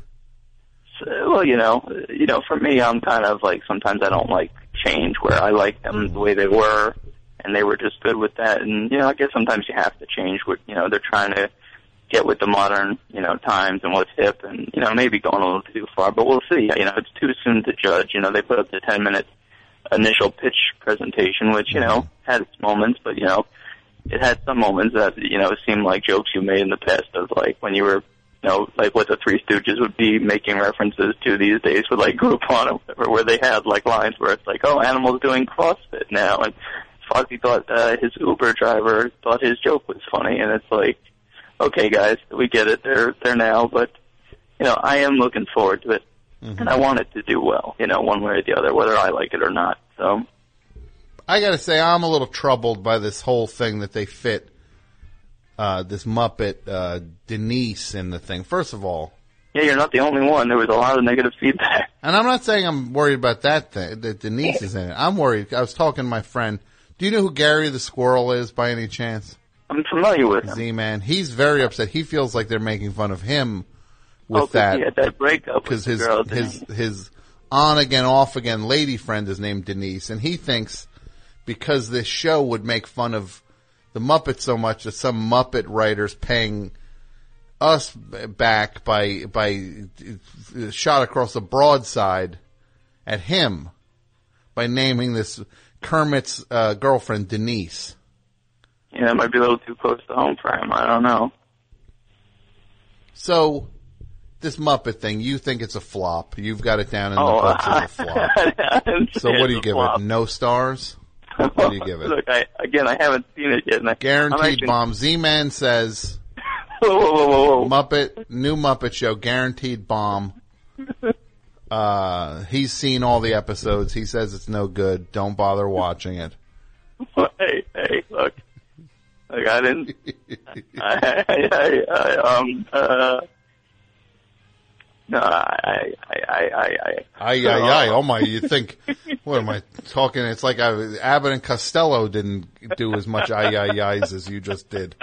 Well, you know, you know, for me, I'm kind of like sometimes I don't like change where I like them the way they were, and they were just good with that. And you know, I guess sometimes you have to change what you know they're trying to get with the modern you know times and what's hip, and you know maybe going a little too far, but we'll see. You know, it's too soon to judge. You know, they put up the ten minute initial pitch presentation, which, you know, had its moments, but, you know, it had some moments that, you know, seemed like jokes you made in the past of, like, when you were, you know, like what the Three Stooges would be making references to these days with, like, Groupon or whatever, where they had, like, lines where it's like, oh, Animal's doing CrossFit now, and Fozzie thought uh, his Uber driver thought his joke was funny, and it's like, okay, guys, we get it, they're, they're now, but, you know, I am looking forward to it. Mm-hmm. And I want it to do well, you know, one way or the other, whether I like it or not. So, I got to say, I'm a little troubled by this whole thing that they fit uh, this Muppet uh, Denise in the thing. First of all, yeah, you're not the only one. There was a lot of negative feedback. And I'm not saying I'm worried about that thing, that Denise is in it. I'm worried. I was talking to my friend. Do you know who Gary the Squirrel is, by any chance? I'm familiar with him. Z-Man. He's very upset. He feels like they're making fun of him. With oh, that, he had that breakup because with his the girl, his he? his on again off again lady friend is named Denise, and he thinks because this show would make fun of the Muppets so much that some Muppet writers paying us back by by shot across the broadside at him by naming this Kermit's uh, girlfriend Denise. Yeah, it might be a little too close to home for him. I don't know. So. This Muppet thing, you think it's a flop. You've got it down in the oh, books as a flop. So what do you give flop. it? No stars? What do you give it? Look, I, again, I haven't seen it yet. And I, Guaranteed actually... bomb. Z-Man says, whoa, whoa, whoa, whoa. Muppet, new Muppet show, guaranteed bomb. Uh, he's seen all the episodes. He says it's no good. Don't bother watching it. Hey, hey, look. Look, I didn't... I, I, I, I, um, uh... No, I, I, I, I, I. Aye, aye, aye. Oh my, you think, what am I talking? It's like I, Abbott and Costello didn't do as much aye, aye, ayes as you just did.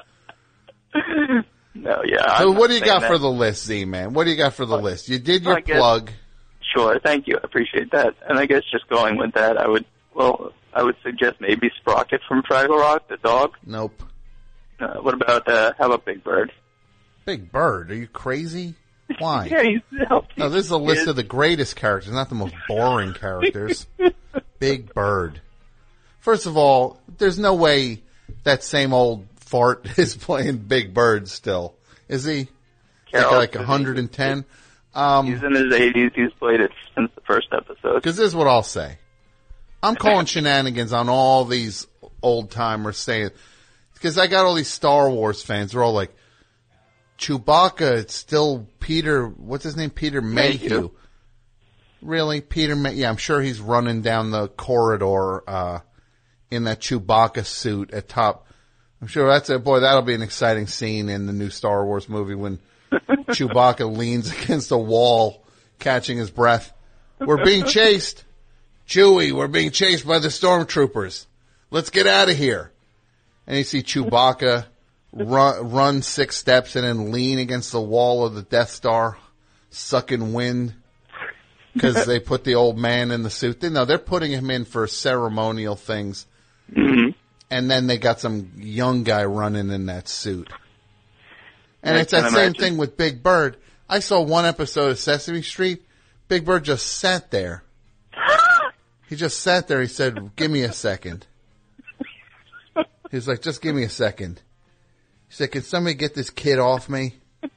No, yeah. So I'm what do you got that. for the list, Z-Man? What do you got for the list? You did your guess, plug. Sure, thank you. I appreciate that. And I guess just going with that, I would, well, I would suggest maybe Sprocket from Fraggle Rock, the dog. Nope. Uh, what about, uh, how about Big Bird? Big Bird? Are you crazy? Why? Yeah, he's no, this is a list of the greatest characters, not the most boring characters. Big Bird. First of all, there's no way that same old fart is playing Big Bird still. Is he? Carol, like, like one hundred ten? Um, he's in his eighties. He's played it since the first episode. Because this is what I'll say. I'm calling shenanigans on all these old-timers saying... Because I got all these Star Wars fans. They're all like, Chewbacca, it's still Peter, what's his name? Peter Mayhew. Mayhew. Really? Peter Mayhew? Yeah, I'm sure he's running down the corridor, uh, in that Chewbacca suit at top. I'm sure that's a, boy, that'll be an exciting scene in the new Star Wars movie when Chewbacca leans against a wall, catching his breath. We're being chased. Chewie, we're being chased by the stormtroopers. Let's get out of here. And you see Chewbacca Run, run six steps and then lean against the wall of the Death Star, sucking wind, because they put the old man in the suit. They, no, they're putting him in for ceremonial things, mm-hmm. and then they got some young guy running in that suit. And I it's that imagine. same thing with Big Bird. I saw one episode of Sesame Street. Big Bird just sat there. He just sat there. He said, "Give me a second." He's like, "Just give me a second." He said, "Can somebody get this kid off me?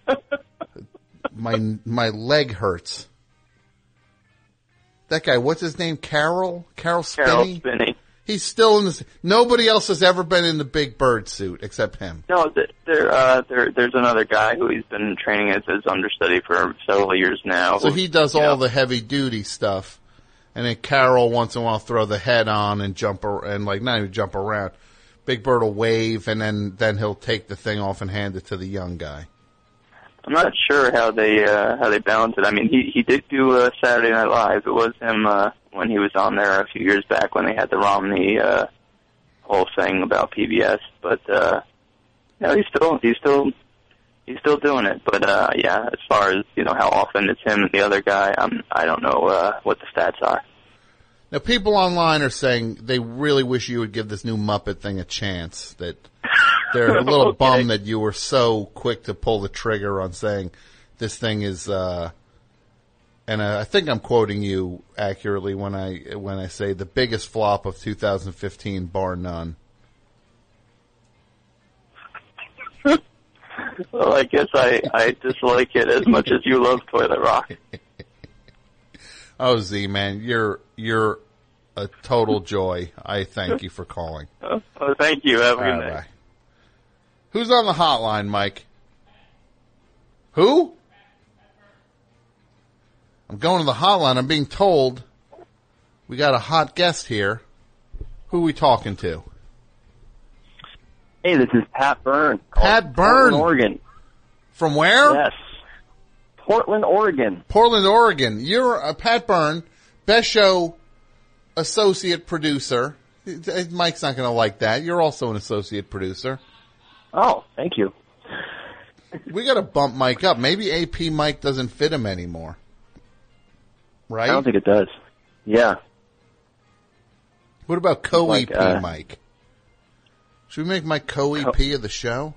My my leg hurts." That guy, what's his name? Carol? Carol Spinney? Carol Spinney. He's still in this. Nobody else has ever been in the Big Bird suit except him. No, there, uh, there, there's another guy who he's been training as his understudy for several years now. So he does all know. the heavy duty stuff, and then Carol once in a while throw the head on and jump ar- and like not even jump around. Big Bird will wave, and then, then he'll take the thing off and hand it to the young guy. I'm not sure how they uh, how they balance it. I mean, he he did do uh, Saturday Night Live. It was him uh, when he was on there a few years back when they had the Romney uh, whole thing about P B S. But uh, no, he's still he's still he's still doing it. But uh, yeah, as far as you know, how often it's him and the other guy, I'm I don't know uh, what the stats are. Now, people online are saying they really wish you would give this new Muppet thing a chance. That they're a little okay. bummed that you were so quick to pull the trigger on saying this thing is uh, And uh, I think I'm quoting you accurately when I when I say the biggest flop of two thousand fifteen, bar none. Well, I guess I, I dislike it as much as you love Toilet Rock. Oh, Z, man, you're you're a total joy. I thank you for calling. Oh, oh thank you. Have a good All night. right. Who's on the hotline, Mike? Who? I'm going to the hotline. I'm being told we got a hot guest here. Who are we talking to? Hey, this is Pat Byrne. Pat Byrne. Portland, Oregon. From where? Yes. Portland, Oregon. Portland, Oregon. You're a Pat Byrne, Best Show associate producer. Mike's not going to like that. You're also an associate producer. Oh, thank you. We got to bump Mike up. Maybe A P Mike doesn't fit him anymore. Right? I don't think it does. Yeah. What about co-E P Like, uh, Mike? Should we make Mike co-E P of the show?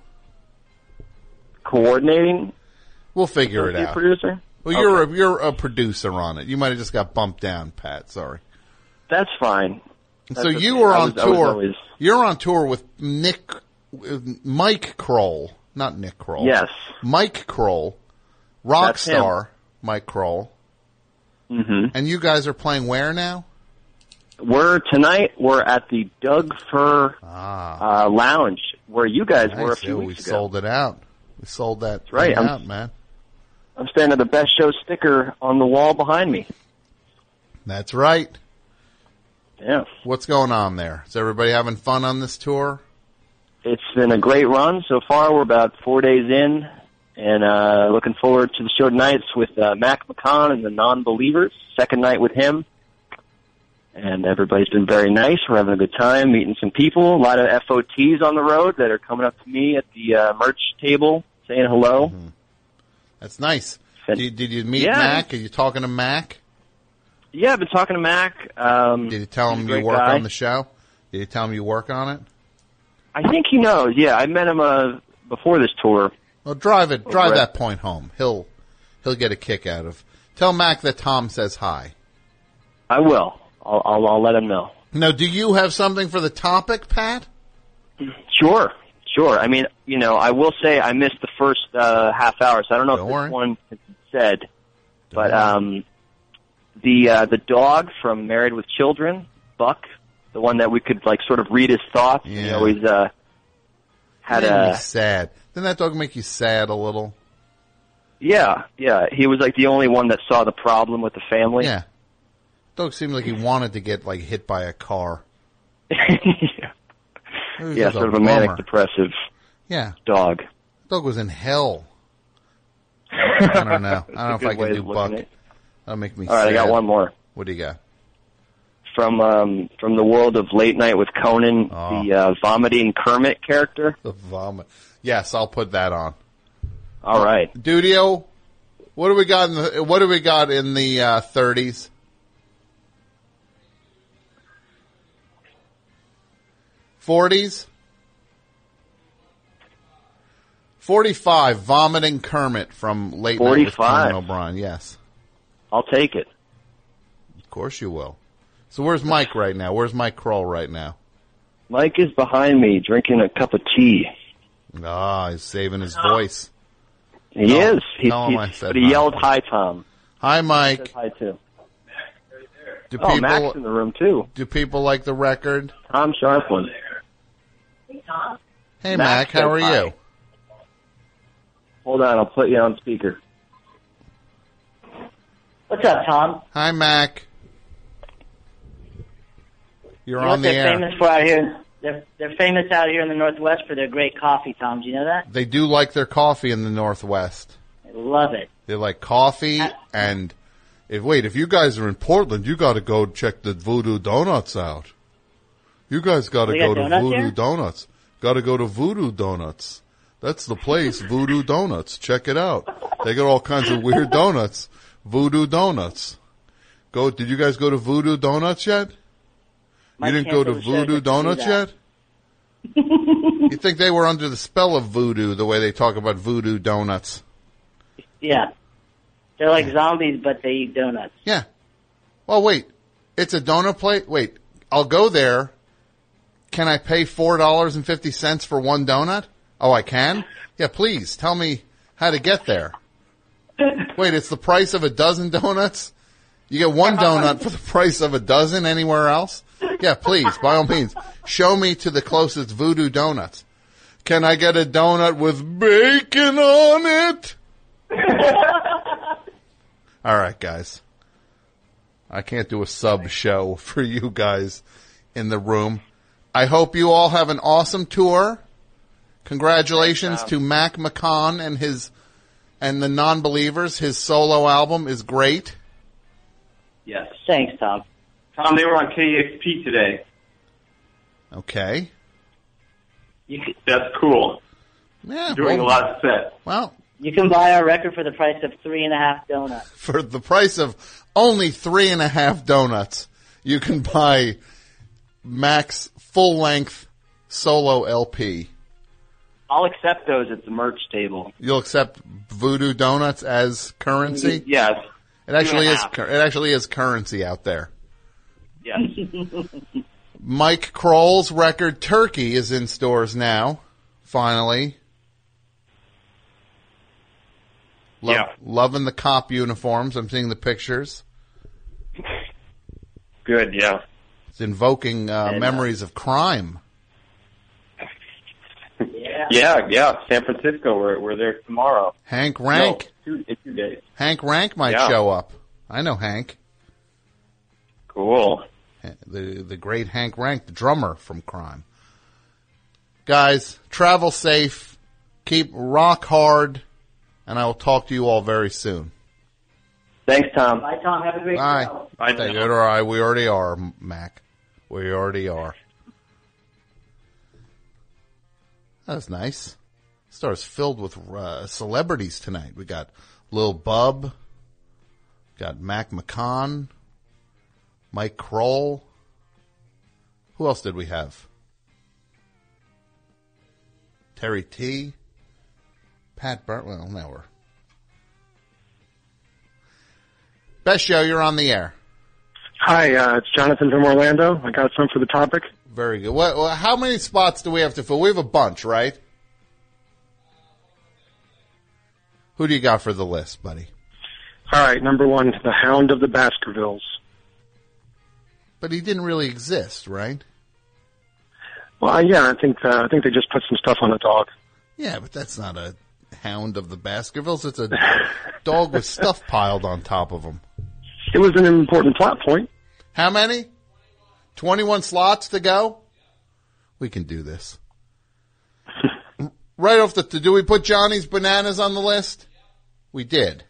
Coordinating? We'll figure it Associate out. Producer? Well, you're a, you're a producer on it. You might have just got bumped down, Pat. Sorry. That's fine. So That's you okay. were I on was- I was tour. always- You're on tour with Nick, with Mike Kroll, not Nick Kroll. Yes. Mike Kroll, That's him. Rockstar Mike Kroll. Mm-hmm. And you guys are playing where now? We're tonight. We're at the Doug Fur uh, Lounge, where you guys were a Nice. few Yeah, weeks we ago. sold it out. We sold that That's right. thing I'm- out, man. I'm standing at the Best Show sticker on the wall behind me. That's right. Yeah. What's going on there? Is everybody having fun on this tour? It's been a great run so far. We're about four days in, and uh, looking forward to the show tonight. It's with uh, Mac McCon and the Non-Believers. Second night with him. And everybody's been very nice. We're having a good time, meeting some people. A lot of F O Ts on the road that are coming up to me at the uh, merch table, saying hello. Mm-hmm. That's nice. Did you, did you meet Yeah. Mac? Are you talking to Mac? Yeah, I've been talking to Mac. Um, Did you tell he's a him you great work guy. on the show? Did you tell him you work on it? I think he knows. Yeah, I met him uh, before this tour. Well, drive it. Drive Over that at- point home. He'll he'll get a kick out of. Tell Mac that Tom says hi. I will. I'll, I'll, I'll let him know. Now, do you have something for the topic, Pat? Sure, sure. I mean, you know, I will say I missed the first uh, half hour, so I don't know Don't if worry. this one has been said, but um, the uh, the dog from Married with Children, Buck, the one that we could like sort of read his thoughts. He Yeah. always uh, had Made me a sad. Didn't that dog make you sad a little? yeah, yeah. He was like the only one that saw the problem with the family. Yeah. Dog seemed like he wanted to get like hit by a car. It was Yeah, just sort of a manic bummer. depressive Yeah. dog. Dog was in hell. I don't know. I don't know if Good I way can of do looking Buck. at it. That'll make me All right, sad. I got one more. What do you got? From um, from the world of Late Night with Conan, Oh. the uh, vomiting Kermit character. The vomit. Yes, I'll put that on. All right. Dudio, what do we got in the what do we got in the uh, thirties? Forties? Forty-five. Vomiting Kermit from Late Night with forty-five. Conan O'Brien. Yes, I'll take it. of course you will. So where's Mike right now? Where's Mike Kroll right now? Mike is behind me drinking a cup of tea. Ah, he's saving his voice. He Tell- is. He, tell him he, I said but he hi. yelled hi, Tom. Hi, He Mike. said hi, too. Do Oh, people Mac's in the room, too. do people like the record? Tom Sharpland. Hey, Mac Mac, how said are hi. you? Hold on, I'll put you on speaker. What's up, Tom? Hi, Mac. You're you know on what the they're air. famous for out here? They're they're famous out here in the Northwest for their great coffee, Tom. Do you know that? They do like their coffee in the Northwest. I love it. They like coffee and if wait, if you guys are in Portland, you got to go check the Voodoo Donuts out. You guys got to They go got to donuts Voodoo here? Donuts. Got to go to Voodoo Donuts. That's the place, Voodoo Donuts. Check it out. They got all kinds of weird donuts. Voodoo Donuts. Go. Did you guys go to Voodoo Donuts yet? Might You didn't go to cancel the show Voodoo just to do Donuts that. yet? You think they were under the spell of voodoo the way they talk about Voodoo Donuts? Yeah. They're like zombies, but they eat donuts. Yeah. Well, wait. It's a donut plate? Wait. I'll go there. Can I pay four dollars and fifty cents for one donut? Oh, I can? Yeah, please. Tell me how to get there. Wait, it's the price of a dozen donuts? You get one donut for the price of a dozen anywhere else? Yeah, please, by all means. Show me to the closest Voodoo Donuts. Can I get a donut with bacon on it? All right, guys. I can't do a sub show for you guys in the room. I hope you all have an awesome tour. Congratulations to Mac McCon and his and the Non-Believers. His solo album is great. Yes. Thanks, Tom. Tom, they were on K E X P today. Okay. You can, That's cool. Yeah, Doing well, a lot of sets. Well, you can buy our record for the price of three and a half donuts. for the price of only three and a half donuts, you can buy Mac's full-length solo L P. I'll accept those at the merch table. You'll accept Voodoo Donuts as currency? Yes. It actually Two and a is. half. cur- It actually is currency out there. Yes. Mike Kroll's record Turkey is in stores now. Finally. Lo- Yeah. Loving the cop uniforms. I'm seeing the pictures. Good, yeah. It's invoking uh, And, uh, memories of crime. Yeah. Yeah, yeah. San Francisco, we're, we're there tomorrow. Hank Rank. No, two, in two days. Hank Rank might Yeah. show up. I know Hank. Cool. The the great Hank Rank, the drummer from Crime. Guys, travel safe. Keep rock hard. And I will talk to you all very soon. Thanks, Tom. Bye, Tom. Have a great Bye. show. Bye, Take Tom. it, all right. We already are, Mac. We already are. That was nice. Star's filled with uh, celebrities tonight. We got Lil Bub, got Mac McCon, Mike Kroll. Who else did we have? Terry T. Pat Burt. Well, now we're. Best show, you're on the air. Hi, uh, it's Jonathan from Orlando. I got some for the topic. Very good. What, what, how many spots do we have to fill? We have a bunch, right? Who do you got for the list, buddy? All right, number one, the Hound of the Baskervilles. But he didn't really exist, right? Well, uh, yeah, I think uh, I think they just put some stuff on a dog. Yeah, but that's not a Hound of the Baskervilles. It's a dog with stuff piled on top of him. It was an important plot point. How many? twenty-one slots to go? We can do this. Right off the, do we put Johnny's Bananas on the list? We did.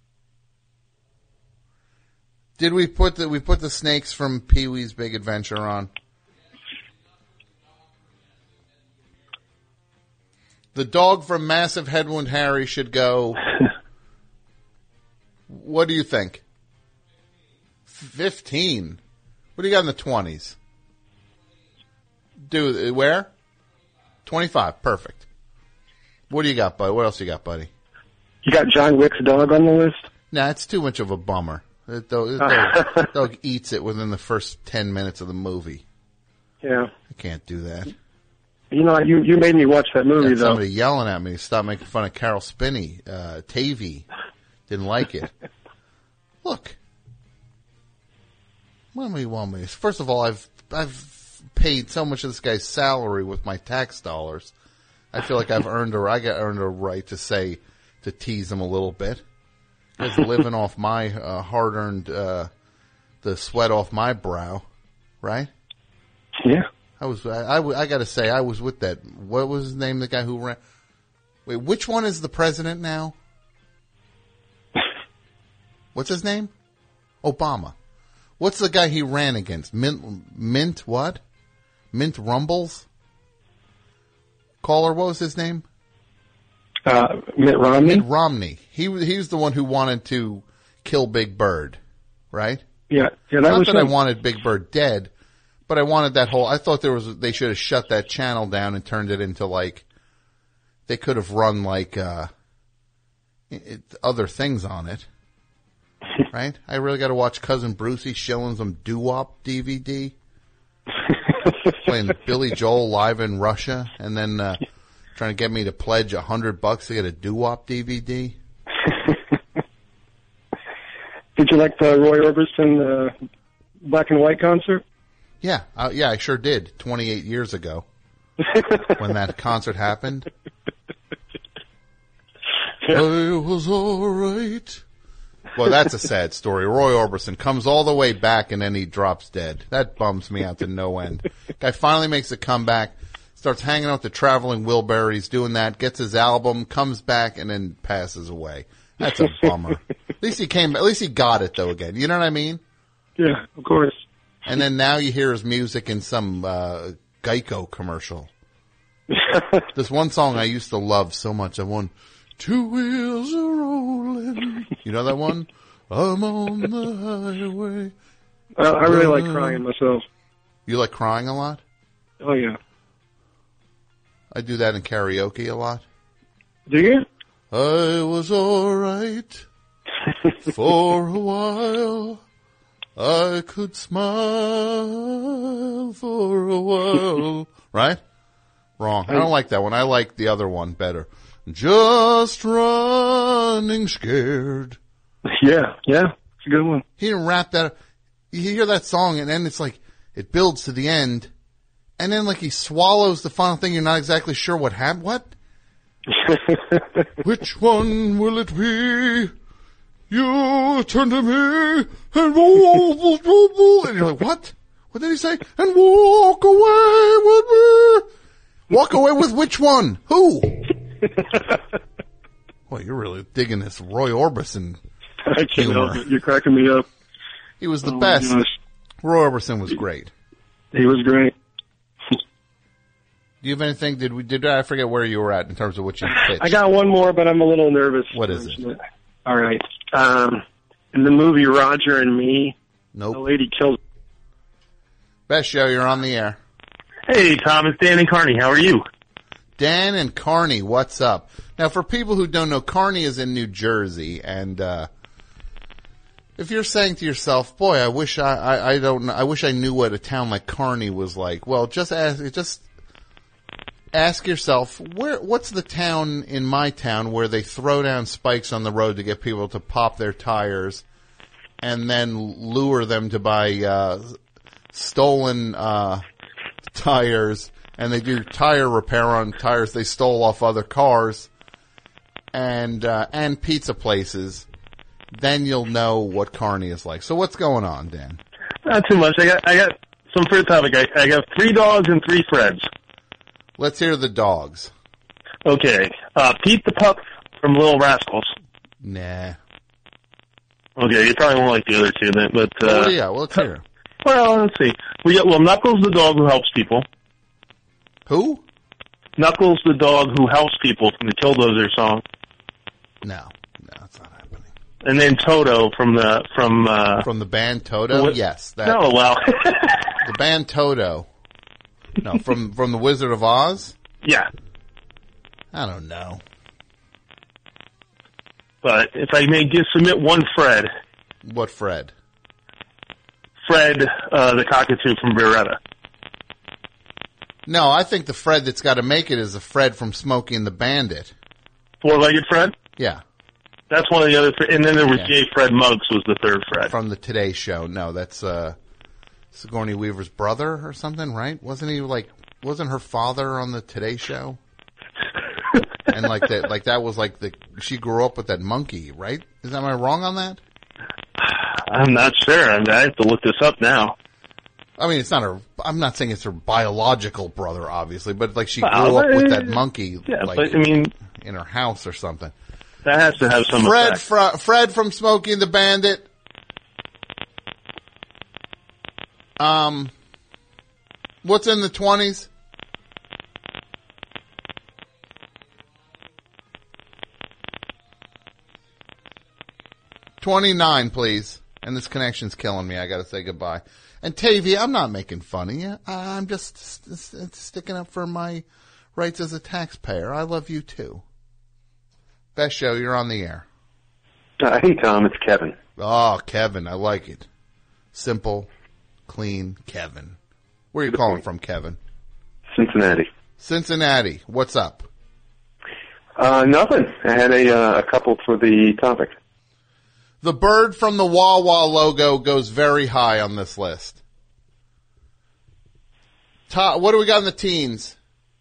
Did we put the, we put the snakes from Pee-wee's Big Adventure on? The dog from Massive Headwound Harry should go. What do you think? Fifteen. What do you got in the twenties? Do where? Twenty-five. Perfect. What do you got, buddy? What else you got, buddy? You got John Wick's dog on the list? Nah, it's too much of a bummer. That dog, that dog, dog eats it within the first ten minutes of the movie. Yeah. I can't do that. You know, you you made me watch that movie, Got though. somebody yelling at me. Stop making fun of Carol Spinney. Uh, Tavy didn't like it. Look. What do you want me? First of all, I've I've paid so much of this guy's salary with my tax dollars. I feel like I've earned a I got earned a right to say to tease him a little bit. He's living off my uh, hard earned uh, the sweat off my brow, right? Yeah. I was. I, I, I got to say, I was with that. What was his name? The guy who ran. Wait, which one is the president now? What's his name? Obama. What's the guy he ran against? Mint, Mint what? Mint Rumbles? Caller, what was his name? Uh, Mitt Romney? Mitt Romney. He, he was the one who wanted to kill Big Bird, right? Yeah. Yeah, that Not was that I him. wanted Big Bird dead, but I wanted that whole, I thought there was, they should have shut that channel down and turned it into like, they could have run like, uh, it, other things on it. right? I really got to watch Cousin Brucey showing some doo-wop D V D. Playing Billy Joel live in Russia, and then uh, trying to get me to pledge a hundred bucks to get a doo-wop D V D. Did you like the Roy Orbison uh, black and white concert? Yeah, uh, yeah, I sure did. Twenty-eight years ago, when that concert happened. I was all right. Well, that's a sad story. Roy Orbison comes all the way back and then he drops dead. That bums me out to no end. Guy finally makes a comeback, starts hanging out with the Traveling Wilburys, doing that, gets his album, comes back, and then passes away. That's a bummer. At least he came. At least he got it though again. You know what I mean? Yeah, of course. And then now you hear his music in some uh, Geico commercial. This one song I used to love so much. I won. Two wheels are rolling. You know that one? I'm on the highway. I, I really like crying myself. You like crying a lot? Oh, yeah. I do that in karaoke a lot. Do you? I was all right for a while. I could smile for a while. Right? Wrong. I don't like that one. I like the other one better. Just running scared. Yeah, yeah. It's a good one. He didn't rap that. You hear that song and then it's like, it builds to the end. And then like he swallows the final thing. You're not exactly sure what happened. What? Which one will it be? You turn to me and whoa, whoa, whoa, whoa. And you're like, what? What did he say? And walk away with me. Walk away with which one? Who? Well, you're really digging this Roy Orbison I can't humor. help it. You're cracking me up. He was the Oh, best. gosh. Roy Orbison was great. He was great. Do you have anything? Did we? Did I forget where you were at in terms of what you pitched? I got one more, but I'm a little nervous. What is it? All right. Um, in the movie Roger and Me, nope. the lady kills. Best show. You're on the air. Hey, Tom, it's Dan and Carney. How are you? Dan and Kearney, what's up? Now, for people who don't know, Kearney is in New Jersey, and uh if you're saying to yourself, "Boy, I wish I, I, I don't, I wish I knew what a town like Kearney was like," well, just ask, just ask yourself, where, what's the town in my town where they throw down spikes on the road to get people to pop their tires, and then lure them to buy uh stolen uh tires. And they do tire repair on tires they stole off other cars, and uh, and pizza places. Then you'll know what Kearney is like. So what's going on, Dan? Not too much. I got I got some for the topic. I, I got three dogs and three Freds. Let's hear the dogs. Okay. Uh, Pete the Pup from Little Rascals. Nah. Okay, you probably won't like the other two then, but... Uh, oh, yeah, well, let's hear. Well, let's see. We got, well, Knuckles the dog who helps people. Who? Knuckles the dog who helps people from the Killdozer song. No. No, it's not happening. And then Toto from the... From uh, from the band Toto? What? Yes. That, no, well... the band Toto. No, from, from the Wizard of Oz? Yeah. I don't know. But if I may give, submit one Fred. What Fred? Fred, uh, the cockatoo from Beretta. No, I think the Fred that's got to make it is the Fred from Smokey and the Bandit. Four-legged Fred? Yeah. That's one of the other, and then there was Yeah. J. Fred Muggs was the third Fred. From the Today Show. No, that's uh, Sigourney Weaver's brother or something, right? Wasn't he like, wasn't her father on the Today Show? And like that, like that was like the, she grew up with that monkey, right? Is am I wrong on that? I'm not sure. I, mean, I have to look this up now. I mean, it's not her, I'm not saying it's her biological brother, obviously, but like she grew Well, up with uh, that monkey, yeah, like, but, I mean, in her house or something. That has to have some Fred, effect. Fr- Fred from Smokey and the Bandit. Um, what's in the twenties? twenty-nine, please. And this connection's killing me. I gotta say goodbye. And Tavia, I'm not making fun of you. I'm just st- st- sticking up for my rights as a taxpayer. I love you too. Best show, you're on the air. Uh, hey, Tom, it's Kevin. Oh, Kevin, I like it. Simple, clean Kevin. Where are you calling from, Kevin? Cincinnati. Cincinnati. What's up? Uh, nothing. I had a, uh, a couple for the topic. The bird from the Wawa logo goes very high on this list. Ta- what do we got in the teens?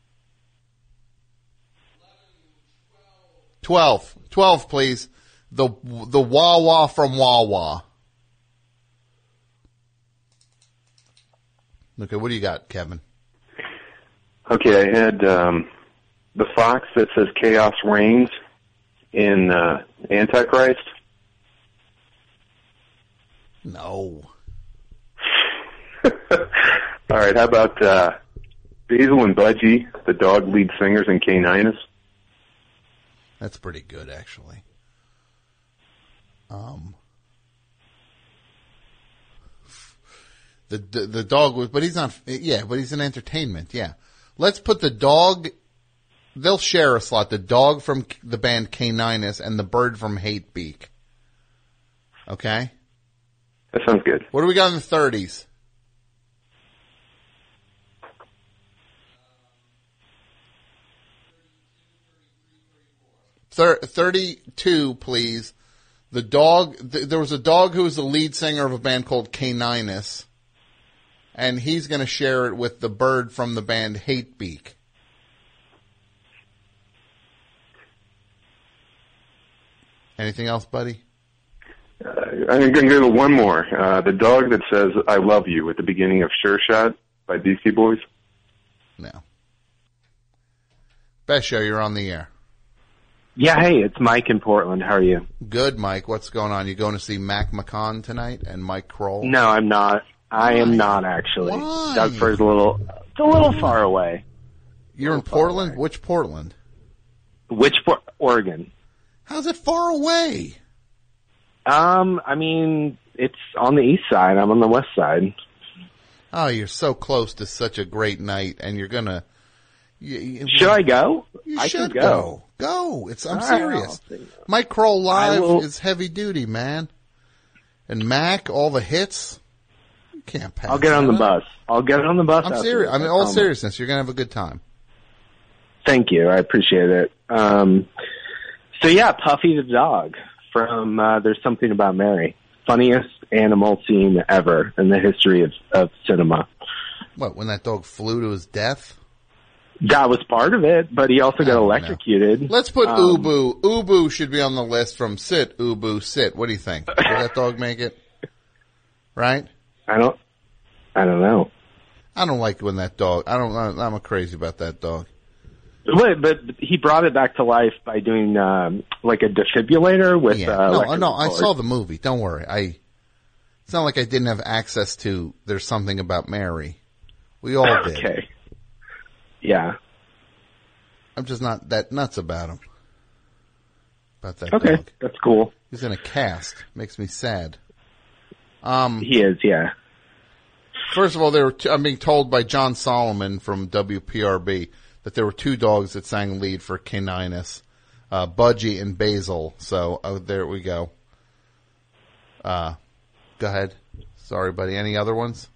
Twelve. Twelve, please. The the Wawa from Wawa. Okay, what do you got, Kevin? Okay, I had um, the fox that says Chaos Reigns in uh, Antichrist. No. All right, how about uh, Basil and Budgie, the dog lead singers in Caninus? That's pretty good, actually. Um, the, the the dog was, but he's not. Yeah, but he's in entertainment. Yeah, let's put the dog. They'll share a slot. The dog from the band Caninus and the bird from Hatebeak. Okay, that sounds good. What do we got in the thirties? thirty-two, please. The dog, th- there was a dog who was the lead singer of a band called Caninus, and he's going to share it with the bird from the band Hatebeak. Anything else, buddy? Uh, I'm going to go to one more. Uh, the dog that says I love you at the beginning of Sure Shot by Beastie Boys. No. Best show, you're on the air. Yeah, hey, it's Mike in Portland. How are you? Good, Mike. What's going on? You going to see Mac McCon tonight and Mike Kroll? No, I'm not. I Why? am not, actually. Why? Doug Fur's a little, it's a little far away. You're in Portland? Which Portland? Which Por- Oregon. How's it far away? Um, I mean, it's on the east side. I'm on the west side. Oh, you're so close to such a great night, and you're gonna. You, you, should I go? You I should go. go. Go. It's. I'm All serious. Right, Mike Kroll live will... is heavy duty, man. And Mac, all the hits. You can't pass. I'll get on the up. bus. I'll get on the bus. I'm serious. I mean, all seriousness, you're gonna have a good time. Thank you. I appreciate it. Um, so yeah, Puffy the dog from uh, There's Something About Mary. Funniest animal scene ever in the history of, of cinema. What, when that dog flew to his death? That was part of it, but he also got electrocuted. Know. Let's put um, Ubu. Ubu should be on the list from Sit, Ubu, Sit. What do you think? Will that dog make it? Right? I don't, I don't know. I don't like when that dog, I don't, I'm crazy about that dog. Wait, but he brought it back to life by doing, um, like a defibrillator with, yeah. uh, no, no, I saw the movie. Don't worry. I, it's not like I didn't have access to There's Something About Mary. We all did. Okay. Yeah. I'm just not that nuts about him. About that okay, dog. That's cool. He's in a cast. Makes me sad. Um, he is, yeah. First of all, there were t- I'm being told by John Solomon from W P R B that there were two dogs that sang lead for Caninus, uh, Budgie and Basil. So, oh, there we go. Uh, go ahead. Sorry, buddy. Any other ones?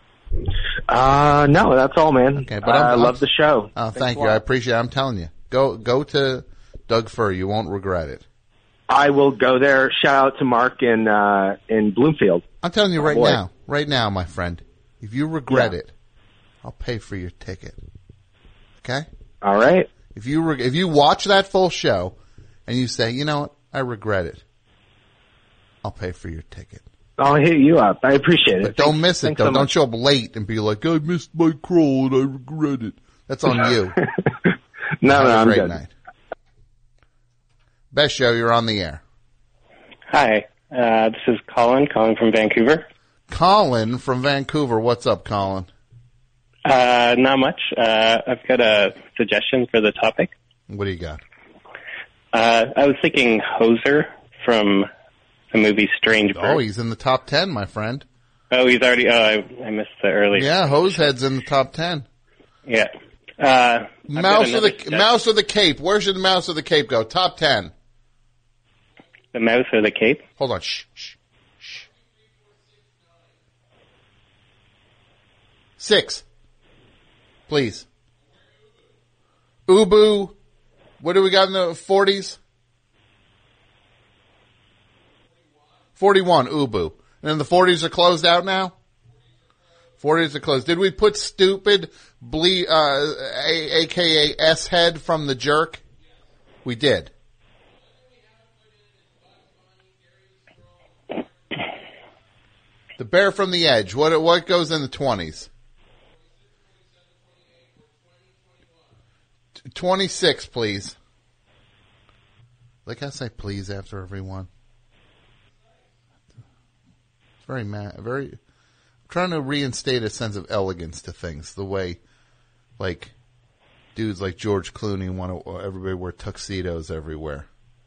Uh, no, that's all, man. Okay, but uh, I'm, I I'm, love the show. Oh, Thanks thank you. I appreciate it. I'm telling you. Go, go to Doug Fur. You won't regret it. I will go there. Shout out to Mark in, uh, in Bloomfield. I'm telling you right oh, now, right now, my friend, if you regret yeah. it, I'll pay for your ticket. Okay? All right. If you, re- if you watch that full show and you say, you know what, I regret it, I'll pay for your ticket. I'll hit you up. I appreciate it. But don't miss it, though. So don't show up late and be like, I missed my Kroll and I regret it. That's on you. no, Have no, a I'm great good. Night. Best show, you're on the air. Hi, uh, this is Colin, calling from Vancouver. Colin from Vancouver. What's up, Colin? Uh, not much. Uh, I've got a suggestion for the topic. What do you got? Uh, I was thinking Hoser from the movie Strange Bird. Oh, he's in the top ten, my friend. Oh, he's already, oh, I, I missed the earlier. Yeah, Hosehead's in the top ten. Yeah. Uh, mouse with the, mouse with the cape. Where should the mouse with the cape go? Top ten. The Mouse or the Cape? Hold on. Shh, shh, shh. Six. Please. Ubu. What do we got in the forties? forty-one, Ubu. And then the forties are closed out now? forties are closed. Did we put stupid, ble- uh, a- aka S-Head from The Jerk? We did. The Bear from the Edge. What what goes in the twenties? twenty-six, please. Like I say, please after everyone. It's very mad. Very. I'm trying to reinstate a sense of elegance to things. The way, like, dudes like George Clooney want to everybody wear tuxedos everywhere.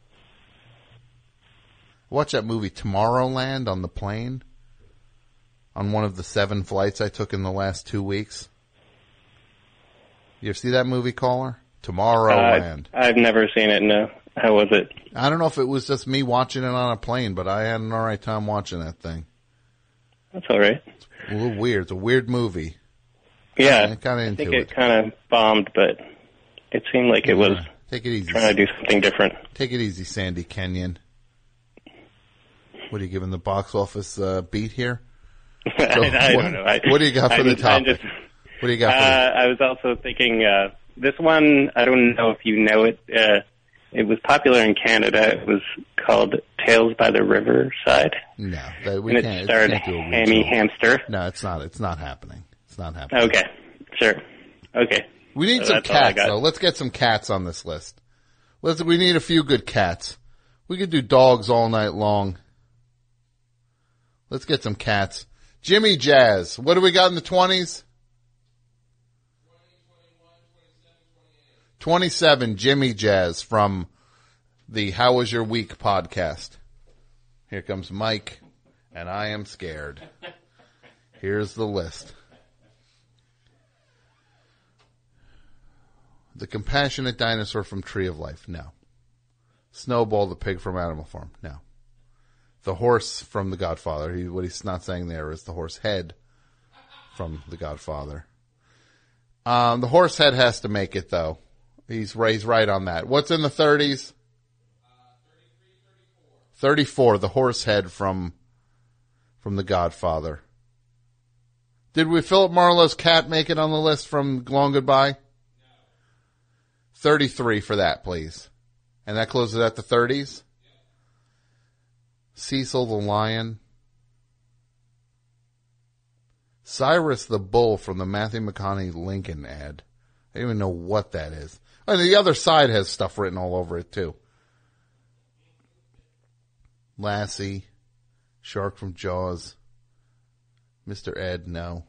Watch that movie Tomorrowland on the plane. On one of the seven flights I took in the last two weeks. You ever see that movie, caller? Tomorrowland. Uh, I've never seen it, no. How was it? I don't know if it was just me watching it on a plane, but I had an alright time watching that thing. That's alright. It's a little weird. It's a weird movie. Yeah, I, kinda into I think it. it, it kind of bombed, but it seemed like it was Take it easy. trying to do something different. Take it easy, Sandy Kenyon. What are you giving the box office uh, beat here? I, I what, don't know. I, what do you got for I'm, the topic? I'm just, what do you got for uh, I was also thinking, uh, this one, I don't know if you know it, uh, it was popular in Canada. It was called Tales by the Riverside. the... No, that, we and can't. it starred can't do a Hammy regional. Hamster. No, it's not. It's not happening. It's not happening. Okay, sure. Okay. We need So some that's all I cats, got. though. Let's get some cats on this list. Let's. We need a few good cats. We could do dogs all night long. Let's get some cats. Jimmy Jazz. What do we got in the twenties? twenty-seven, Jimmy Jazz from the How Was Your Week podcast. Here comes Mike, and I am scared. Here's the list. The Compassionate Dinosaur from Tree of Life. No. Snowball the Pig from Animal Farm. No. The Horse from The Godfather. He, what he's not saying there is the horse head from The Godfather. Um, the horse head has to make it, though. He's, he's right on that. What's in the thirties? thirty-four, the horse head from from The Godfather. Did we Philip Marlowe's cat make it on the list from Long Goodbye? No. thirty-three for that, please. And that closes at the thirties? Cecil the Lion. Cyrus the Bull from the Matthew McConaughey Lincoln ad. I don't even know what that is. And the other side has stuff written all over it, too. Lassie. Shark from Jaws. Mister Ed, no.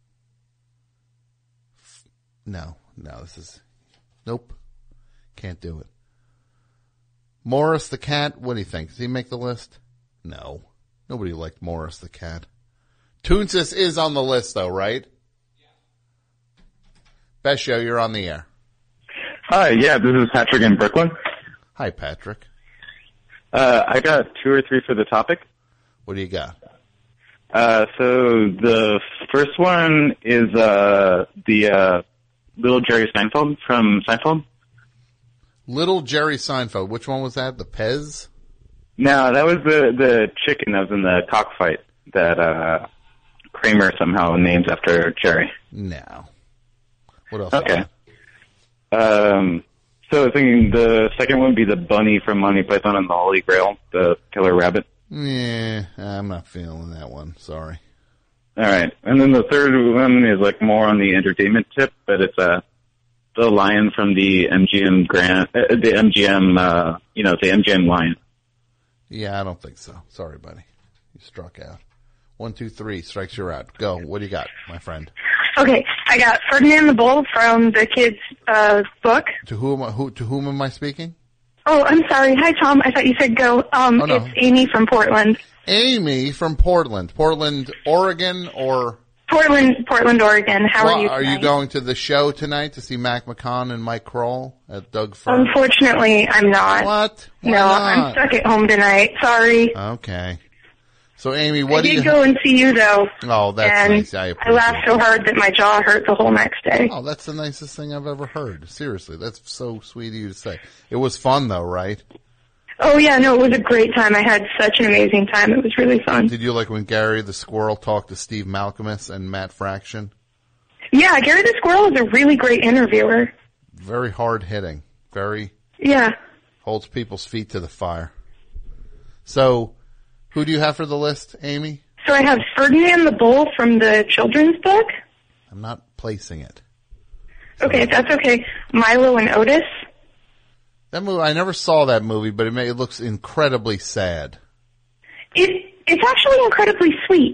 No, no, this is... Nope. Can't do it. Morris the Cat, what do you think? Does he make the list? No. Nobody liked Morris the Cat. Toonsis is on the list, though, right? Yeah. Best show, you're on the air. Hi, yeah, this is Patrick in Brooklyn. Hi, Patrick. Uh, I got two or three for the topic. What do you got? Uh, so the first one is uh, the uh, little Jerry Seinfeld from Seinfeld. Little Jerry Seinfeld. Which one was that? The Pez? No, that was the the chicken that was in the cockfight that uh, Kramer somehow names after Jerry. No. What else? Okay. Um, so I was thinking the second one would be the bunny from Monty Python and the Holy Grail, the killer rabbit. Yeah, I'm not feeling that one. Sorry. All right. And then the third one is like more on the entertainment tip, but it's uh, the lion from the M G M Grand, uh, the M G M, uh, you know, the M G M lion. Yeah, I don't think so. Sorry, buddy. You struck out. One, two, three. Strikes, you're out. Go. What do you got, my friend? Okay, I got Ferdinand the Bull from the kids' uh, book. To whom? Who? To whom am I speaking? Oh, I'm sorry. Hi, Tom. I thought you said go. Um, Oh, no. It's Amy from Portland. Amy from Portland. Portland, Oregon, or Portland, Portland, Oregon. How well, are you Are tonight? you going to the show tonight to see Mac McCon and Mike Kroll at Doug Fir? Unfortunately, I'm not. What? Why no, not? I'm stuck at home tonight. Sorry. Okay. So, Amy, what I do did you... go and see you, though. Oh, that's and nice. I I appreciate laughed so hard that my jaw hurt the whole next day. Oh, that's the nicest thing I've ever heard. Seriously, that's so sweet of you to say. It was fun, though, right? Oh, yeah, no, it was a great time. I had such an amazing time. It was really fun. Did you like when Gary the Squirrel talked to Steve Malcolmus and Matt Fraction? Yeah, Gary the Squirrel is a really great interviewer. Very hard-hitting. Very... Yeah. Holds people's feet to the fire. So, who do you have for the list, Amy? So I have Ferdinand the Bull from the children's book. I'm not placing it. Okay, that's okay. Milo and Otis. That movie, I never saw that movie, but it, may, it looks incredibly sad. It it's actually incredibly sweet.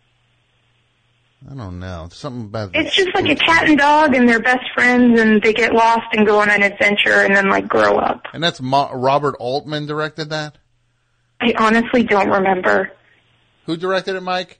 I don't know. Something about It's just like a cat and dog, and they're best friends, and they get lost and go on an adventure, and then like grow up. And that's Mo- Robert Altman directed that? I honestly don't remember. Who directed it, Mike?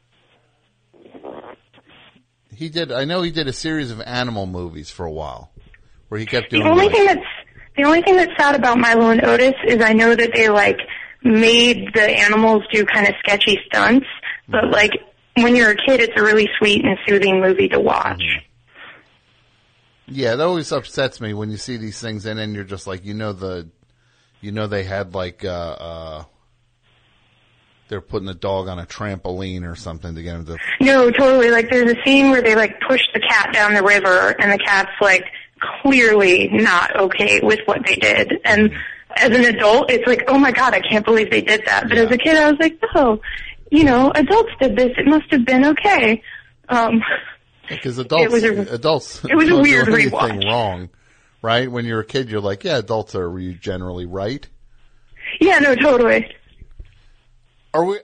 He did. I know he did a series of animal movies for a while, where he kept doing. The only like, thing that's the only thing that's sad about Milo and Otis is I know that they like made the animals do kind of sketchy stunts, but like when you're a kid, it's a really sweet and soothing movie to watch. Yeah, that always upsets me when you see these things, and then you're just like, you know, the, you know, they had like, uh, uh, they're putting a dog on a trampoline or something to get him to. No, totally. Like there's a scene where they like push the cat down the river, and the cat's like clearly not okay with what they did. And as an adult, it's like, oh my god, I can't believe they did that. But as a kid, I was like, oh, you know, adults did this. It must have been okay. Um, Because adults, it was a, adults it was a don't weird do anything rewatch. wrong, right? When you're a kid, you're like, yeah, adults are generally right. Yeah, no, totally. Are we?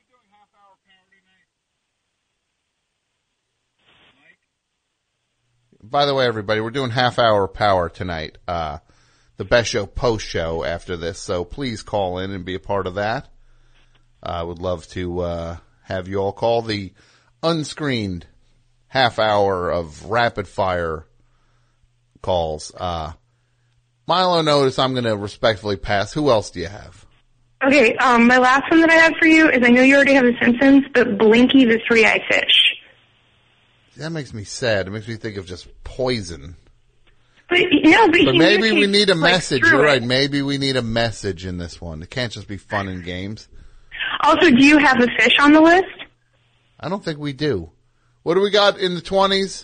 By the way, everybody, we're doing half hour power tonight. Uh, the best show post show after this, so please call in and be a part of that. I would love to uh, have you all call the unscreened half hour of rapid fire calls. Uh, Milo, notice I'm going to respectfully pass. Who else do you have? Okay, um, my last one that I have for you is I know you already have The Simpsons, but Blinky the Three-Eyed Fish. That makes me sad. It makes me think of just poison. But no, but, But he maybe we mutates, need a like, message. through You're it. right. Maybe we need a message in this one. It can't just be fun and games. Also, do you have the fish on the list? I don't think we do. What do we got in the twenties?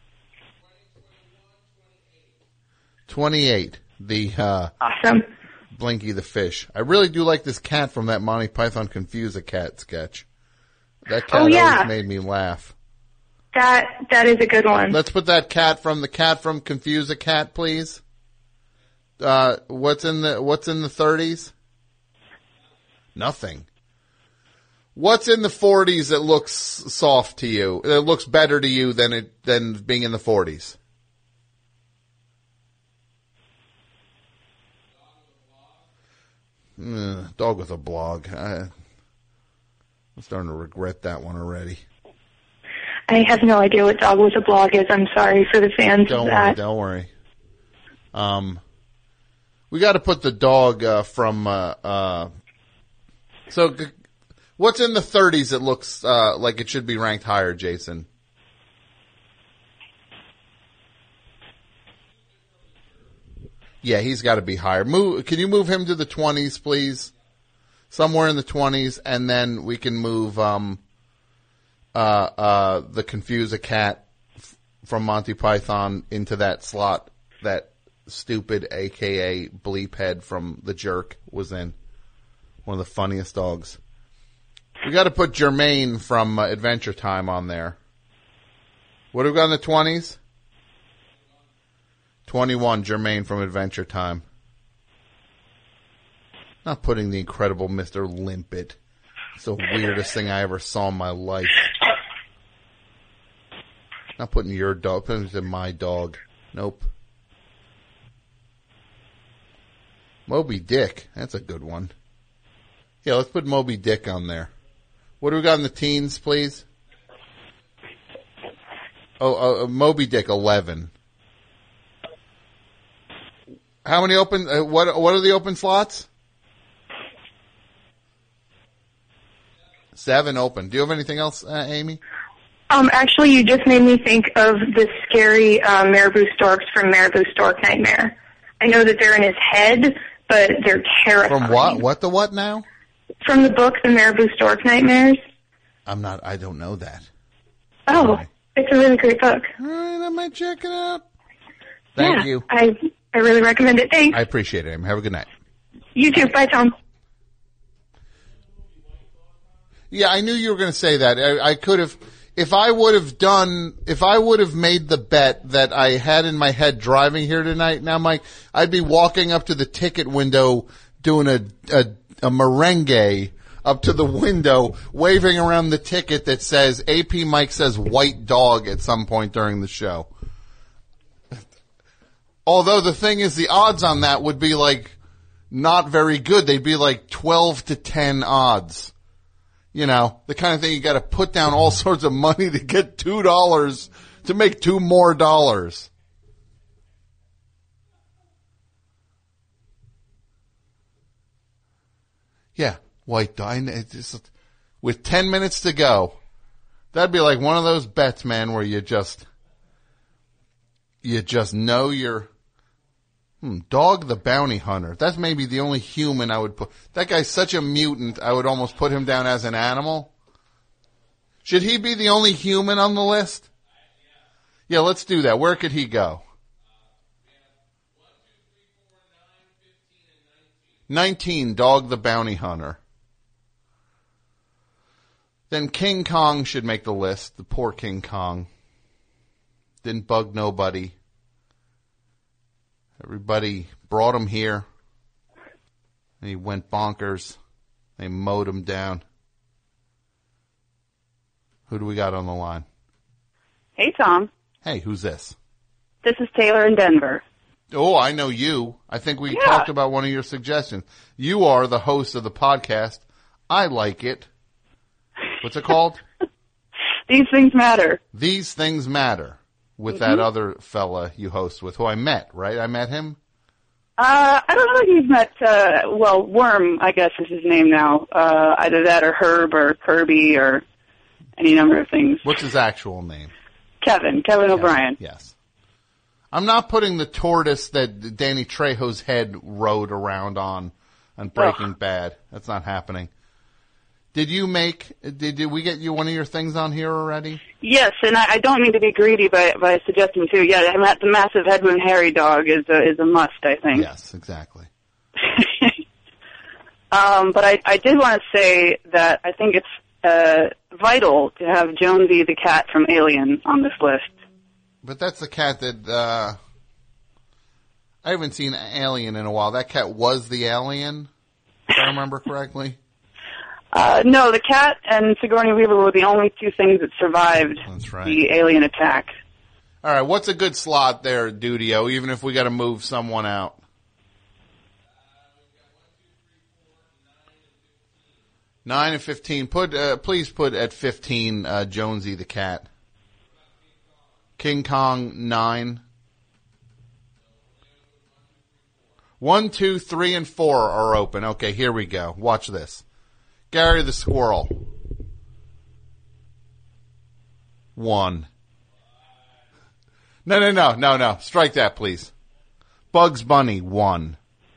twenty-eight. The, uh, awesome. Blinky the Fish. I really do like this cat from that Monty Python Confuse-A-Cat sketch. That cat Oh, yeah. always made me laugh. That that is a good one. Let's put that cat from the cat from Confuse-A-Cat, please. Uh, what's in the, what's in the thirties? Nothing. What's in the forties that looks soft to you? That looks better to you than it, than being in the forties? Mm, dog with a blog. I, I'm starting to regret that one already. I have no idea what Dog with a Blog is. I'm sorry for the fans Don't of worry, that. don't worry. Um, we got to put the dog uh, from. Uh, uh, so, g- what's in the thirties that looks uh, like it should be ranked higher, Jason? Yeah, he's got to be higher. Move. Can you move him to the twenties, please? Somewhere in the twenties, and then we can move um, uh, uh, the Confuse-A-Cat f- from Monty Python into that slot that stupid, A K A bleep head from The Jerk was in. One of the funniest dogs. We got to put Jermaine from uh, Adventure Time on there. What have we got in the twenties? twenty-one, Jermaine from Adventure Time. Not putting the incredible Mister Limpet. It's the weirdest thing I ever saw in my life. Not putting your dog, putting it my dog. Nope. Moby Dick. That's a good one. Yeah, let's put Moby Dick on there. What do we got in the teens, please? Oh, uh, Moby Dick, eleven. How many open, uh, what, what are the open slots? Seven open. Do you have anything else, uh, Amy? Um, actually, you just made me think of the scary uh, Marabou storks from Marabou Stork Nightmare. I know that they're in his head, but they're terrifying. From what? What the what now? From the book, The Marabou Stork Nightmares. I'm not, I don't know that. Oh, right. It's a really great book. All right, I might check it out. Thank yeah, you. I, I really recommend it. Thanks. I appreciate it, Amy. Have a good night. You too. Bye, Tom. Yeah, I knew you were going to say that. I, I could have, if I would have done, if I would have made the bet that I had in my head driving here tonight, now Mike, I'd be walking up to the ticket window doing a, a, a merengue up to the window, waving around the ticket that says, A P Mike says white dog at some point during the show. Although the thing is, the odds on that would be like not very good. They'd be like twelve to ten odds. You know, the kind of thing you got to put down all sorts of money to get two dollars to make two more dollars. Yeah, white dog. Just, with ten minutes to go, that'd be like one of those bets, man, where you just, you just know you're, hmm, Dog the Bounty Hunter. That's maybe the only human I would put. That guy's such a mutant, I would almost put him down as an animal. Should he be the only human on the list? Yeah, let's do that. Where could he go? nineteen, Dog the Bounty Hunter. Then King Kong should make the list. The poor King Kong. Didn't bug nobody. Everybody brought him here. And he went bonkers. They mowed him down. Who do we got on the line? Hey, Tom. Hey, who's this? This is Taylor in Denver. Oh, I know you. I think we Yeah. talked about one of your suggestions. You are the host of the podcast. I like it. What's it called? These Things Matter. These Things Matter. With Mhm. that other fella you host with, who I met, right? I met him? Uh, I don't know if you've met, uh, well, Worm, I guess is his name now. Uh, either that or Herb or Kirby or any number of things. What's his actual name? Kevin, Kevin O'Brien. Yes. I'm not putting the tortoise that Danny Trejo's head rode around on on Breaking Bad. That's not happening. Did you make, did, did we get you one of your things on here already? Yes, and I, I don't mean to be greedy by, by suggesting too. Yeah, the massive Edwin Harry dog is a, is a must, I think. Yes, exactly. Um, but I, I did want to say that I think it's uh, vital to have Jonesy the cat from Alien on this list. But that's the cat that, uh, I haven't seen Alien in a while. That cat was the alien, if I remember correctly. Uh, no, the cat and Sigourney Weaver were the only two things that survived That's right. the alien attack. All right, what's a good slot there, Dudio, even if we got to move someone out? Nine and fifteen. Put, uh, please put at fifteen, uh, Jonesy the cat. King Kong, nine. One, two, three, and four are open. Okay, here we go. Watch this. Gary the squirrel. One. No, no, no, no, no. Strike that, please. Bugs Bunny, one.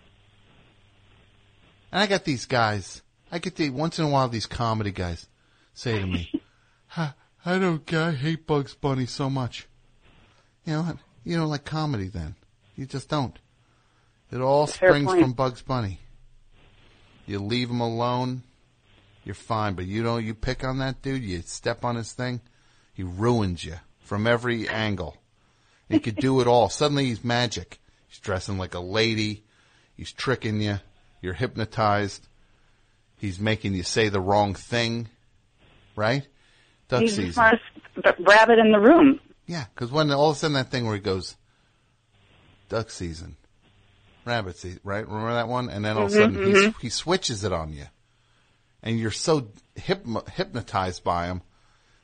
And I got these guys. I get the, once in a while, these comedy guys say to me, I, I don't, I hate Bugs Bunny so much. You know what? You don't like comedy then. You just don't. It all Fair springs point. from Bugs Bunny. You leave him alone, you're fine. But you know, you pick on that dude, you step on his thing, he ruins you from every angle. He could do it all. Suddenly he's magic. He's dressing like a lady. He's tricking you. You're hypnotized. He's making you say the wrong thing. Right? Duck He's the season. smartest b- rabbit in the room. Yeah, because when all of a sudden that thing where he goes, duck season, rabbit season, right? Remember that one? And then all of a Mhm, sudden he's, mhm. he switches it on you. And you're so hyp- hypnotized by him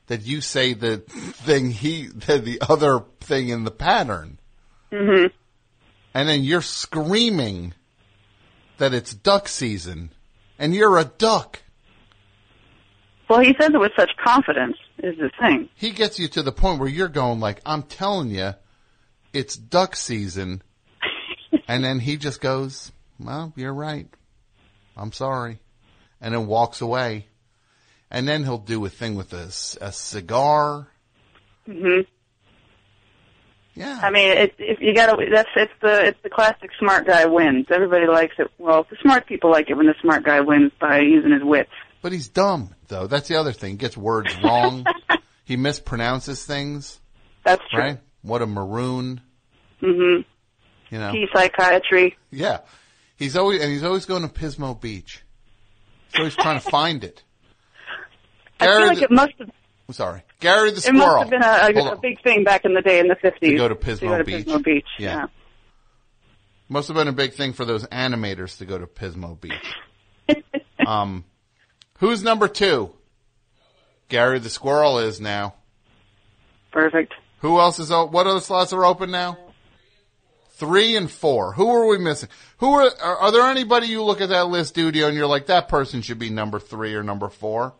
that you say the thing he, the, the other thing in the pattern. Mm-hmm. And then you're screaming that it's duck season, and you're a duck. Well, he says it with such confidence, is the thing. He gets you to the point where you're going like, I'm telling you, it's duck season. And then he just goes, well, you're right. I'm sorry. And then walks away. And then he'll do a thing with a, a cigar. Mm-hmm. Yeah. I mean, it, if you gotta, that's, it's the, it's the classic smart guy wins. Everybody likes it. Well, the smart people like it when the smart guy wins by using his wits. But he's dumb, though. That's the other thing. He gets words wrong. He mispronounces things. That's true. Right? What a maroon. Mm-hmm. You know. Key psychiatry. Yeah. He's always, and he's always going to Pismo Beach. So he's trying to find it. I feel Gary like the, it must have. I'm sorry. Gary the It must Squirrel. have been a, a, a big thing back in the day in the fifties. To go to Pismo to go to Beach. Pismo Beach. Yeah. Yeah. Must have been a big thing for those animators to go to Pismo Beach. um, who's number two? Gary the Squirrel is now. Perfect. Who else is open? What other slots are open now? Three and four. Who are we missing? Who are, are, are there anybody you look at that list, Dudio, and you're like, that person should be number three or number four?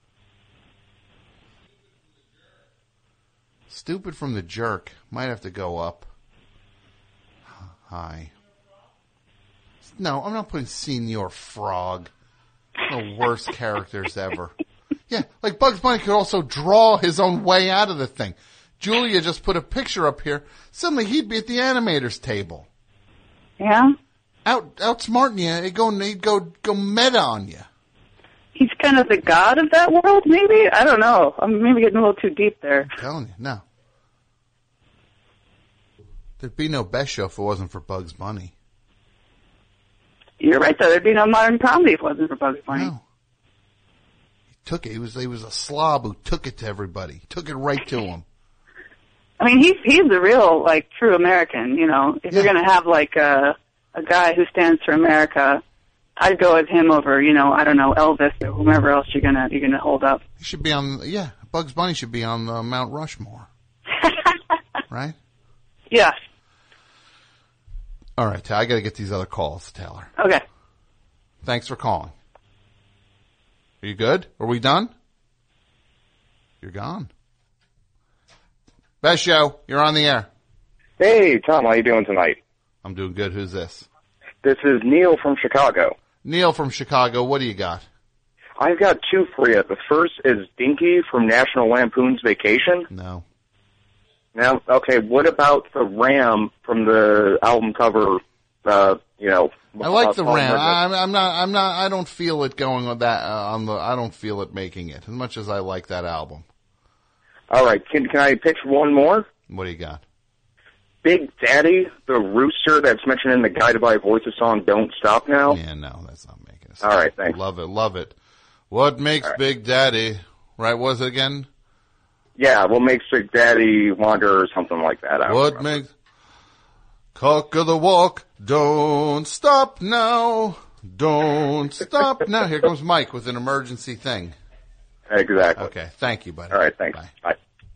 Stupid from the Jerk. Might have to go up. Hi. No, I'm not putting Senior Frog. The worst characters ever. Yeah, like Bugs Bunny could also draw his own way out of the thing. Julia just put a picture up here. Suddenly he'd be at the animators table. Yeah? Out, outsmarting you. He'd go, he'd go, go meta on you. He's kind of the god of that world, maybe? I don't know. I'm maybe getting a little too deep there. I'm telling you, no. There'd be no Best Show if it wasn't for Bugs Bunny. You're right, though. There'd be no modern comedy if it wasn't for Bugs Bunny. No. He took it. He was, he was a slob who took it to everybody. He took it right to him. I mean, he's he's the real, like, true American, you know. If Yeah. you're going to have, like, a, a guy who stands for America, I'd go with him over, you know, I don't know, Elvis or whomever else you're going to you're gonna hold up. He should be on, yeah, Bugs Bunny should be on uh, Mount Rushmore. Right? Yeah. All right, I got to get these other calls, Taylor. Okay. Thanks for calling. Are you good? Are we done? You're gone. Best Show, you're on the air. Hey, Tom, how you doing tonight? I'm doing good. Who's this? This is Neil from Chicago. Neil from Chicago, what do you got? I've got two for you. The first is Dinky from National Lampoon's Vacation. No. Now, okay, what about the Ram from the album cover, uh, you know? I like the uh, Ram. uh, I'm, I'm not, I'm not, I don't feel it going on that, uh, on the, I don't feel it making it as much as I like that album. All right, can, can I pitch one more? What do you got? Big Daddy, the rooster that's mentioned in the Guided by Voices song Don't Stop Now. Yeah, no, that's not making it. All right, thanks. Love it, love it. What makes right. Big Daddy, right, what was it again? Yeah, what makes Big Daddy wander or something like that. I don't What remember. makes cock of the walk, don't stop now, don't stop now. Here comes Mike with an emergency thing. Exactly. Okay, thank you, buddy. All right, thanks. Bye. Bye.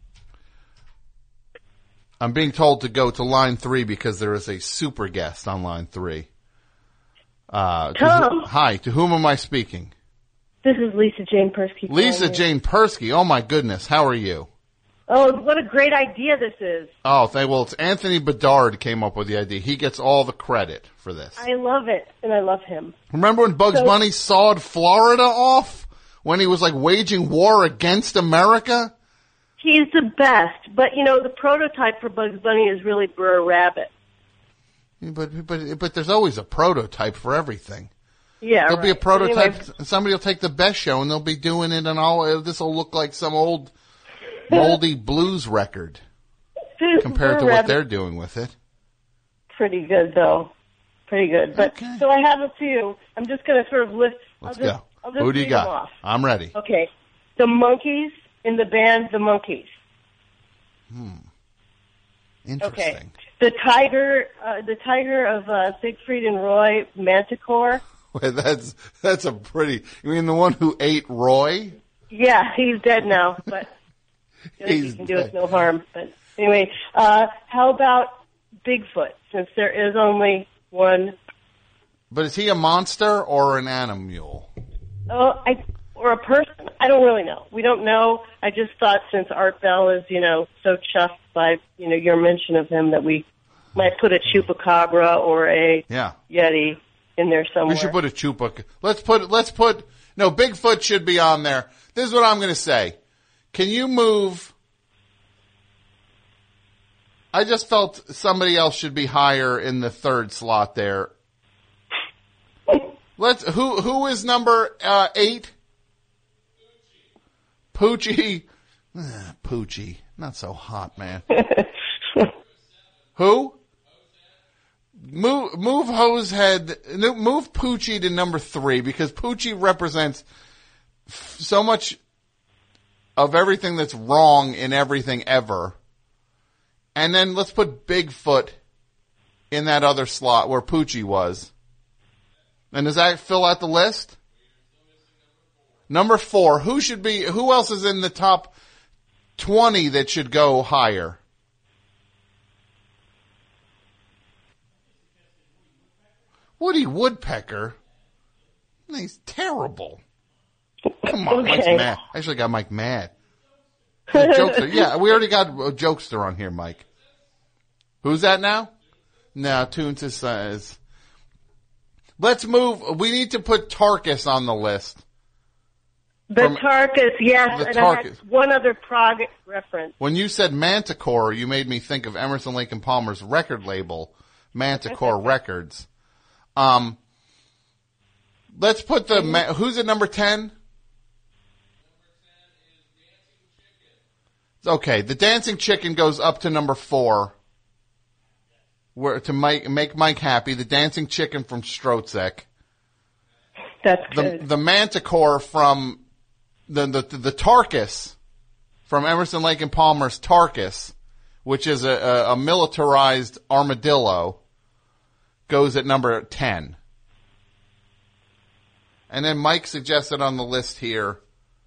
I'm being told to go to line three because there is a super guest on line three. Uh, to Tom. who- hi, to whom am I speaking? This is Lisa Jane Persky. Lisa calling you. Jane Persky. Oh my goodness, how are you? Oh, what a great idea this is. Oh, thank, well, it's Anthony Bedard came up with the idea. He gets all the credit for this. I love it, and I love him. Remember when Bugs So- Bunny sawed Florida off? When he was like waging war against America? He's the best, but you know, the prototype for Bugs Bunny is really Brer Rabbit. But, but, but there's always a prototype for everything. Yeah, There'll be a right. prototype. Anyway. Somebody will take the Best Show and they'll be doing it, and all this will look like some old moldy blues record compared to Brer what Rabbit. they're doing with it. Pretty good, though. Pretty good. But so I have a few. I'm just going to sort of list. Let's I'll just, go. I'll just Who do you read them got? off. I'm ready. Okay. The Monkees in the band The Monkees. Hmm. Interesting. Okay. The Tiger, uh, the Tiger of uh, Siegfried and Roy, Manticore. Wait, that's that's a pretty. You mean the one who ate Roy? Yeah, he's dead now, but feel like he can do us no harm. But anyway, uh, how about Bigfoot? Since there is only one. But is he a monster or an animal? Oh, I or a person? I don't really know. We don't know. I just thought since Art Bell is, you know, so chuffed by, you know, your mention of him that we might put a chupacabra or a Yeah. Yeti in there somewhere. We should put a chupa. Let's put. Let's put. No, Bigfoot should be on there. This is what I'm going to say. Can you move? I just felt somebody else should be higher in the third slot there. Let's. Who who is number uh, eight? Poochie. Ugh, Poochie, not so hot, man. Who? Move move Hosehead. Move Poochie to number three because Poochie represents f- so much of everything that's wrong in everything ever. And then let's put Bigfoot in that other slot where Poochie was. And does that fill out the list? Number four. Who should be, who else is in the top twenty that should go higher? Woody Woodpecker? He's terrible. Come on, Okay. Mike's mad. I actually got Mike mad. The jokester. Yeah, we already got a jokester on here, Mike. Who's that now? No, Toons is, says. Let's move. We need to put Tarkus on the list. The From- Tarkus, yes, The and I had Tarkus. one other prog reference. When you said Manticore, you made me think of Emerson, Lake and Palmer's record label, Manticore Records. Um, let's put the, ma- who's at number ten? Okay, the Dancing Chicken goes up to number four. Where to make, make Mike happy, the Dancing Chicken from Strotzek. That's The, good. the Manticore from, the, the, the, the Tarkus from Emerson, Lake and Palmer's Tarkus, which is a, a, a militarized armadillo, goes at number ten. And then Mike suggested on the list here,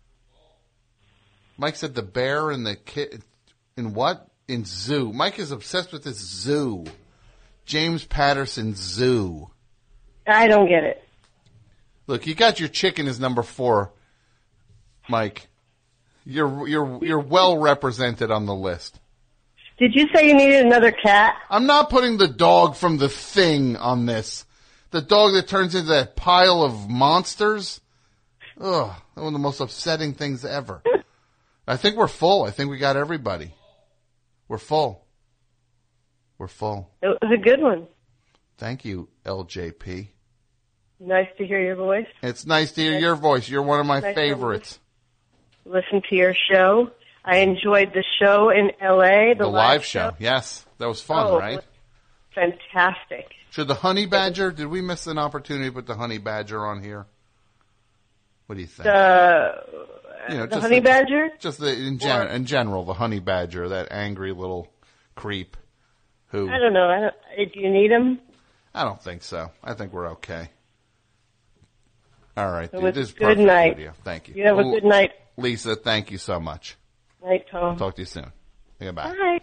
Mike said the bear in the kid, in what? In zoo. Mike is obsessed with this zoo. James Patterson Zoo. I don't get it. Look, you got your chicken as number four, Mike. You're, you're, you're well represented on the list. Did you say you needed another cat? I'm not putting the dog from The Thing on this. The dog that turns into that pile of monsters. Ugh, one of the most upsetting things ever. I think we're full. I think we got everybody. We're full. We're full. It was a good one. Thank you, L J P. Nice to hear your voice. It's nice to hear your voice. You're one of my Nice to favorites. Listen to your show. I enjoyed the show in L A. The, The live show. Yes, that was fun, Oh, right? Fantastic. Should the honey badger, did we miss an opportunity to put the honey badger on here? What do you think? The, You know, the just honey the- badger? Just the, in, gen- in general, the honey badger, that angry little creep who... I don't know. I don't, do you need him? I don't think so. I think we're okay. All right. So dude, it's this is good perfect night. video. Thank you. You have a good night. Lisa, thank you so much. Night, Tom. Talk to you soon. Goodbye. Bye.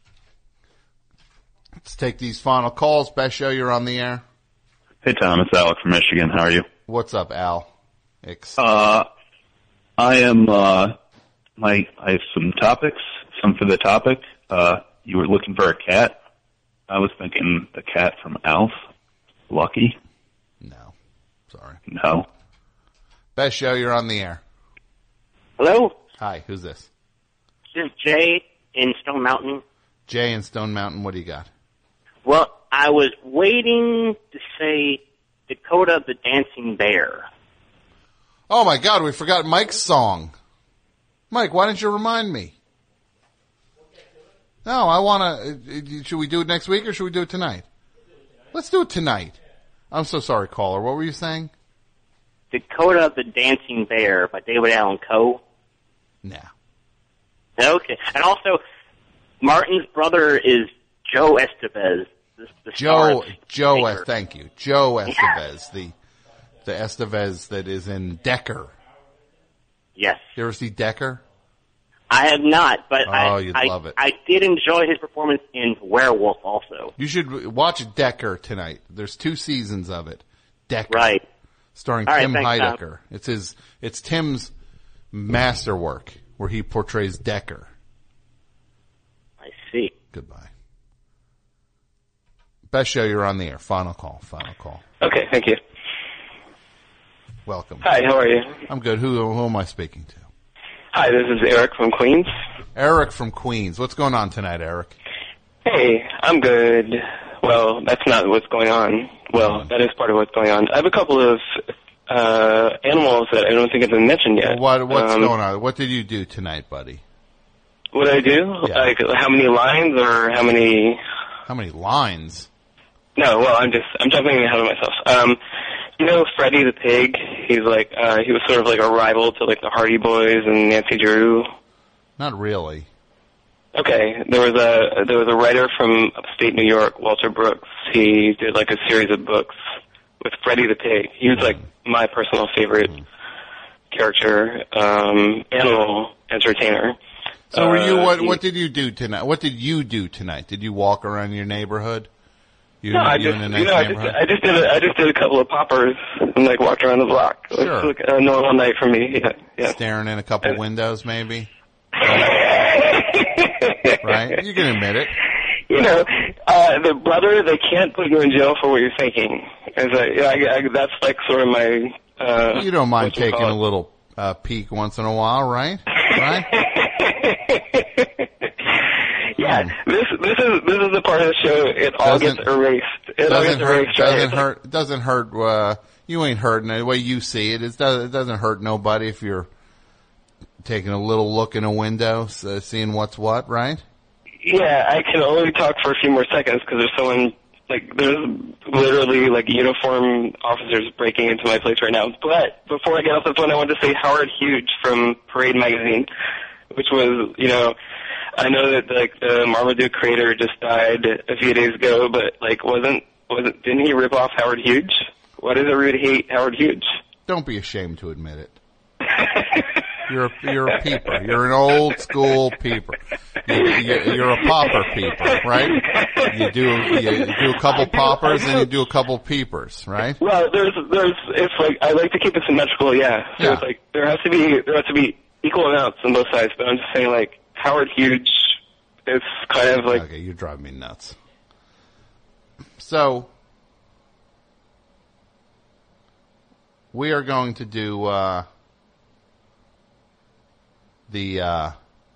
Let's take these final calls. Best show, you're on the air. Hey, Tom. It's Alec from Michigan. How are you? What's up, Al? X. Uh, I am, uh, my, I have some topics, some for the topic. Uh, you were looking for a cat. I was thinking the cat from Alf. Lucky? No. Sorry. No. Best show, you're on the air. Hello, Hi, who's this? this is Jay in Stone Mountain. Jay in Stone Mountain, what do you got? Well, I was waiting to say Dakota the Dancing Bear. Oh my God, we forgot Mike's song. Mike, why didn't you remind me? No, I want to, should we do it next week or should we do it tonight? Let's do it tonight. I'm so sorry, caller. What were you saying? Dakota the Dancing Bear by David Allen Coe. No. Okay. And also, Martin's brother is Joe Estevez. The, the star Joe, of Joe, Baker. Es- thank you. Joe Estevez, the, the Estevez that is in Decker. Yes. You ever see Decker? I have not, but Oh, I, you'd I, love it. I did enjoy his performance in Werewolf also. You should watch Decker tonight. There's two seasons of it. Decker. Right. Starring All right, Tim thanks, Heidecker. It's his, it's Tim's masterwork where he portrays Decker. I see. Goodbye. Best show, you're on the air. Final call. Final call. Okay, thank you. Welcome. Hi, how are you? I'm good. Who, who am I speaking to? Hi, this is Eric from Queens. Eric from Queens. What's going on tonight, Eric? Hey, I'm good. Well, that's not what's going on. Well, that is part of what's going on. I have a couple of uh, animals that I don't think have been mentioned yet. What, what's Um, going on? What did you do tonight, buddy? What did I do? Yeah. Like, how many lines or how many... How many lines? No, well, I'm just, I'm jumping ahead of myself. Um, you know Freddie the Pig? He's like, uh, he was sort of like a rival to like the Hardy Boys and Nancy Drew. Not really. Okay, there was a, there was a writer from upstate New York, Walter Brooks. He did like a series of books with Freddie the Pig. He was like my personal favorite character, um, animal entertainer. So were you, Uh, what, he- what did you do tonight? What did you do tonight? Did you walk around your neighborhood? You, no, I you just, in a nice you know, I just, neighborhood? I just did, a, I just did a couple of poppers and like walked around the block. It was Sure. like a normal night for me. Yeah, yeah. Staring in a couple windows, maybe? Right? You can admit it. You know, uh, the brother, they can't put you in jail for what you're thinking. As a, yeah, I, I, that's like sort of my. Uh, You don't mind taking call a it? little uh, peek once in a while, right? Right? Yeah, this this is this is the part of the show. It all Doesn't- gets erased. It all doesn't gets hurt. erased. right? Doesn't It's like- hurt. Doesn't hurt. Uh, you ain't hurting the way you see it. It doesn't. It doesn't hurt nobody if you're taking a little look in a window, so seeing what's what. Right? Yeah, I can only talk for a few more seconds because there's someone like there's literally like uniform officers breaking into my place right now. But before I get off this one, I wanted to say Howard Hughes from Parade magazine, which was you know. I know that like the Marmaduke creator just died a few days ago, but like wasn't wasn't didn't he rip off Howard Hughes? Why does everybody hate Howard Hughes? Don't be ashamed to admit it. You're a, you're a peeper. You're an old school peeper. You, you, you're a popper peeper, right? You do you do a couple poppers and you do a couple peepers, right? Well, there's there's it's like I like to keep it symmetrical, yeah. So Yeah. it's like there has to be there has to be equal amounts on both sides, but I'm just saying like Howard Hughes is kind of like Okay, you're driving me nuts. So we are going to do uh, the uh,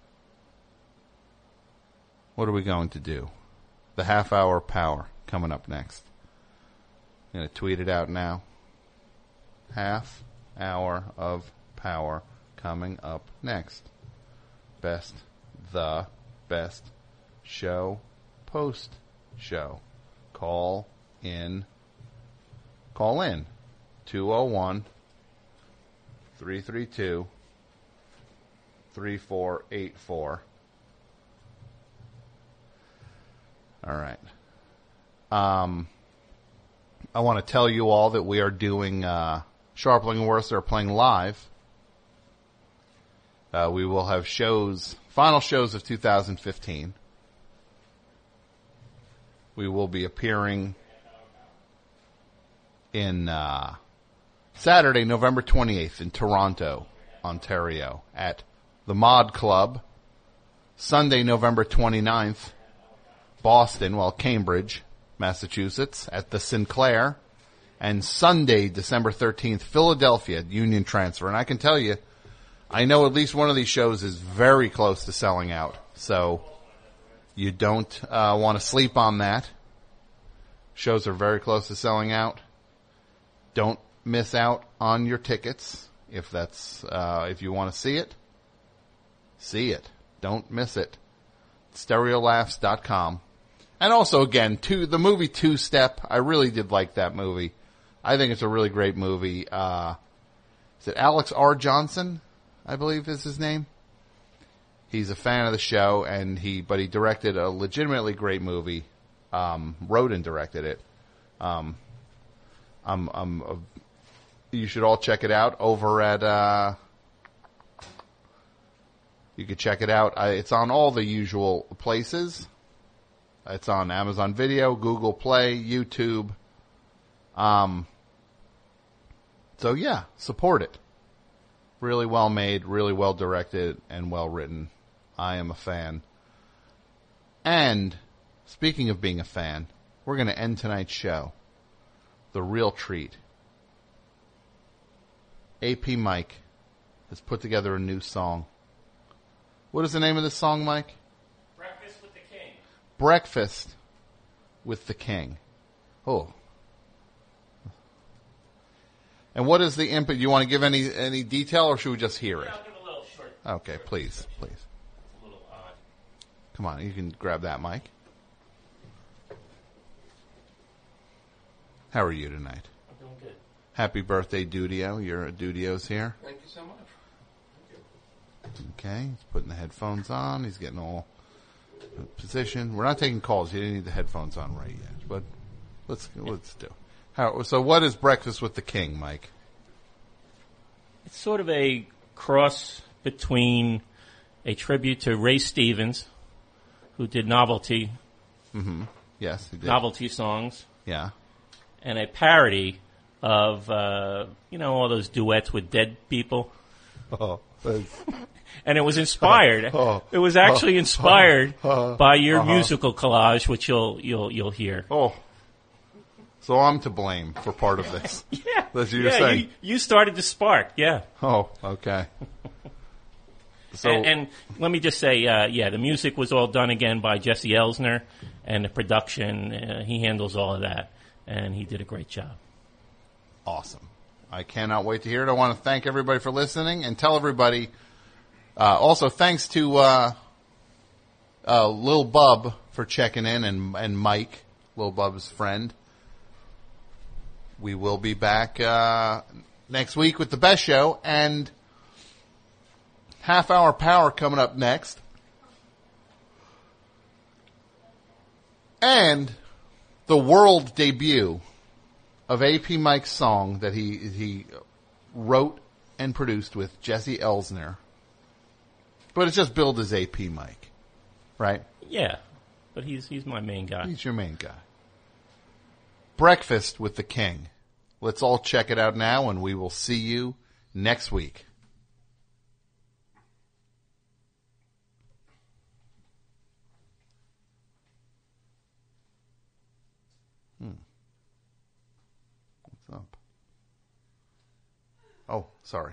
what are we going to do? The half hour power coming up next. I'm gonna tweet it out now. Half hour of power coming up next. Best the best show post show. Call in. Call in. two oh one, three three two, three four eight four. All right. Um, I want to tell you all that we are doing uh, Sharpling and Worcester are playing live. Uh, we will have shows, final shows of two thousand fifteen. We will be appearing in uh, Saturday, November twenty-eighth in Toronto, Ontario at the Mod Club. Sunday, November twenty-ninth, Boston, well, Cambridge, Massachusetts at the Sinclair. And Sunday, December thirteenth, Philadelphia at Union Transfer. And I can tell you, I know at least one of these shows is very close to selling out. So you don't uh, want to sleep on that. Shows are very close to selling out. Don't miss out on your tickets if that's uh, if you want to see it. See it. Don't miss it. Stereolaughs dot com. And also, again, two, the movie Two Step. I really did like that movie. I think it's a really great movie. Uh, is it Alex R. Johnson, I believe is his name? He's a fan of the show, and he but he directed a legitimately great movie. Um, wrote and directed it. Um, I'm, I'm, uh, you should all check it out over at uh, You can check it out. I, it's on all the usual places. It's on Amazon Video, Google Play, YouTube. Um, so yeah, support it. Really well made, really well directed, and well written. I am a fan. And speaking of being a fan, we're going to end tonight's show. The real treat. A P Mike has put together a new song. What is the name of this song, Mike? Breakfast with the King. Breakfast with the King. Oh. And what is the input? Do you want to give any any detail, or should we just hear it? Yeah, I'll give a little short. Okay, please, please. It's a little odd. Come on, you can grab that, Mike. How are you tonight? I'm doing good. Happy birthday, Dudio. Your Dudio's here. Thank you so much. Okay, he's putting the headphones on. He's getting all positioned. We're not taking calls. You didn't need the headphones on right yet, but let's let's do. How, so what is Breakfast with the King, Mike? It's sort of a cross between a tribute to Ray Stevens, who did novelty, Mm-hmm. Yes, he did. novelty songs, Yeah. and a parody of uh, you know all those duets with dead people. Oh, and it was inspired. Oh, it was actually oh, inspired oh, by your uh-huh. musical collage, which you'll you'll you'll hear. Oh, so I'm to blame for part of this. Yeah, That's what you're yeah, saying. you, you started the spark. Yeah. Oh, okay. So and, and let me just say, uh, yeah, the music was all done again by Jesse Elsner, and the production, uh, he handles all of that, and he did a great job. Awesome. I cannot wait to hear it. I want to thank everybody for listening and tell everybody, uh, also thanks to, uh, uh, Lil Bub for checking in and, and Mike, Lil Bub's friend. We will be back, uh, next week with the best show and half hour power coming up next. And the world debut of A P Mike's song that he he wrote and produced with Jesse Elsner. But it's just billed as A P Mike, right? Yeah, but he's he's my main guy. He's your main guy. Breakfast with the King. Let's all check it out now, and we will see you next week. Hmm. What's up? Oh, sorry.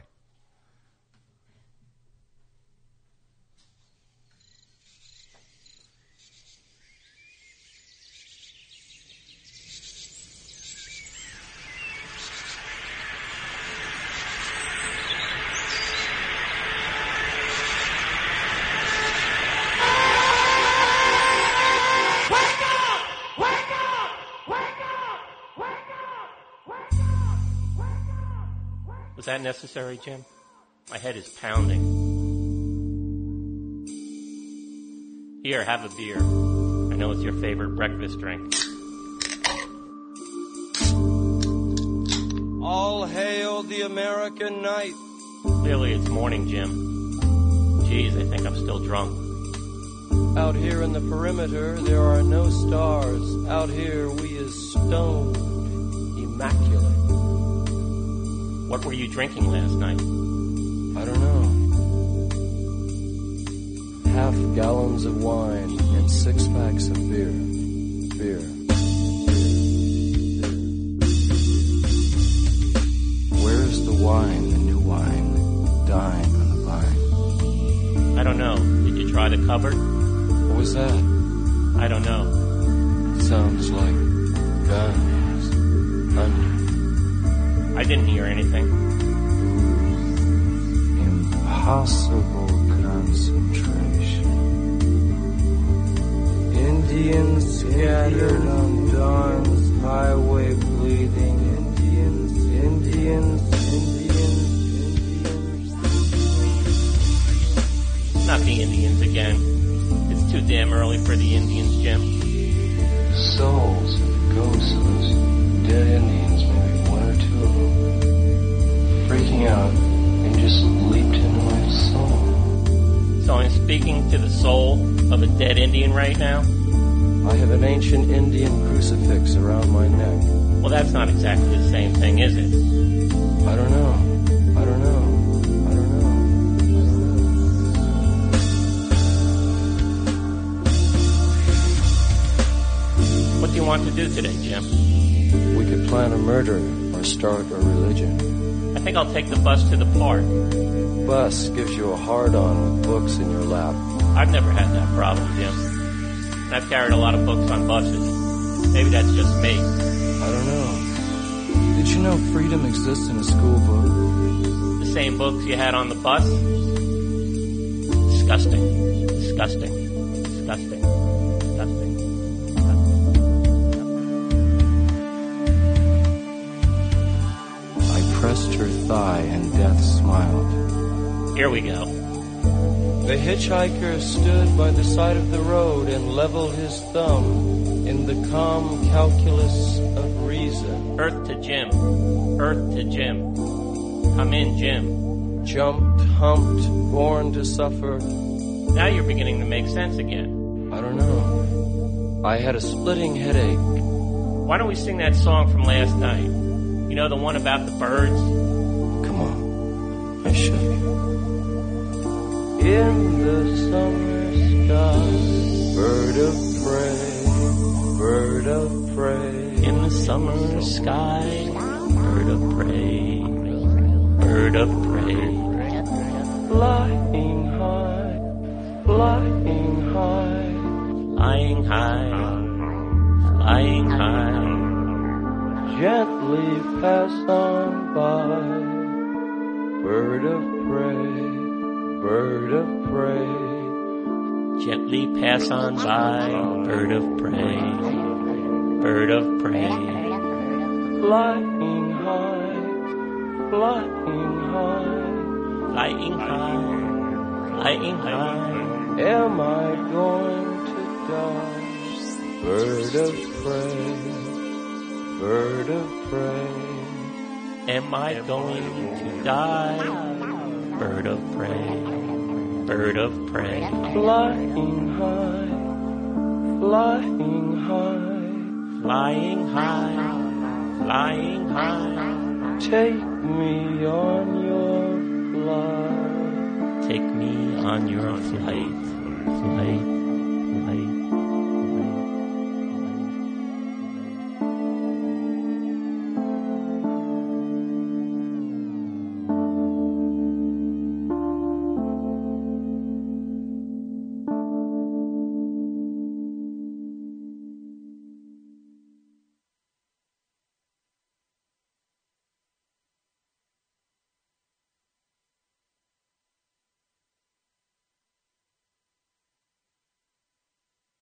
Was that necessary, Jim? My head is pounding. Here, have a beer. I know it's your favorite breakfast drink. All hail the American night. Clearly it's morning, Jim. Jeez, I think I'm still drunk. Out here in the perimeter, there are no stars. Out here, we is stoned, immaculate. What were you drinking last night? I don't know. Half gallons of wine and six packs of beer. Beer. Where's the wine, the new wine, dying on the vine? I don't know. Did you try the cupboard? What was that? I don't know. Sounds like guns. Thunder. I didn't hear anything. Impossible concentration. Indians scattered on dawn's highway bleeding. Indians, Indians, Indians, Indians. Not the Indians again. It's too damn early for the Indians, Jim. The souls of ghosts of those dead Indians, maybe one or two of them, freaking out and just leaped into my soul. So I'm speaking to the soul of a dead Indian right now? I have an ancient Indian crucifix around my neck. Well, that's not exactly the same thing, is it? I don't know. I don't know. I don't know. What do you want to do today, Jim? We could plan a murder or start a religion. I think I'll take the bus to the park. Bus gives you a hard-on with books in your lap. I've never had that problem, Jim. And I've carried a lot of books on buses. Maybe that's just me. I don't know. Did you know freedom exists in a school book? The same books you had on the bus? Disgusting. Disgusting. Disgusting. Disgusting. I pressed her thigh and death smiled. Here we go. The hitchhiker stood by the side of the road and leveled his thumb in the calm calculus of reason. Earth to Jim. Earth to Jim. Come in, Jim. Jumped, humped, born to suffer. Now you're beginning to make sense again. I don't know. I had a splitting headache. Why don't we sing that song from last night? You know, the one about the birds? Come on. I show you. In the summer sky, bird of prey, bird of prey. In the summer sky, bird of prey, bird of prey. Flying high, flying high, flying high, flying high. Gently pass on by, bird of prey, bird of prey. Gently pass on by, bird of prey, bird of prey. Flying high, flying high, flying high, flying high. Am I going to die? Bird of prey, bird of prey. Am I going to die? Bird of prey, bird of prey. Flying high, flying high, flying high, flying high. Take me on your flight. Take me on your flight, flight.